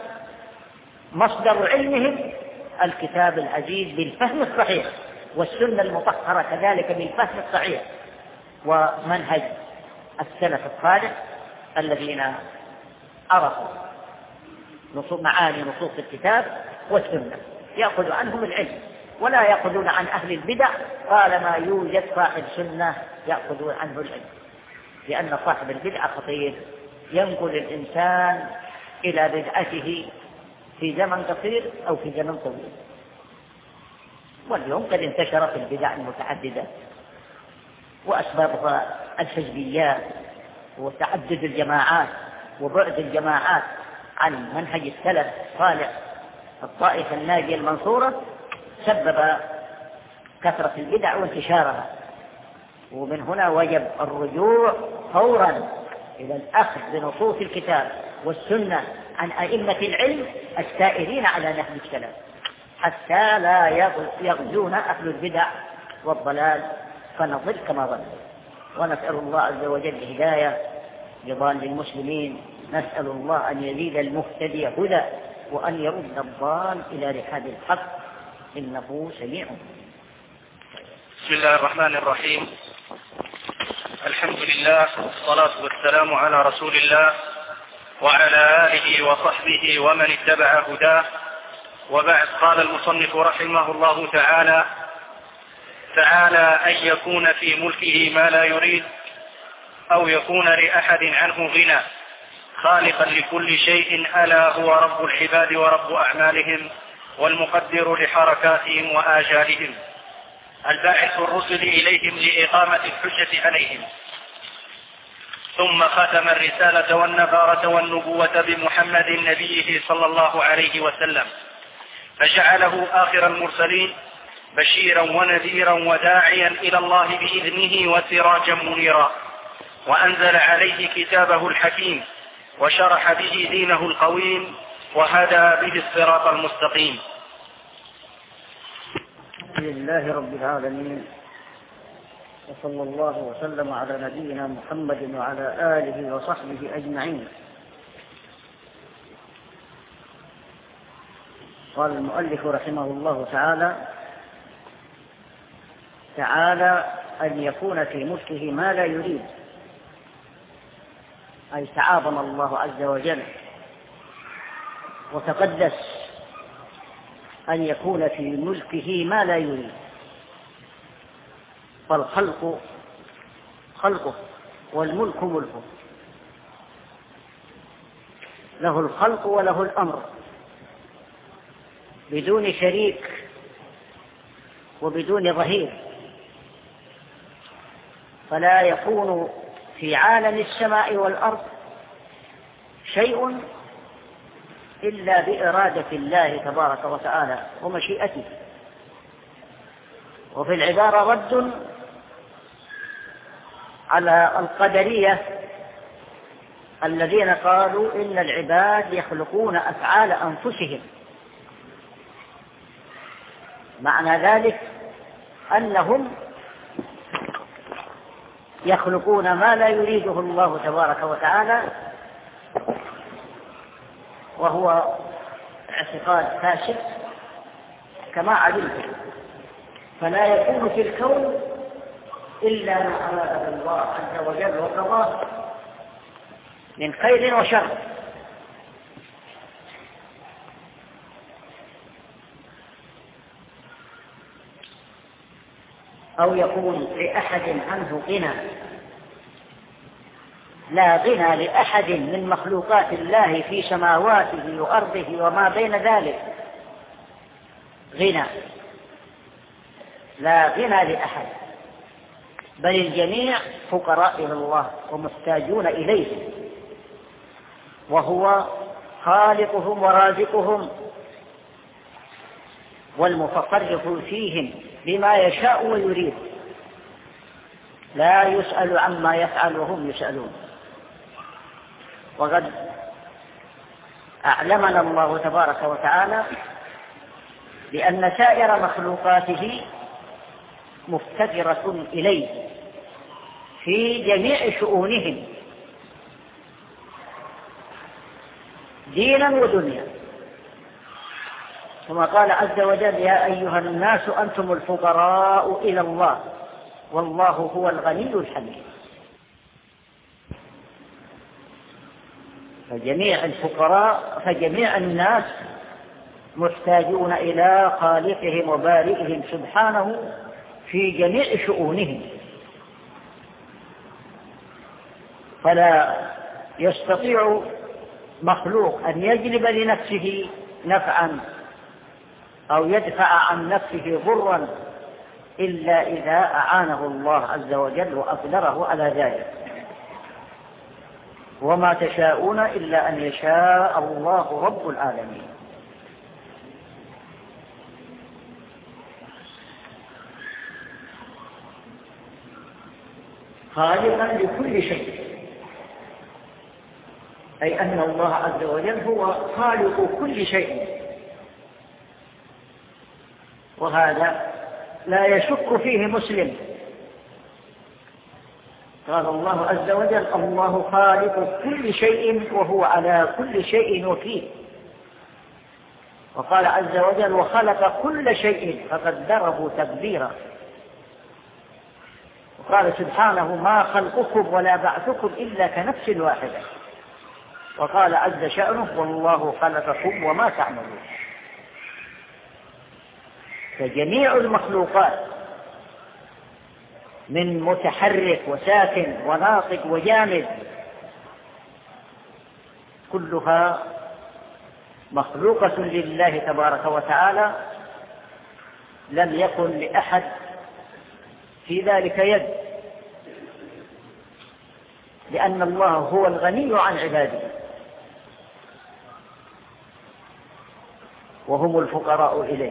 مصدر علمهم الكتاب العزيز بالفهم الصحيح والسنة المطهرة كذلك بالفهم الصحيح، ومنهج السلف الصالح الذين عرفوا معاني نصوص الكتاب والسنة، يأخذ عنهم العلم ولا يأخذون عن أهل البدع طالما يوجد صاحب سنة يأخذون عنه العلم، لأن صاحب البدعة خطير ينقل الإنسان إلى بدعته في زمن قصير أو في زمن طويل. واليوم قد انتشرت البدع المتعددة وأسبابها الحزبيات وتعدد الجماعات وبعد الجماعات عن منهج السلف الصالح الطائفة الناجية المنصورة، سبب كثرة البدع وانتشارها. ومن هنا وجب الرجوع فورا إلى الأخذ بنصوص الكتاب والسنة عن أئمة العلم السائرين على نهج السلف حتى لا يغزون أهل البدع والضلال فنضل كما ضل. ونسأل الله عز وجل الهداية لضال المسلمين، نسأل الله أن يزيد المهتدي هدى وأن يرد الضال إلى رحاب الحق إنه سميع. بسم الله الرحمن الرحيم. الحمد لله والصلاة والسلام على رسول الله وعلى آله وصحبه ومن اتبع هداه. وبعد، قال المصنف رحمه الله تعالى أن يكون في ملكه ما لا يريد أو يكون لأحد عنه غنى، خالقا لكل شيء ألا هو رب العباد ورب أعمالهم والمقدر لحركاتهم وآجالهم، الباعث الرسل إليهم لإقامة الحجة عليهم. ثم ختم الرسالة والنبارة والنبوة بمحمد نبيه صلى الله عليه وسلم، فجعله آخر المرسلين بشيرا ونذيرا وداعيا إلى الله بإذنه وسراجا منيرا، وأنزل عليه كتابه الحكيم وشرح به دينه القويم وهدى به الصراط المستقيم. لله رب العالمين، وصلى الله وسلم على نبينا محمد وعلى آله وصحبه أجمعين. قال المؤلف رحمه الله تعالى أن يكون في ملكه ما لا يريد، أي تعاظم الله عز وجل وتقدس أن يكون في ملكه ما لا يريد، فالخلق خلقه والملك ملكه، له الخلق وله الأمر بدون شريك وبدون ظهير، فلا يكون في عالم السماء والأرض شيء إلا بإرادة الله تبارك وتعالى ومشيئته. وفي العبارة رد على القدرية الذين قالوا إن العباد يخلقون أفعال أنفسهم، معنى ذلك أنهم يخلقون ما لا يريده الله تبارك وتعالى، وهو اعتقاد فاسد كما علمتم. فلا يكون في الكون إلا ما أراده الله عز وجل وقضاه من خير وشر. أو يكون لأحد عنه غنى، لا غنى لأحد من مخلوقات الله في سماواته وأرضه وما بين ذلك غنى، لا غنى لأحد، بل الجميع فقراء إلى الله ومحتاجون إليه، وهو خالقهم ورازقهم والمتصرف فيهم بما يشاء ويريد، لا يسأل عما يفعل وهم يسألون. وقد أعلمنا الله تبارك وتعالى بأن سائر مخلوقاته مفتقرة إليه في جميع شؤونهم دينا ودنيا. ثم قال عز وجل: يا أيها الناس أنتم الفقراء إلى الله والله هو الغني الحميد. فجميع الناس محتاجون إلى خالقهم وبارئهم سبحانه في جميع شؤونهم، فلا يستطيع مخلوق أن يجلب لنفسه نفعا أو يدفع عن نفسه ضرا إلا إذا أعانه الله عز وجل وأقدره على ذلك. وما تشاءون إلا أن يشاء الله رب العالمين. خالقا لكل شيء، أي أن الله عز وجل هو خالق كل شيء، وهذا لا يشك فيه مسلم. قال الله عز وجل: الله خالق كل شيء وهو على كل شيء وكيل. وقال عز وجل: وخلق كل شيء فقدره تقديرا. وقال سبحانه: ما خلقكم ولا بعثكم إلا كنفس واحدة. وقال عز شأنه والله خلقكم وما تعملون. فجميع المخلوقات من متحرك وساكن وناطق وجامد كلها مخلوقة لله تبارك وتعالى، لم يكن لأحد في ذلك يد، لأن الله هو الغني عن عباده وهم الفقراء إليه،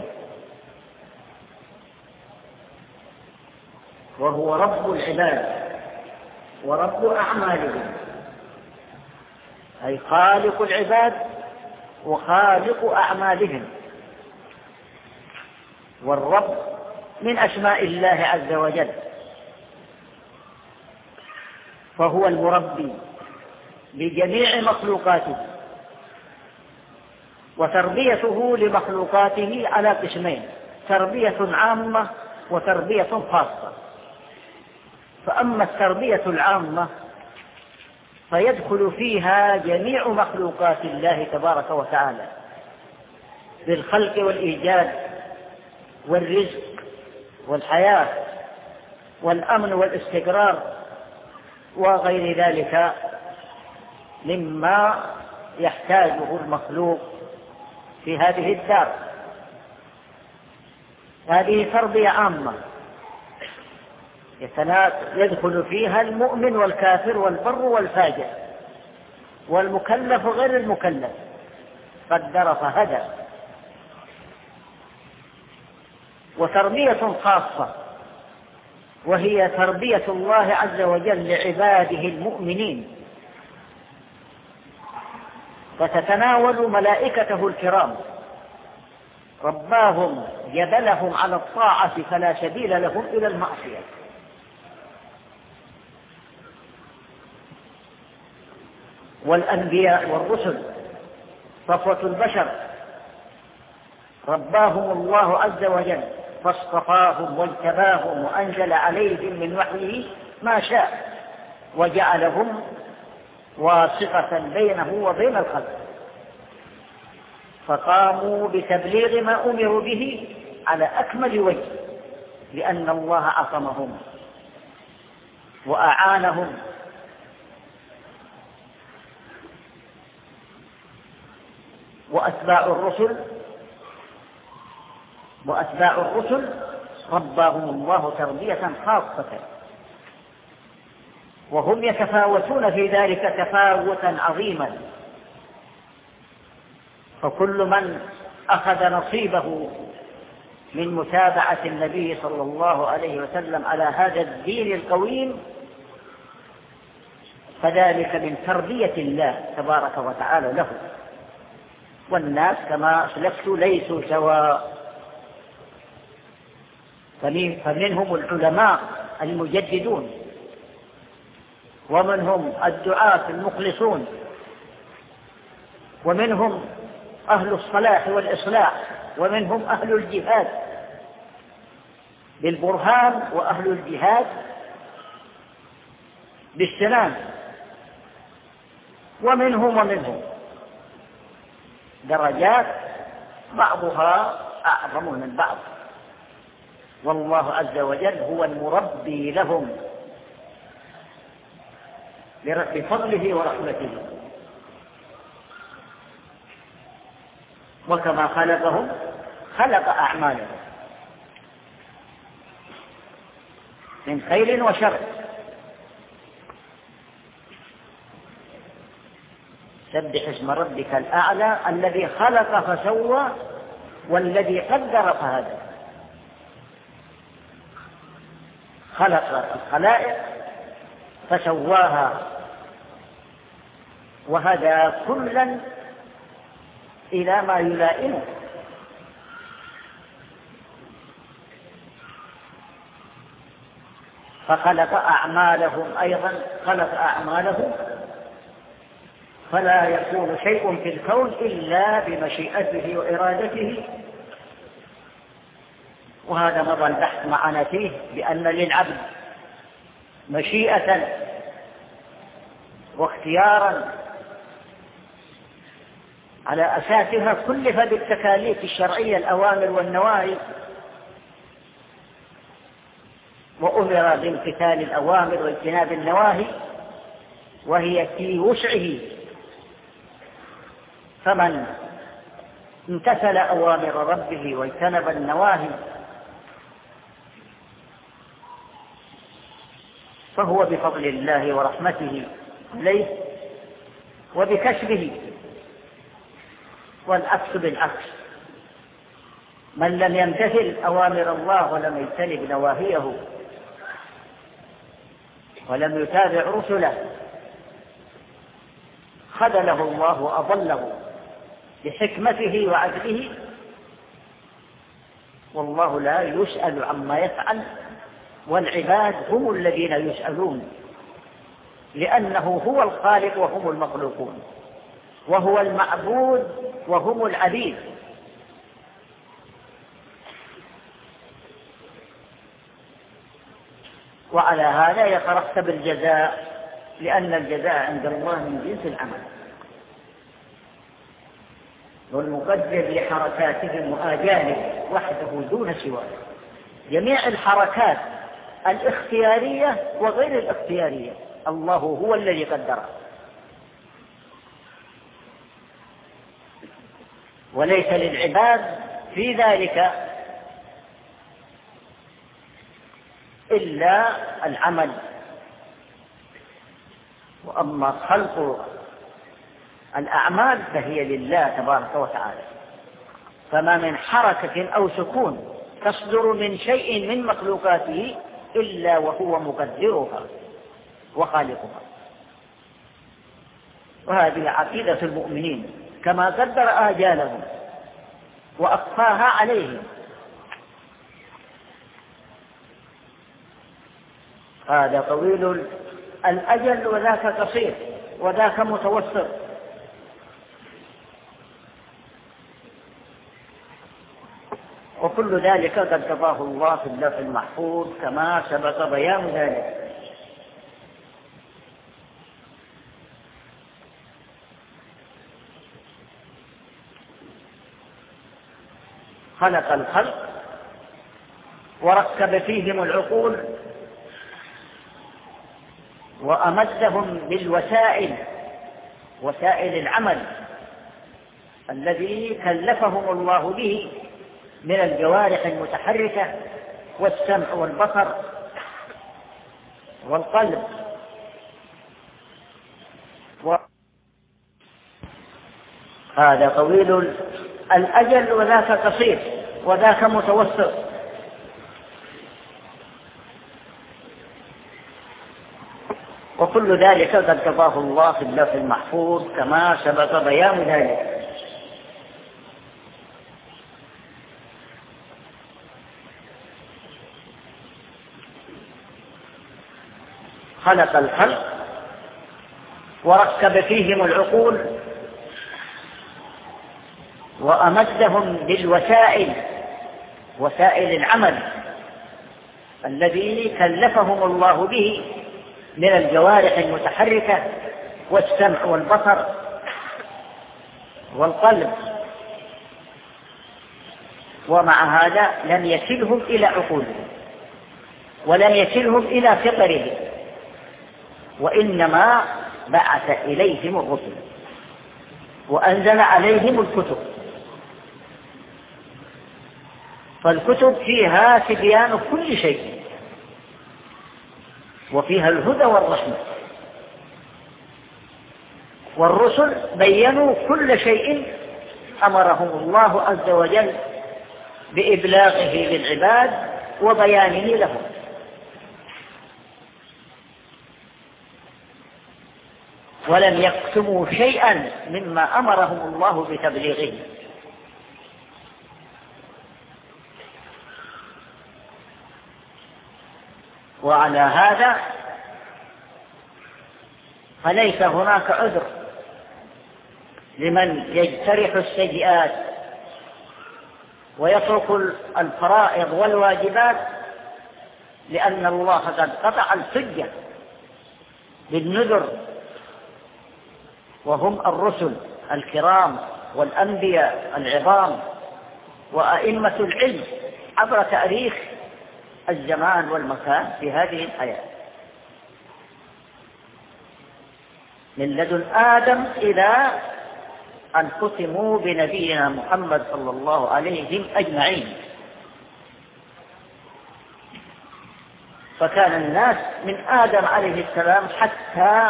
وهو رب العباد ورب أعمالهم، أي خالق العباد وخالق أعمالهم. والرب من أسماء الله عز وجل، فهو المربي لجميع مخلوقاته، وتربيته لمخلوقاته على قسمين: تربية عامة وتربية خاصة. فأما التربية العامة فيدخل فيها جميع مخلوقات الله تبارك وتعالى بالخلق والإيجاد والرزق والحياة والأمن والاستقرار وغير ذلك مما يحتاجه المخلوق في هذه الدار. هذه تربية عامة يدخل فيها المؤمن والكافر والبر والفاجر والمكلف وغير المكلف، قدر فهدى. وتربية خاصة وهي تربية الله عز وجل لعباده المؤمنين، فتتناول ملائكته الكرام، رباهم جبلهم على الطاعة فلا سبيل لهم إلى المعصية. والأنبياء والرسل صفوة البشر رباهم الله عز وجل فاصطفاهم واجتباهم وأنزل عليهم من وحيه ما شاء، وجعلهم واسطة بينه وبين الخلق، فقاموا بتبليغ ما أمروا به على أكمل وجه، لأن الله عصمهم وأعانهم. وأتباع الرسل رباهم الله تربية خاصة، وهم يتفاوتون في ذلك تفاوتا عظيما، فكل من أخذ نصيبه من متابعة النبي صلى الله عليه وسلم على هذا الدين القويم فذلك من تربية الله تبارك وتعالى له. والناس كما أسلفت ليسوا سواء، فمنهم العلماء المجددون، ومنهم الدعاة المخلصون، ومنهم أهل الصلاح والإصلاح، ومنهم أهل الجهاد بالبرهان، وأهل الجهاد بالسنان، ومنهم درجات بعضها أعظم من بعض، والله عز وجل هو المربي لهم بفضله ورحمته. وكما خلقهم خلق أعمالهم من خير وشر. سبح اسم ربك الأعلى الذي خلق فسوى والذي قدر فهدى. خلق الخلائق فسواها وهدى كلا إلى ما يلائمه. فخلق أعمالهم أيضا، خلق أعمالهم فلا يكون شيء في الكون إلا بمشيئته وإرادته. وهذا مضى البحث معنا فيه بأن للعبد مشيئة واختيارا على أساسها كلف بالتكاليف الشرعية الأوامر والنواهي، وأمر بامتثال الأوامر واجتناب النواهي، وهي في وسعه. فمن امتثل أوامر ربه واجتنب النواهي فهو بفضل الله ورحمته إليه وبكسبه، والعكس بالعكس. من لم يمتثل أوامر الله ولم يجتنب نواهيه ولم يتابع رسله خذله الله وأضله بحكمته وعدله، والله لا يسأل عما يفعل والعباد هم الذين يسألون، لأنه هو الخالق وهم المخلوقون، وهو المعبود وهم العبيد. وعلى هذا يترتب الجزاء، لأن الجزاء عند الله من جنس العمل. والمقدر لحركاتهم وآجالهم وحده دون سواه. جميع الحركات الاختيارية وغير الاختيارية الله هو الذي قدرها، وليس للعباد في ذلك إلا العمل. وأما خلق الأعمال فهي لله تبارك وتعالى، فما من حركة أو سكون تصدر من شيء من مخلوقاته إلا وهو مقدرها وخالقها. وهذه عقيدة المؤمنين، كما قدر آجالهم وأخفاها عليهم. هذا طويل الأجل وذاك قصير وذاك متوسط. وكل ذلك قد كتبه الله في اللوح المحفوظ كما سبق بيان ذلك. خلق الخلق وركب فيهم العقول وأمدهم بالوسائل، وسائل العمل الذي كلفهم الله به من الجوارح المتحركة والسمع والبصر والقلب. هذا طويل الأجل وذاك قصير وذاك متوسط. وكل ذلك قد كتبه الله في اللوح المحفوظ كما سبق بيان ذلك. خلق الخلق وركب فيهم العقول وأمدهم بالوسائل، وسائل العمل الذي كلفهم الله به من الجوارح المتحركة والسمع والبصر والقلب. ومع هذا لم يكلهم إلى عقولهم ولم يكلهم إلى فطرهم، وإنما بعث إليهم الرسل وأنزل عليهم الكتب. فالكتب فيها تبيان كل شيء، وفيها الهدى والرحمة. والرسل بيّنوا كل شيء أمرهم الله عز وجل بإبلاغه للعباد وبيانه لهم. ولم يكتموا شيئا مما أمرهم الله بتبليغه. وعلى هذا فليس هناك عذر لمن يجترح السيئات ويترك الفرائض والواجبات، لأن الله قد قطع الحجة بالنذر، وهم الرسل الكرام والأنبياء العظام وأئمة العلم عبر تاريخ الزمان والمكان في هذه الحياة، من لدن آدم إلى أن ختموا بنبينا محمد صلى الله عليه أجمعين. فكان الناس من آدم عليه السلام حتى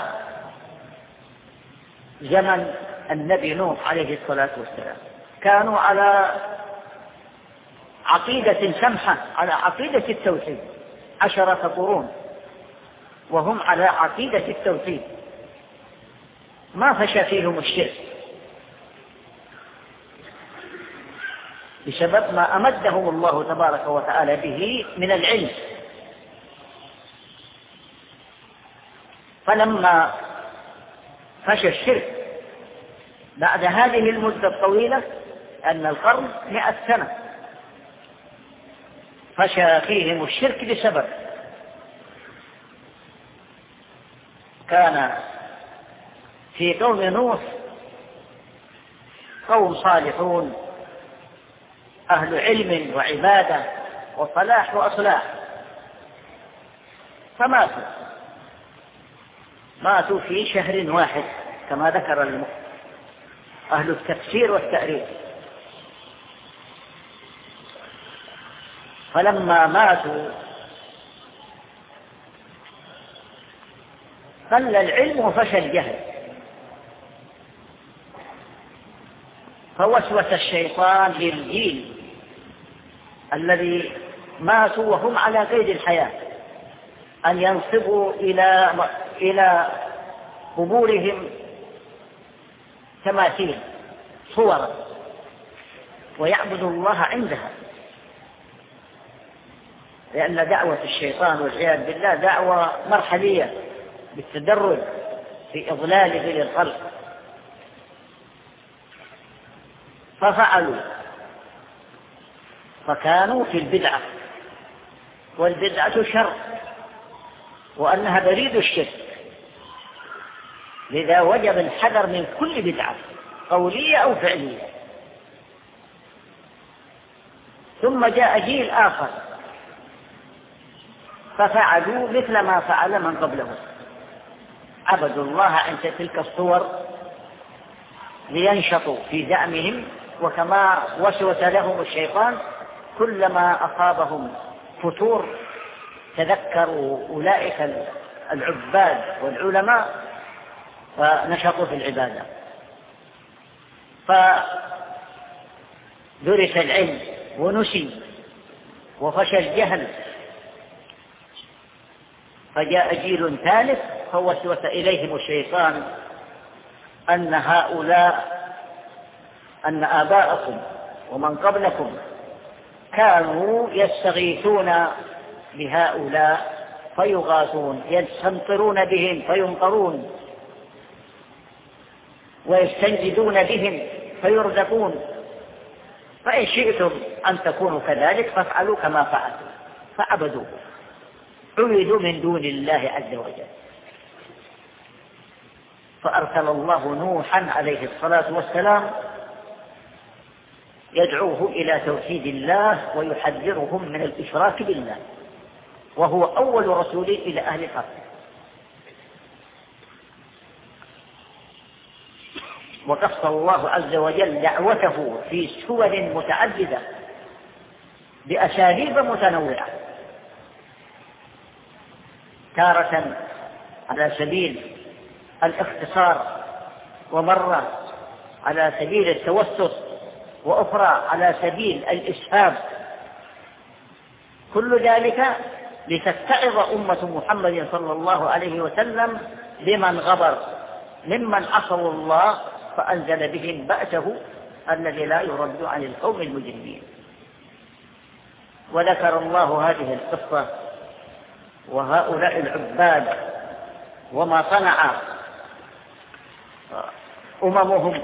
زمن النبي نوح عليه الصلاة والسلام كانوا على عقيدة سمحة، على عقيدة التوحيد 10 قرون وهم على عقيدة التوحيد، ما فشى فيهم الشرك بسبب ما أمدهم الله تبارك وتعالى به من العلم. فلما فشى الشرك بعد هذه المدة الطويلة، أن القرن 100 سنة، فشى فيهم الشرك لسبب كان في قوم نوح قوم صالحون أهل علم وعبادة وصلاح وأصلاح، ماتوا في شهر واحد كما ذكر أهل التفسير والتأريخ. فلما ماتوا قل العلم وفشى الجهل، فوسوس الشيطان للجيل الذي ماتوا وهم على قيد الحياة أن ينصبوا إلى قبورهم تماثيل صورا ويعبدوا الله عندها، لأن دعوة الشيطان والعياذ بالله دعوة مرحلية بالتدرج في إضلاله للخلق. ففعلوا فكانوا في البدعة، والبدعة شر وأنها بريد الشرك، لذا وجب الحذر من كل بدعة قولية أو فعلية. ثم جاء جيل آخر ففعلوا مثل ما فعل من قبلهم، عبدوا الله عند تلك الصور لينشطوا في زعمهم، وكما وسوس لهم الشيطان كلما أصابهم فتور تذكروا أولئك العباد والعلماء فنشطوا في العبادة، فدرس العلم ونسي وفشى الجهل، فجاء جيل ثالث فوسوس إليهم الشيطان أن آباءكم ومن قبلكم كانوا يستغيثون بهؤلاء فيغاثون، يستمطرون بهم فيمطرون، ويستنجدون بهم فيرزقون، فإن شئتم أن تكونوا كذلك فافعلوا كما فعلوا، فعبدوه، عبدوا من دون الله عز وجل. فأرسل الله نوحا عليه الصلاة والسلام يدعوه إلى توحيد الله ويحذرهم من الإشراك بالله، وهو أول رسول إلى أهل الأرض. وقص الله عز وجل دعوته في سور متعددة بأساليب متنوعة، تارة على سبيل الاختصار، ومرة على سبيل التوسط، وأخرى على سبيل الإسهاب، كل ذلك لتتعظ أمة محمد صلى الله عليه وسلم بمن غبر ممن عصوا الله فأنزل بهم بأسه الذي لا يرد عن القوم المجرمين. وذكر الله هذه القصة وهؤلاء العباد وما صنع أممهم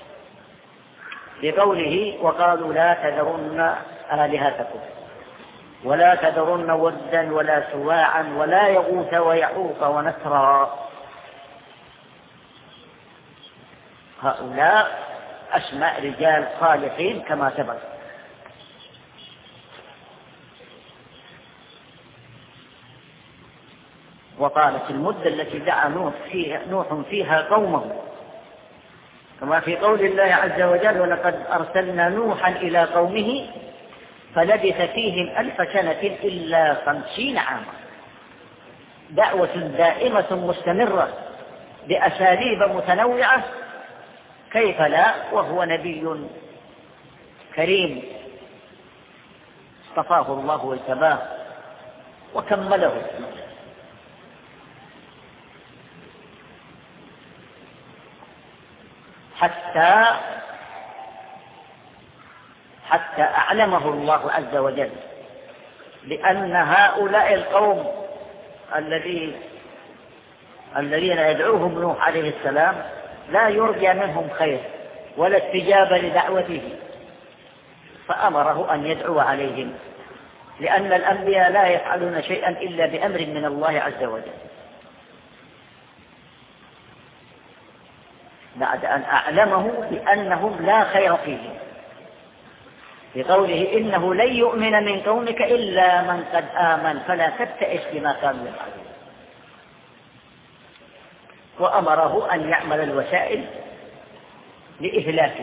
بقوله وقالوا لا تذرن آلهتكم ولا تذرن ودا ولا سواعا ولا يغوث ويعوق ونسرا. هؤلاء أسماء رجال صالحين كما سبق. وقالت المدة التي دعا نوح فيها قومه، كما في قول الله عز وجل: ولقد أرسلنا نوحا إلى قومه فلبث فيهم 1000 سنة إلا 50 عاما. دعوة دائمة مستمرة بأساليب متنوعة، كيف لا وهو نبي كريم اصطفاه الله واجتباه وكمله. حتى أعلمه الله عز وجل بأن هؤلاء القوم الذين يدعوهم نوح عليه السلام لا يرجى منهم خير ولا استجابة لدعوته، فأمره أن يدعو عليهم، لأن الأنبياء لا يفعلون شيئا إلا بأمر من الله عز وجل. بعد أن أعلمه بأنهم لا خير فيهم، بقوله: إنه لن يؤمن من قومك إلا من قد آمن فلا تبتئس بما كانوا يفعلون. وأمره أن يعمل الوسائل لإهلاكه،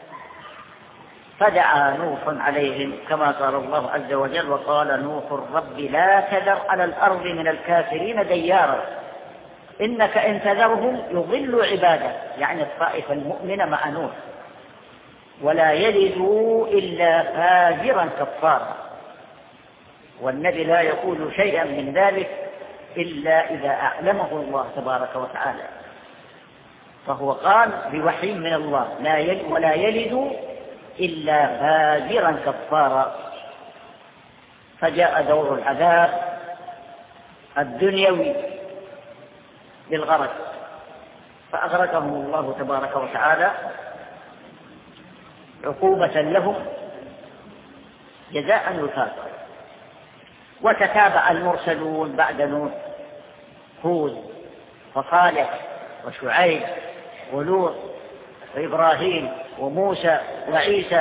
فدعا نوح عليهم كما قال الله عز وجل: وقال نوح رب لا تذر على الأرض من الكافرين ديارا إنك إن تذرهم يضلوا عبادك، يعني الطائفة المؤمنة مع نوح، ولا يلدوا إلا فاجرا كفارا. والنبي لا يقول شيئا من ذلك إلا إذا أعلمه الله تبارك وتعالى، فهو قال بوحي من الله: ولا يلد إلا فاجرا كفارا. فجاء دور العذاب الدنيوي بالغرق، فأغرقهم الله تبارك وتعالى عقوبة لهم جزاء وفاقا. وتتابع المرسلون بعد نوح: هود وصالح وشعيب ولوط وإبراهيم وموسى وعيسى،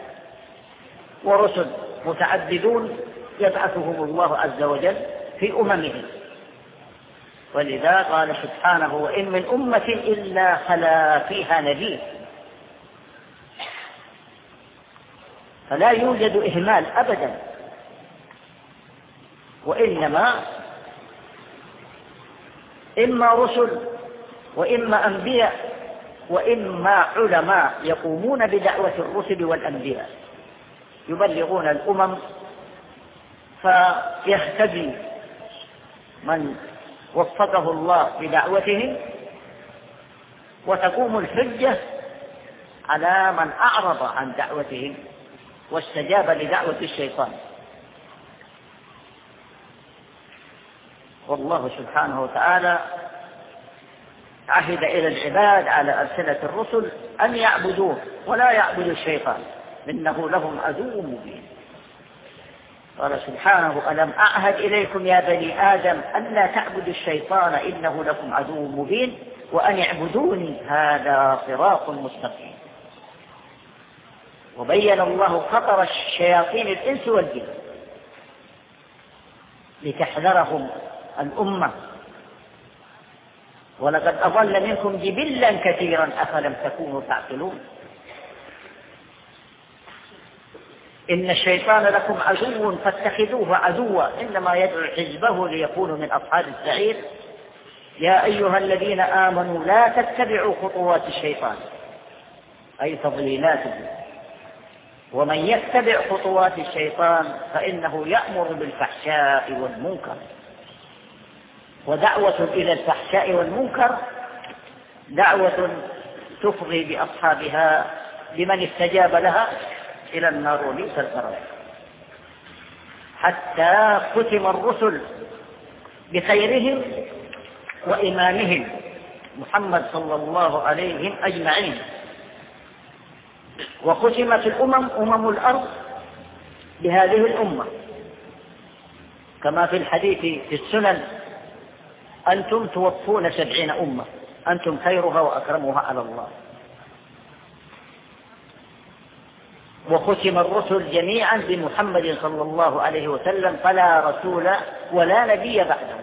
ورسل متعددون يبعثهم الله عز وجل في أممهم. ولذا قال سبحانه: وإن من أمة إلا خلا فيها نذير. فلا يوجد إهمال أبدا، وإنما إما رسل وإما أنبياء وإما علماء يقومون بدعوة الرسل والأنبياء، يبلغون الأمم فيهتدي من وفقه الله بدعوتهم، وتقوم الحجة على من أعرض عن دعوتهم واستجاب لدعوة الشيطان. والله سبحانه وتعالى عهد إلى العباد على ألسنة الرسل أن يعبدوه ولا يعبدوا الشيطان إنه لهم عدو مبين. قال سبحانه: ألم أعهد إليكم يا بني آدم أن لا تعبدوا الشيطان إنه لكم عدو مبين وأن اعبدوني هذا صراط مستقيم. وبين الله خطر الشياطين الإنس والجن لتحذرهم الأمة: ولقد أضل منكم جبلا كثيرا أفلم تكونوا تعقلون. إن الشيطان لكم عدو فاتخذوه عدوا إنما يدعو حزبه ليكونوا من أصحاب السعير. يا أيها الذين آمنوا لا تتبعوا خطوات الشيطان أي تضليلاته، ومن يتبع خطوات الشيطان فإنه يأمر بالفحشاء والمنكر. ودعوة إلى الفحشاء والمنكر دعوة تفضي بأصحابها لمن استجاب لها إلى النار وليس القرار. حتى ختم الرسل بخيرهم وإمامهم محمد صلى الله عليه أجمعين، وختمت أمم الأرض بهذه الأمة، كما في الحديث في السنن: أنتم توفون 70 أمة أنتم خيرها وأكرمها على الله. وختم الرسل جميعا بمحمد صلى الله عليه وسلم، فلا رسول ولا نبي بعده،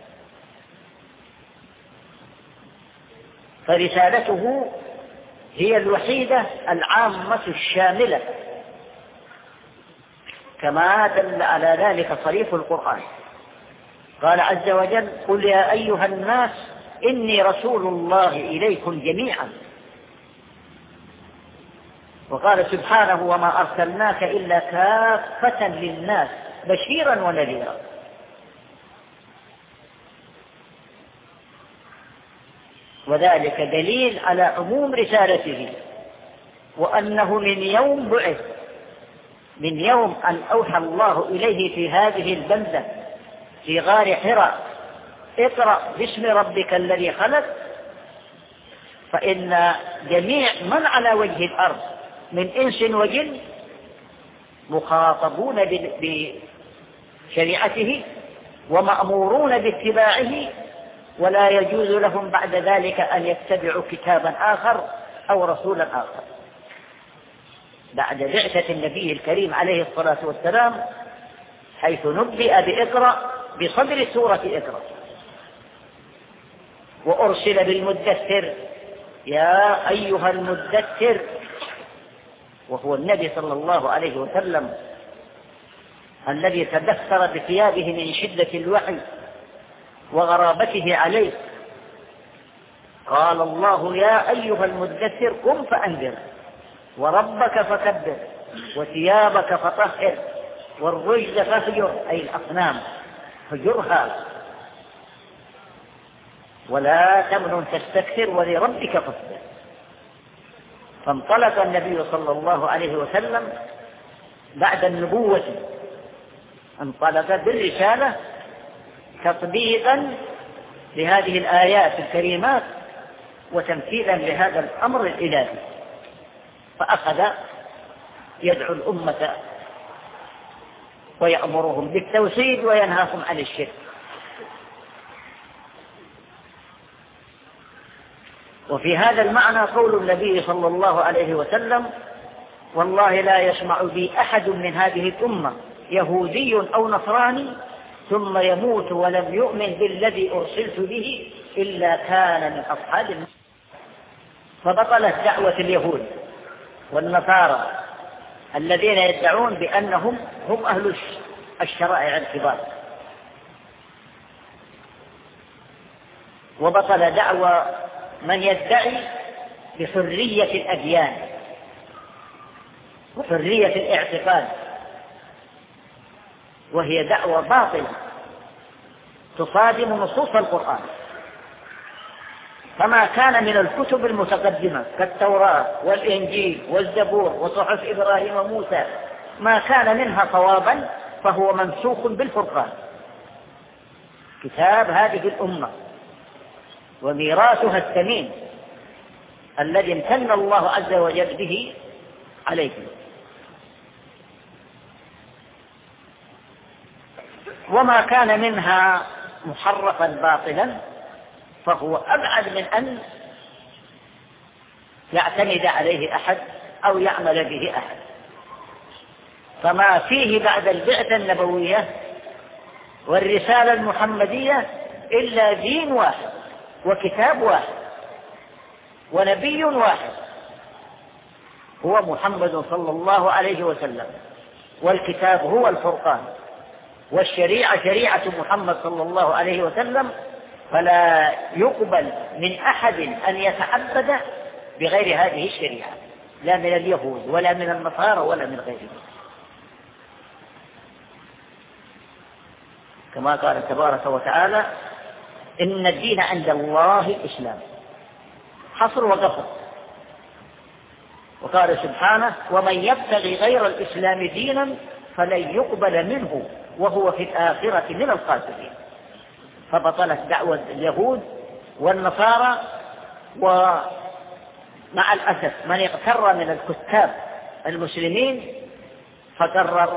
فرسالته هي الوحيدة العامة الشاملة، كما دل على ذلك صريح القرآن. قال عز وجل: قل يا أيها الناس إني رسول الله إليكم جميعا. وقال سبحانه: وما أرسلناك إلا كافة للناس بشيرا ونذيرا. وذلك دليل على عموم رسالته، وأنه من يوم بعث، من يوم أن أوحى الله إليه في هذه البلدة في غار حراء: اقرأ باسم ربك الذي خلق، فإن جميع من على وجه الأرض من إنس وجن مخاطبون بشريعته ومأمورون باتباعه، ولا يجوز لهم بعد ذلك أن يتبعوا كتابا آخر أو رسولا آخر. بعد بعثة النبي الكريم عليه الصلاة والسلام، حيث نبئ بإقرأ بصدر سورة إقرأ، وأرسل بالمدثر: يا أيها المدثر، وهو النبي صلى الله عليه وسلم الذي تدثر بثيابه من شدة الوحي وغرابته عليه. قال الله: يا أيها المدثر قم فأنذر وربك فكبر وثيابك فطهر والرجز فاهجر، أي الأصنام فجرها، ولا تمنن تستكثر ولربك فاصبر. فانطلق النبي صلى الله عليه وسلم بعد النبوة، انطلق بالرسالة تطبيقا لهذه الآيات الكريمات وتمثيلا لهذا الأمر الإلهي، فأخذ يدعو الأمة ويأمرهم بالتوحيد وينهاهم عن الشرك. وفي هذا المعنى قول النبي صلى الله عليه وسلم: والله لا يسمع بي أحد من هذه الأمة يهودي أو نصراني ثم يموت ولم يؤمن بالذي أرسلت به إلا كان من أصحاب النار. فبطلت دعوة اليهود والنصارى الذين يدعون بأنهم هم أهل الشرائع الكبار، وبطل دعوة من يدعي بحرية الأديان وحرية الاعتقاد، وهي دعوة باطلة تصادم نصوص القرآن. فما كان من الكتب المتقدمة كالتوراة والإنجيل والزبور وصحف إبراهيم وموسى ما كان منها صوابا فهو منسوخ بالفرقان، كتاب هذه الأمة وميراثها الثمين الذي امتن الله عز وجل به عليهم. وما كان منها محرفا باطلا فهو أبعد من أن يعتمد عليه أحد أو يعمل به أحد. فما فيه بعد البعثة النبوية والرسالة المحمدية إلا دين واحد وكتاب واحد ونبي واحد هو محمد صلى الله عليه وسلم، والكتاب هو الفرقان، والشريعة شريعة محمد صلى الله عليه وسلم، فلا يقبل من أحد أن يتعبد بغير هذه الشريعة، لا من اليهود ولا من النصارى ولا من غيرهم. كما قال تبارك وتعالى: إن الدين عند الله الإسلام، حصر وقصر. وقال سبحانه: ومن يبتغي غير الإسلام دينا فلن يقبل منه وهو في الآخرة من الخاسرين. فبطلت دعوة اليهود والنصارى. ومع الأسف من اغتر من الكتاب المسلمين فقرر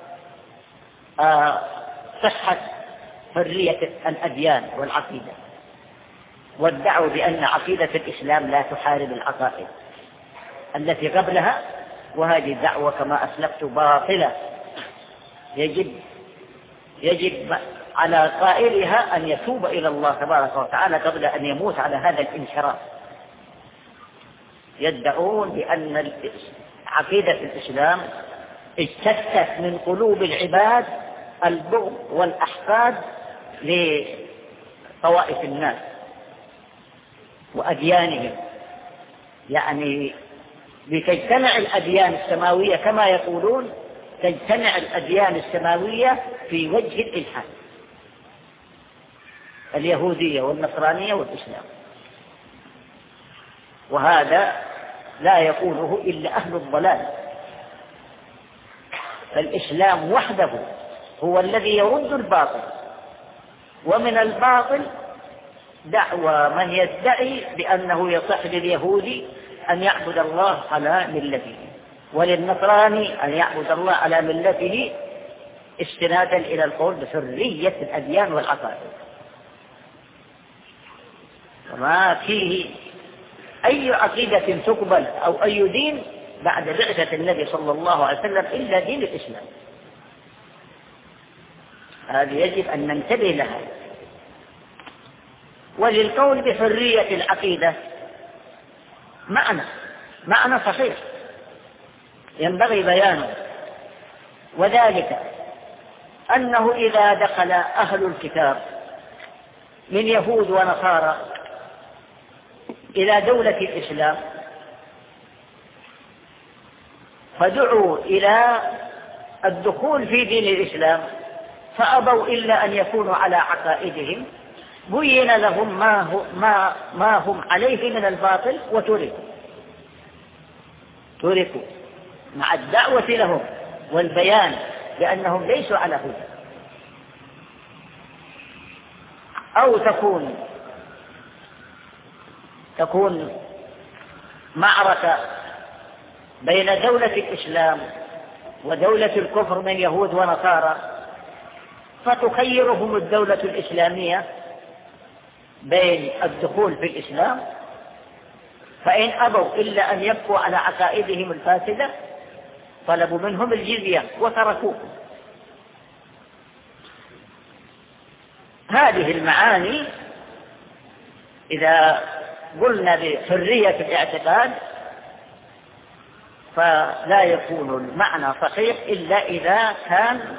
صحة حرية الأديان والعقيدة، وادعوا بأن عقيدة الإسلام لا تحارب العقائد التي قبلها وهذه دعوة كما أسلفت باطلة، يجب على قائلها أن يتوب إلى الله تبارك وتعالى قبل أن يموت على هذا الانحراف. يدعون بأن عقيدة الإسلام اجتثت من قلوب العباد البغض والأحقاد لطوائف الناس وأديانهم، يعني لتجتمع الأديان السماوية كما يقولون، تجتمع الأديان السماوية في وجه الإلحاد، اليهودية والنصرانية والإسلام. وهذا لا يقوله إلا أهل الضلال، فالإسلام وحده هو الذي يرد الباطل. ومن الباطل دعوى من يدعي بأنه يصح لليهودي أن يعبد الله على ملته وللنصراني أن يعبد الله على ملته، استنادا إلى القول بحرية الأديان والعقائد. وما فيه أي عقيدة تقبل أو أي دين بعد بعثة النبي صلى الله عليه وسلم إلا دين الإسلام. هذه يجب أن ننتبه لها. وللقول بحرية العقيدة معنى صحيح ينبغي بيانه، وذلك أنه إذا دخل أهل الكتاب من يهود ونصارى إلى دولة الإسلام فدعوا إلى الدخول في دين الإسلام فأبوا إلا أن يكونوا على عقائدهم، بين لهم ما هم عليه من الباطل وتركوا مع الدعوة لهم والبيان بأنهم ليسوا على هدى. أو تكون معركة بين دولة الإسلام ودولة الكفر من يهود ونصارى، فتخيرهم الدولة الإسلامية بين الدخول في الإسلام، فإن أبوا إلا أن يبقوا على عقائدهم الفاسدة طلبوا منهم الجزية وتركوهم. هذه المعاني إذا قلنا بحرية الاعتقاد فلا يكون المعنى صحيح إلا إذا كان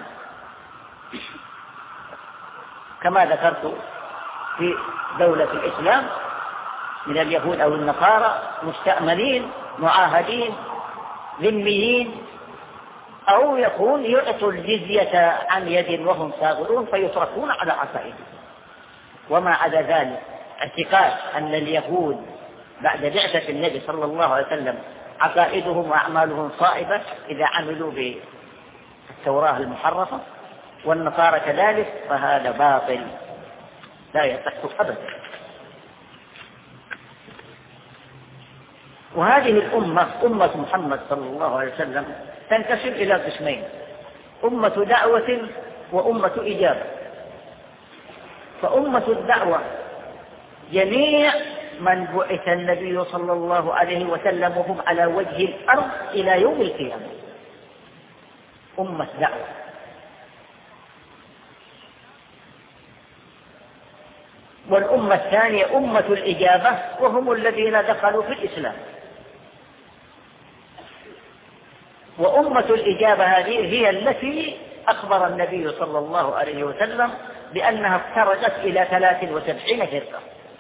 كما ذكرت في دولة الإسلام من اليهود أو النصارى مستأمنين معاهدين ذميين، أو يكون يعطوا الجزية عن يد وهم صاغرون فيتركون على عقائدهم. وما عدا ذلك اعتقاد أن اليهود بعد بعثة النبي صلى الله عليه وسلم عقائدهم وأعمالهم صائبة إذا عملوا بالتوراة المحرفة، والنصارى كذلك، فهذا باطل لا يصح أبدا. وهذه الأمة أمة محمد صلى الله عليه وسلم تنقسم إلى قسمين: أمة دعوة وأمة إجابة. فأمة الدعوة جميع من بعث النبي صلى الله عليه وسلم وهم على وجه الأرض إلى يوم القيامة، أمة دعوة. والأمة الثانية أمة الإجابة، وهم الذين دخلوا في الإسلام. وأمة الإجابة هذه هي التي أخبر النبي صلى الله عليه وسلم بأنها افترقت إلى 73 فرقة.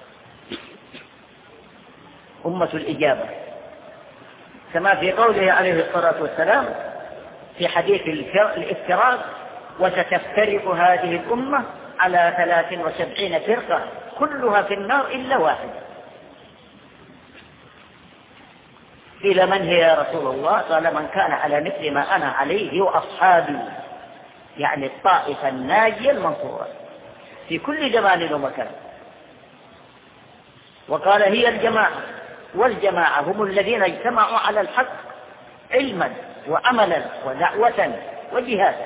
أمة الإجابة كما في قوله عليه الصلاة والسلام في حديث الافتراق: وستفترق هذه الأمة على 73 فرقة كلها في النار إلا واحدة. قيل: من هي يا رسول الله؟ قال: من كان على مثل ما أنا عليه وأصحابي، يعني الطائفة الناجية المنصورة في كل زمان ومكان. وقال: هي الجماعة، والجماعة هم الذين اجتمعوا على الحق علما وعملا ودعوة وجهادا،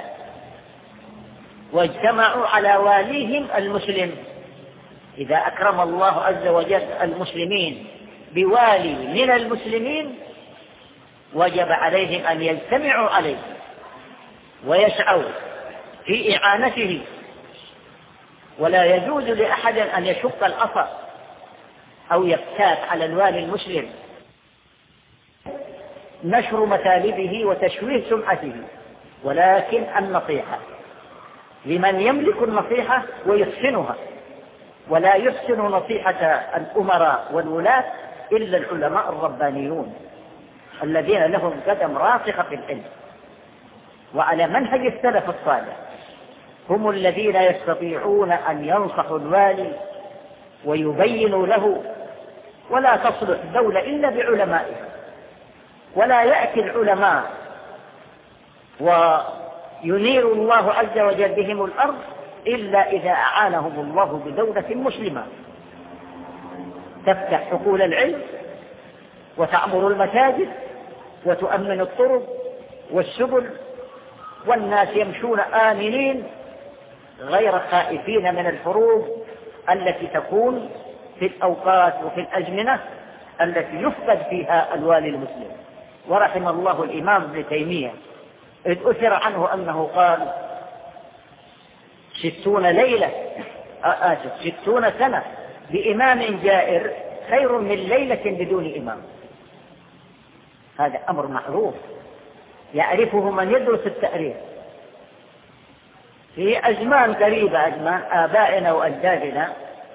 واجتمعوا على واليهم المسلم. إذا أكرم الله عز وجل المسلمين بوالي من المسلمين وجب عليهم أن يجتمعوا عليه ويسعوا في إعانته، ولا يجوز لأحد أن يشق العصا أو يفتات على الوالي المسلم نشر مطالبه وتشويه سمعته، ولكن النصيحة لمن يملك النصيحة ويحسنها، ولا يحسن نصيحة الأمراء والولاة إلا العلماء الربانيون الذين لهم قدم راسخة في العلم وعلى منهج السلف الصالح، هم الذين يستطيعون أن ينصحوا الوالي ويبينوا له. ولا تصلح دولة إلا بعلمائها، ولا يأتي العلماء وينير الله عز وجل بهم الأرض إلا إذا أعانهم الله بدولة مسلمة تفتح حقول العلم وتعمر المساجد وتؤمن الطرق والسبل، والناس يمشون آمنين غير خائفين من الحروب التي تكون في الأوقات وفي الأزمنة التي يفقد فيها الوالي المسلم. ورحم الله الإمام ابن تيمية إذ أثر عنه أنه قال 60 سنة بإمام جائر خير من ليلة بدون إمام. هذا أمر معروف يعرفه من يدرس التاريخ. في أزمان قريبة، أزمان آبائنا وأجدادنا،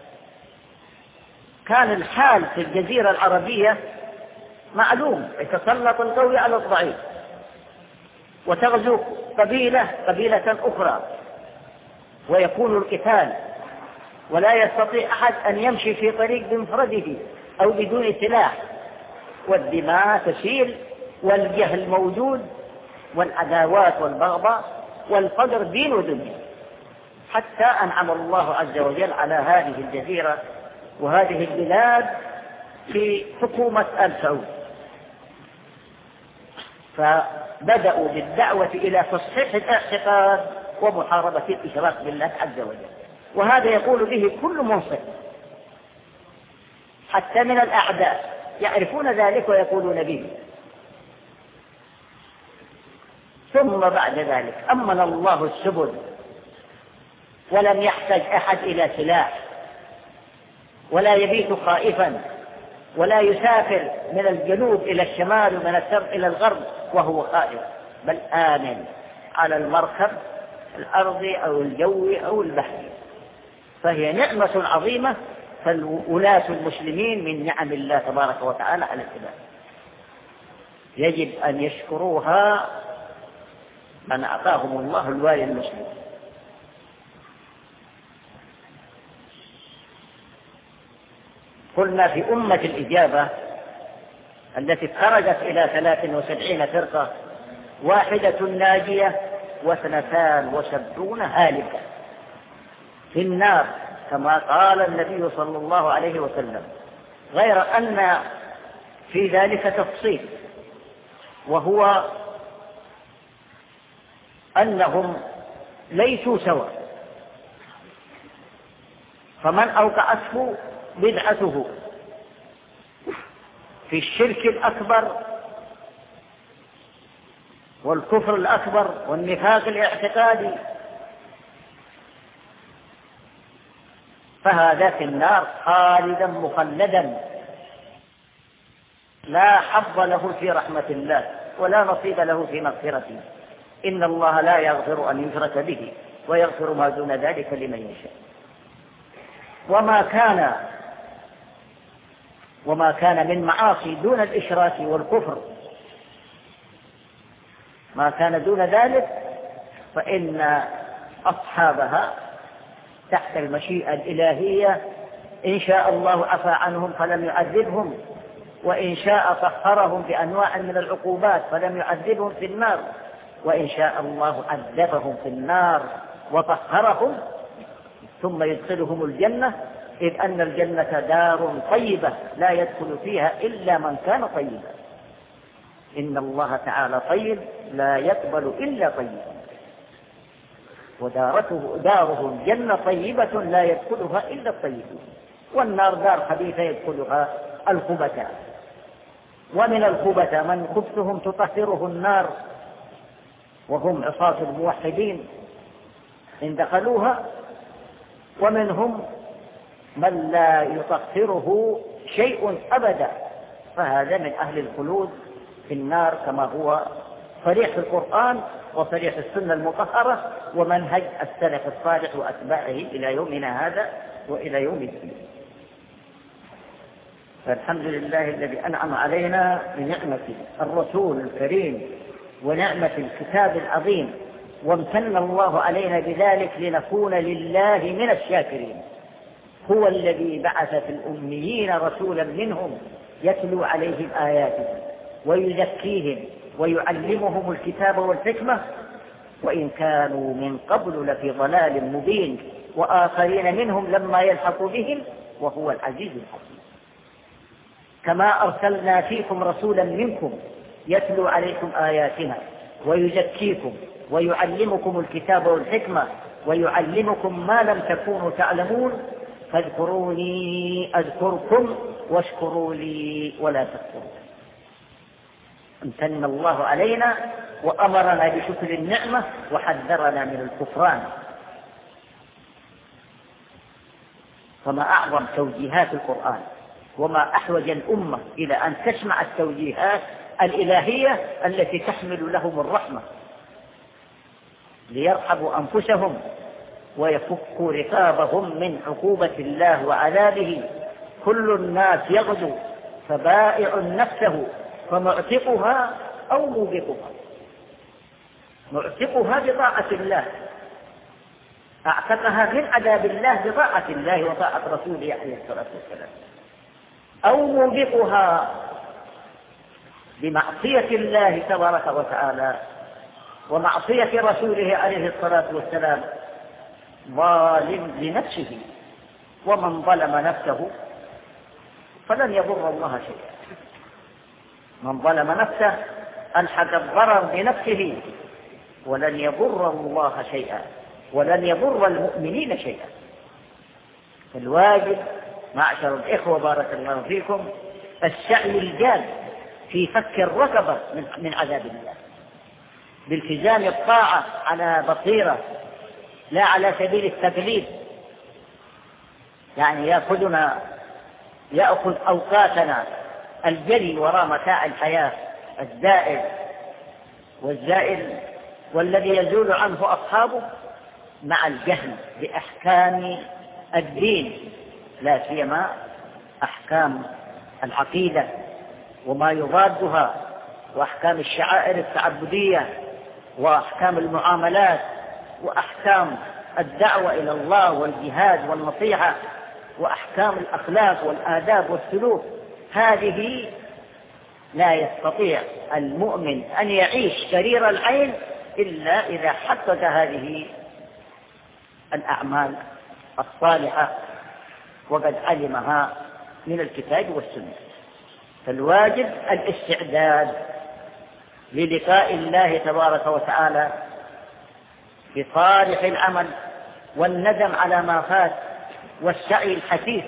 كان الحال في الجزيرة العربية معلوم، يتسلط القوي على الضعيف وتغزو قبيلة أخرى ويكون القتال، ولا يستطيع أحد أن يمشي في طريق بمفرده أو بدون سلاح، والدماء تسيل والجهل موجود والعداوات والبغضاء والفقر دين ودنيا، حتى أنعم الله عز وجل على هذه الجزيرة وهذه البلاد في حكومة آل سعود، فبدأوا بالدعوة إلى تصحيح الاعتقاد ومحاربة الإشراك بالله عز وجل. وهذا يقول به كل منصف حتى من الأعداء يعرفون ذلك ويقولون به. ثم بعد ذلك أمن الله السبل ولم يحتاج أحد إلى سلاح، ولا يبيت خائفا، ولا يسافر من الجنوب إلى الشمال ومن الشرق إلى الغرب وهو خائف، بل آمن على المركب الأرضي أو الجوي أو البحري. فهي نعمة عظيمة، فالولاة المسلمين من نعم الله تبارك وتعالى على العباد، يجب أن يشكروها من أعطاهم الله الوالي المسلم. قلنا في أمة الإجابة التي خرجت إلى 73 فرقة، 1 ناجية و72 هالكة في النار كما قال النبي صلى الله عليه وسلم، غير أن في ذلك تفصيل، وهو أنهم ليسوا سواء، فمن أوقعته بدعته في الشرك الأكبر والكفر الأكبر والنفاق الاعتقادي فهذا في النار خالدا مخلدا لا حظ له في رحمة الله ولا نصيب له في مغفرته. إن الله لا يغفر أن يشرك به ويغفر ما دون ذلك لمن يشاء. وما كان من معاصي دون الإشراك والكفر، ما كان دون ذلك فإن أصحابها تحت المشيئة الإلهية، إن شاء الله عفى عنهم فلم يعذبهم، وإن شاء طهرهم بأنواع من العقوبات فلم يعذبهم في النار، وإن شاء الله عذبهم في النار وطهرهم ثم يدخلهم الجنة، إذ أن الجنة دار طيبة لا يدخل فيها إلا من كان طيبا. إن الله تعالى طيب لا يقبل إلا طيبا، وداره الجنة طيبة لا يدخلها إلا الطيبون، والنار دار خبيثة يدخلها الخبثاء. ومن الخبث من خبثهم تطهره النار وهم عصاة الموحدين إن دخلوها، ومنهم من لا يطهره شيء أبدا، فهذا من أهل الخلود في النار كما هو صريح في القرآن وصريح السنة المطهرة ومنهج السلف الصالح وأتباعه إلى يومنا هذا وإلى يوم الدين. فالحمد لله الذي أنعم علينا بنعمة الرسول الكريم ونعمة الكتاب العظيم، وامتن الله علينا بذلك لنكون لله من الشاكرين. هو الذي بعث في الأميين رسولا منهم يتلو عليهم آياته ويزكيهم ويعلمهم الكتاب والحكمة وإن كانوا من قبل لفي ضلال مبين وآخرين منهم لما يلحقوا بهم وهو العزيز الحكيم. كما أرسلنا فيكم رسولا منكم يتلو عليكم آياتنا ويزكيكم ويعلمكم الكتاب والحكمة ويعلمكم ما لم تكونوا تعلمون فاذكروني أذكركم واشكروا لي ولا تكفرون. امتن الله علينا وأمرنا بشكر النعمة وحذرنا من الكفران. فما أعظم توجيهات القرآن وما أحوج الأمة إلى أن تسمع التوجيهات الإلهية التي تحمل لهم الرحمة ليرحبوا أنفسهم ويفكوا رقابهم من عقوبة الله وعذابه. كل الناس يغدو فبائع نفسه فمعتقها أو موبقها. معتقها بطاعة الله، أعتقها من عذاب الله بطاعة الله وطاعة رسوله عليه الصلاة والسلام، أو موبقها بمعصية الله تبارك وتعالى ومعصية رسوله عليه الصلاة والسلام، ظالم لنفسه. ومن ظلم نفسه فلن يضر الله شيئا. من ظلم نفسه ألحق الضرر بنفسه ولن يضر الله شيئا ولن يضر المؤمنين شيئا. الواجب معشر الإخوة بارك الله فيكم السعي الجاد في فك الرقبة من عذاب الله بالتزام الطاعة على بصيرة لا على سبيل التقليد، يعني يأخذ أوقاتنا الجري وراء متاع الحياة الزائل والذي يزول عنه أصحابه مع الجهل بأحكام الدين، لا سيما أحكام العقيدة وما يضادها وأحكام الشعائر التعبدية وأحكام المعاملات وأحكام الدعوة إلى الله والجهاد والنصيحة وأحكام الأخلاق والآداب والسلوك. هذه لا يستطيع المؤمن أن يعيش سرير العين إلا إذا حقق هذه الأعمال الصالحة وقد علمها من الكتاب والسنة. فالواجب الاستعداد للقاء الله تبارك وتعالى بصالح العمل والندم على ما فات والسعي الحثيث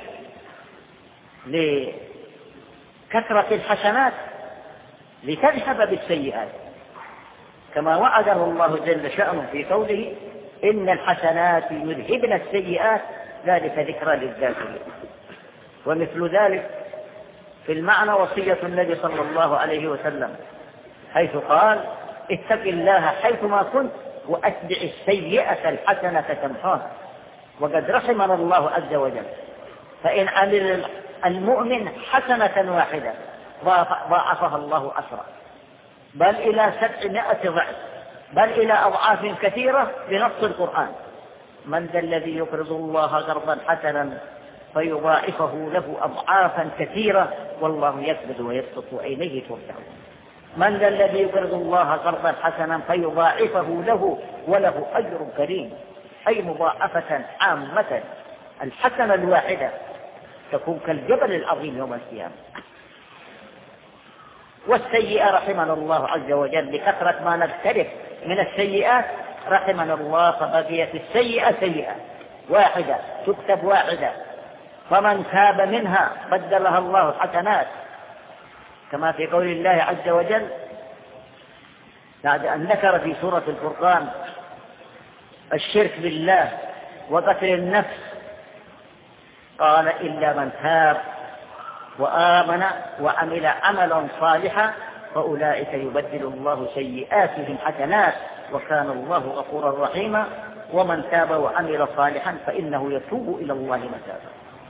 لكثرة الحسنات لتذهب بالسيئات، كما وعده الله جل شأنه في قوله إن الحسنات يذهبن السيئات ذلك ذكرى للذاكرين. ومثل ذلك في المعنى وصية النبي صلى الله عليه وسلم حيث قال اتق الله حيثما كنت وأتبع السيئة الحسنة تمحاها. وقد رحمنا الله عز وجل، فإن عمل المؤمن حسنة واحدة ضاعفها الله 10 بل إلى 700 ضعف بل إلى أضعاف كثيرة بنص القرآن. من ذا الذي يقرض الله قرضا حسنا فيضاعفه له أضعافا كثيرة والله يكبد ويبسط وإليه ترجعون. من ذا الذي يقرض الله قرضا حسنا فيضاعفه له وله أجر كريم، أي مضاعفة عامة. الحسنة الواحدة تكون كالجبل العظيم يوم القيامة. والسيئة رحمنا الله عز وجل بكثرة ما نقترف من السيئات رحمنا الله فبقيت السيئة سيئة واحدة تكتب واحدة، فمن تاب منها بدلها الله حسنات كما في قول الله عز وجل بعد أن ذكر في سورة الفرقان الشرك بالله وقتل النفس قال إلا من تاب وآمن وعمل عملا صالحا فأولئك يبدل الله سيئاتهم حسنات وكان الله غفورا رحيما ومن تاب وعمل صالحا فإنه يتوب إلى الله متابا.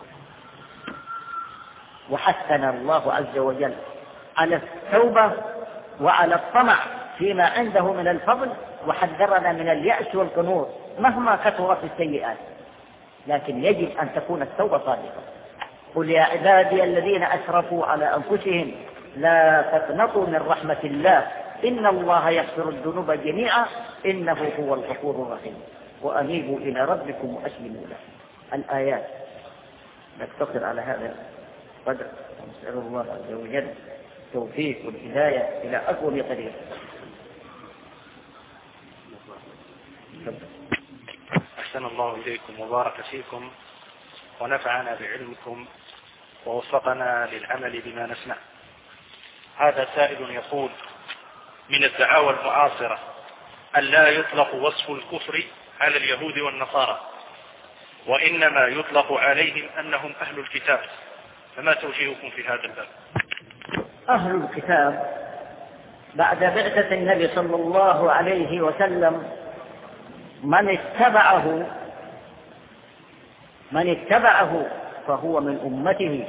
وحثنا الله عز وجل على التوبة وعلى الطمع فيما عنده من الفضل، وحذرنا من اليأس والقنوط مهما كثرت السيئات، لكن يجب أن تكون التوبة صادقة. قل يا عبادي الذين أسرفوا على أنفسهم لا تقنطوا من رحمة الله إن الله يغفر الذنوب جميعا إنه هو الغفور الرحيم وأنيبوا إلى ربكم وأسلموا له. الآيات. نقتصر على هذا القدر ونسأل الله عز وجل التوفيق والهداية إلى أقوم طريق. أحسن الله إليكم وبارك فيكم ونفعنا بعلمكم ووفقنا للعمل بما نسمع. هذا سائل يقول: من الدعاوى المعاصرة أن لا يطلق وصف الكفر على اليهود والنصارى، وإنما يطلق عليهم أنهم أهل الكتاب، فما توجيهكم في هذا الباب؟ أهل الكتاب بعد بعثة النبي صلى الله عليه وسلم من اتبعه فهو من أمته.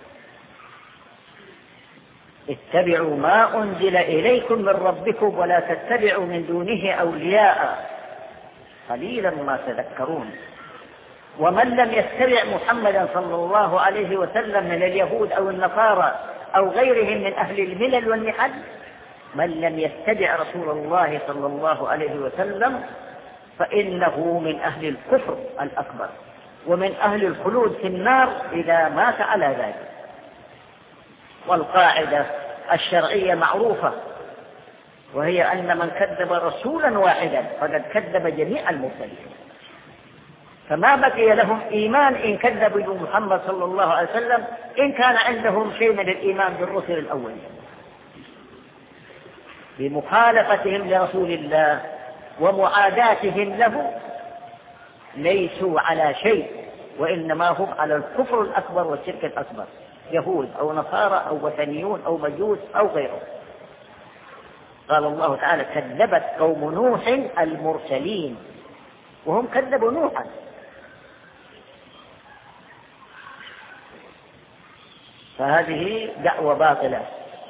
اتبعوا ما أنزل إليكم من ربكم ولا تتبعوا من دونه أولياء قليلا ما تذكرون. ومن لم يتبع محمدا صلى الله عليه وسلم من اليهود أو النصارى أو غيرهم من أهل الملل والنحل، من لم يتبع رسول الله صلى الله عليه وسلم فإنه من أهل الكفر الأكبر ومن أهل الخلود في النار إذا مات على ذلك. والقاعدة الشرعية معروفة، وهي أن من كذب رسولا واحدا فقد كذب جميع المرسلين، فما بقي لهم إيمان إن كذبوا محمد صلى الله عليه وسلم إن كان عندهم شيء من الإيمان بالرسل الأولين. بمخالفتهم لرسول الله ومعاداتهم له ليسوا على شيء، وإنما هم على الكفر الأكبر والشرك الأكبر، يهود أو نصارى أو وثنيون أو مجوس أو غيره. قال الله تعالى: كذبت قوم نوح المرسلين، وهم كذبوا نوحا. فهذه دعوة باطلة.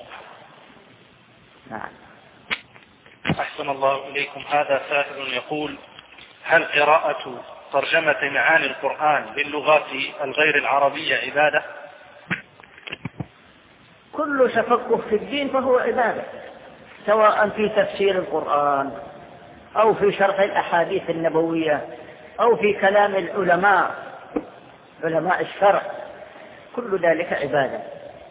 نعم. أحسن الله إليكم. هذا سائل يقول: هل قراءة ترجمة معاني القرآن باللغات الغير العربية عبادة؟ كل تفقه في الدين فهو عبادة، سواء في تفسير القرآن أو في شرح الأحاديث النبوية أو في كلام العلماء علماء الشرع، كل ذلك عبادة.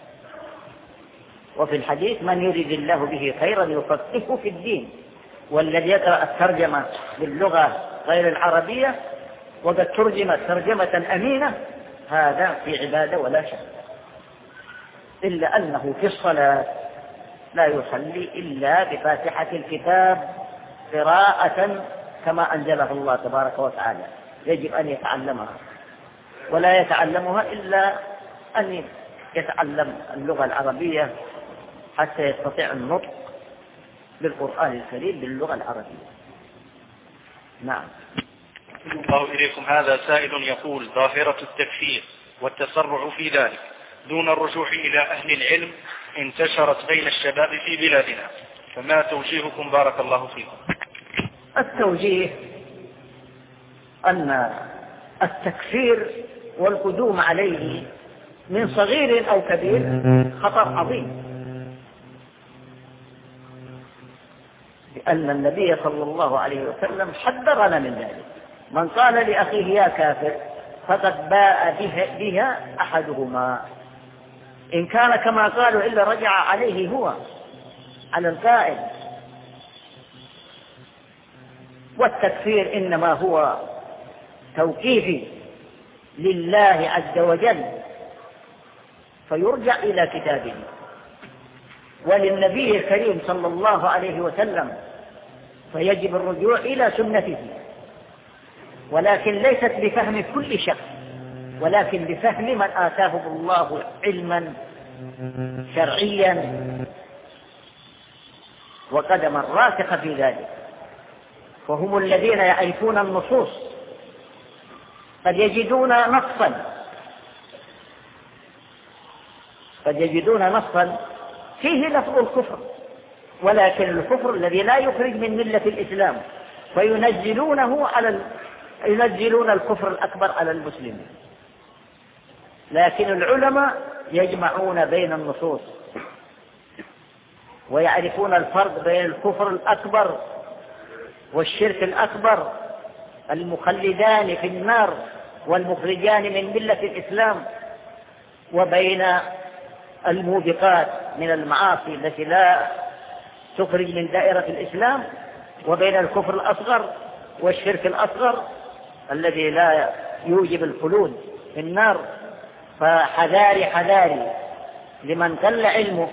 وفي الحديث: من يريد الله به خيرا يفقهه في الدين. والذي يقرأ الترجمة باللغة غير العربية وقد ترجمت ترجمة أمينة هذا في عبادة ولا شك، إلا أنه في الصلاة لا يصلي إلا بفاتحة الكتاب قراءة كما أنزله الله تبارك وتعالى، يجب أن يتعلمها، ولا يتعلمها إلا أن يتعلم اللغة العربية حتى يستطيع النطق بالقرآن الكريم باللغة العربية. نعم. الله إليكم. هذا سائل يقول: ظاهرة التكفير والتسرع في ذلك دون الرجوع إلى أهل العلم انتشرت بين الشباب في بلادنا، فما توجيهكم بارك الله فيكم؟ التوجيه أن التكفير والقدوم عليه من صغير أو كبير خطر عظيم، لأن النبي صلى الله عليه وسلم حذرنا من ذلك. من قال لأخيه يا كافر فقد باء بها أحدهما، إن كان كما قالوا إلا رجع عليه هو على القائل. والتكفير إنما هو توقيفي لله عز وجل، فيرجع إلى كتابه وللنبي الكريم صلى الله عليه وسلم، فيجب الرجوع إلى سنته، ولكن ليست بفهم كل شخص، ولكن بفهم من آتاه الله علما شرعيا وقدما راسخا في ذلك، وهم الذين يعرفون النصوص. قد يجدون نصا فيه لفظ الكفر، ولكن الكفر الذي لا يخرج من ملة الإسلام، ينزلون الكفر الأكبر على المسلمين. لكن العلماء يجمعون بين النصوص ويعرفون الفرق بين الكفر الأكبر والشرك الأكبر المخلدان في النار والمخرجان من ملة الإسلام، وبين الموبقات من المعاصي التي لا تخرج من دائرة الإسلام، وبين الكفر الأصغر والشرك الأصغر الذي لا يوجب الخلود في النار. فحذاري لمن قل علمه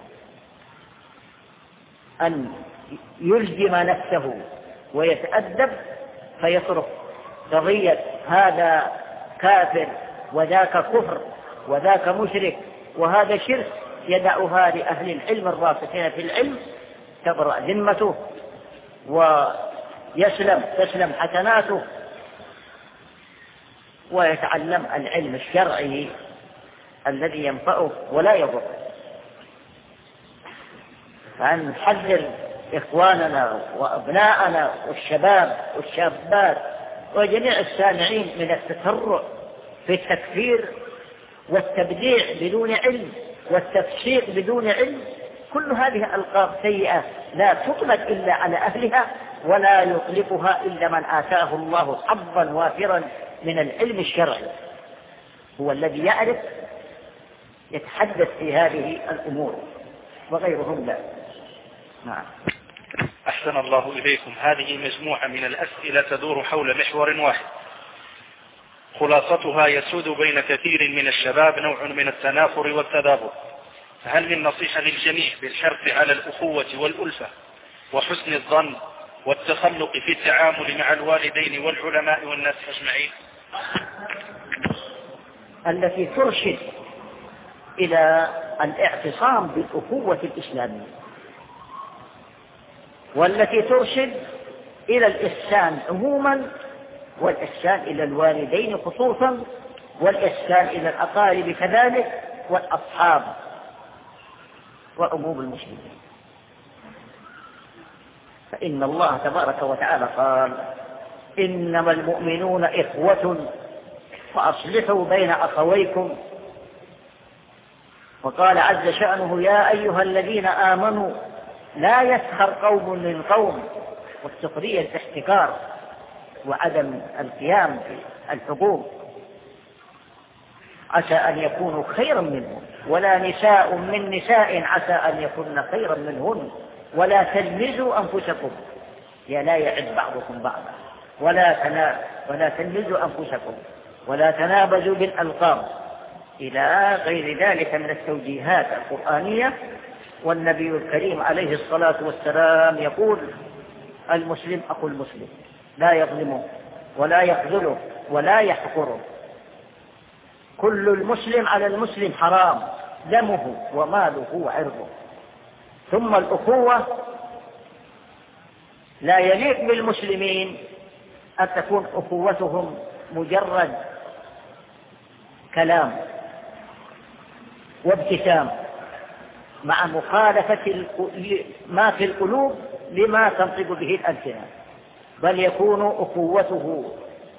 أن يلزم نفسه ويتأدب فيصرف قضية هذا كافر وذاك كفر وذاك مشرك وهذا شرك، يدعها لأهل العلم الراسخين في العلم تبرأ ذمته وتسلم حسناته، ويتعلم العلم الشرعي الذي ينفعه ولا يضر. فأن نحذر إخواننا وأبناءنا والشباب والشابات وجميع السامعين من التسرع في التكفير والتبديع بدون علم والتفسيق بدون علم. كل هذه ألقاب سيئة لا تطلق إلا على أهلها، ولا يطلقها إلا من آتاه الله حظا وافرا من العلم الشرعي، هو الذي يعرف يتحدث في هذه الأمور وغيرهم لا. نعم. أحسن الله إليكم. هذه مجموعة من الأسئلة تدور حول محور واحد، خلاصتها يسود بين كثير من الشباب نوع من التنافر والتدابر، فهل من نصيحة للجميع بالحرص على الأخوة والألفة وحسن الظن والتخلق في التعامل مع الوالدين والعلماء والناس أجمعين؟ التي ترشد إلى الاعتصام بالأخوة الإسلامية، والتي ترشد إلى الإحسان عموما، والإحسان إلى الوالدين خصوصا، والإحسان إلى الأقارب كذلك، والأصحاب وعموم المسلمين. فإن الله تبارك وتعالى قال: إنما المؤمنون إخوة فأصلحوا بين أخويكم. وقال عز شأنه: يا أيها الذين آمنوا لا يسخر قوم من قوم، والسخرية الاحتكار وعدم القيام بالحقوق، عسى أن يكونوا خيرا منهم، ولا نساء من نساء عسى أن يكون خيرا منهن، ولا تلمزوا أنفسكم، يا لا يعد بعضكم بعضا، ولا تلمزوا أنفسكم، ولا تنابزوا بالألقاب، إلى غير ذلك من التوجيهات القرآنية. والنبي الكريم عليه الصلاة والسلام يقول: المسلم أخو المسلم، لا يظلمه ولا يخذله ولا يحقره، كل المسلم على المسلم حرام، دمه وماله وعرضه. ثم الأخوة لا يليق بالمسلمين أن تكون أخوتهم مجرد كلام وابتسام، مع مخالفة ما في القلوب لما تنطق به الألسنة، بل يكون أخوته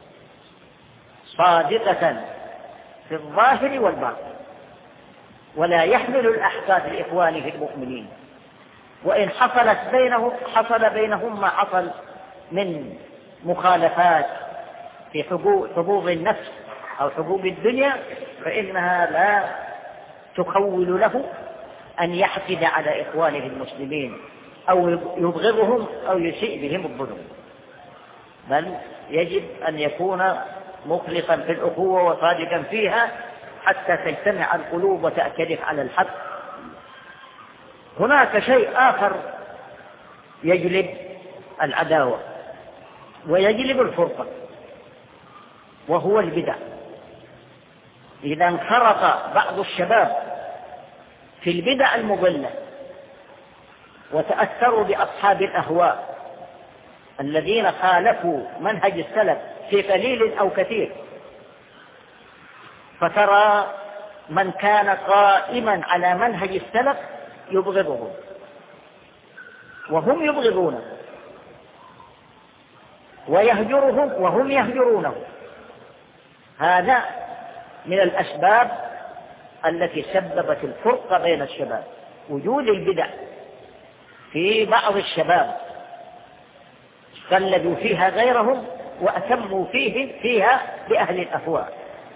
صادقة في الظاهر والباطن، ولا يحمل الأحقاد لإخوانه المؤمنين. وإن حصل بينهم ما حصل من مخالفات في حقوق النفس أو حقوق الدنيا، فإنها لا تخول له أن يحقد على إخوانه المسلمين أو يبغضهم أو يسيء بهم الظلم، بل يجب أن يكون مخلصا في الأخوة وصادقا فيها حتى تجتمع القلوب وتأتلف على الحق هناك شيء آخر يجلب العداوة ويجلب الفرقة، وهو البدع. إذا انخرط بعض الشباب في البدع المضلة وتأثروا بأصحاب الأهواء الذين خالفوا منهج السلف في قليل أو كثير، فترى من كان قائما على منهج السلف يبغضه وهم يبغضونه، ويهجرهم وهم يهجرونه. هذا من الأسباب التي سببت الفرقة بين الشباب، وجود البدع في بعض الشباب قلدوا فيها غيرهم وأتموا فيها بأهل الأهواء،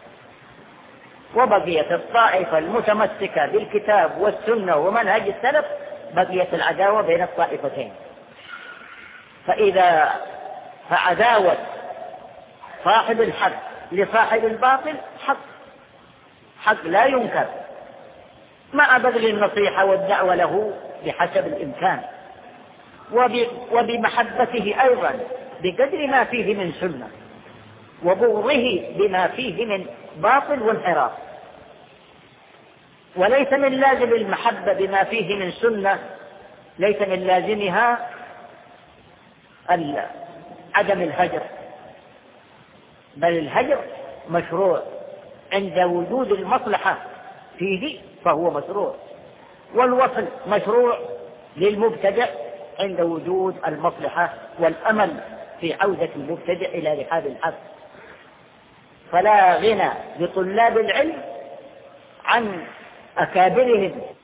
وبقيت الطائفة المتمسكة بالكتاب والسنة ومنهج السلف بقيت العداوة بين الطائفتين. فعداوة صاحب الحق لصاحب الباطل حق لا ينكر، مع بذل النصيحة والدعوة له بحسب الإمكان، وبمحبته أيضا بقدر ما فيه من سنة، وبغضه بما فيه من باطل وانحراف. وليس من لازم المحبة بما فيه من سنة، ليس من لازمها عدم الهجر، بل الهجر مشروع عند وجود المصلحة فيه فهو مشروع، والوصل مشروع للمبتدع عند وجود المصلحة والأمل في عودة المبتدع إلى رحاب الحق. فلا غنى لطلاب العلم عن أكابرهم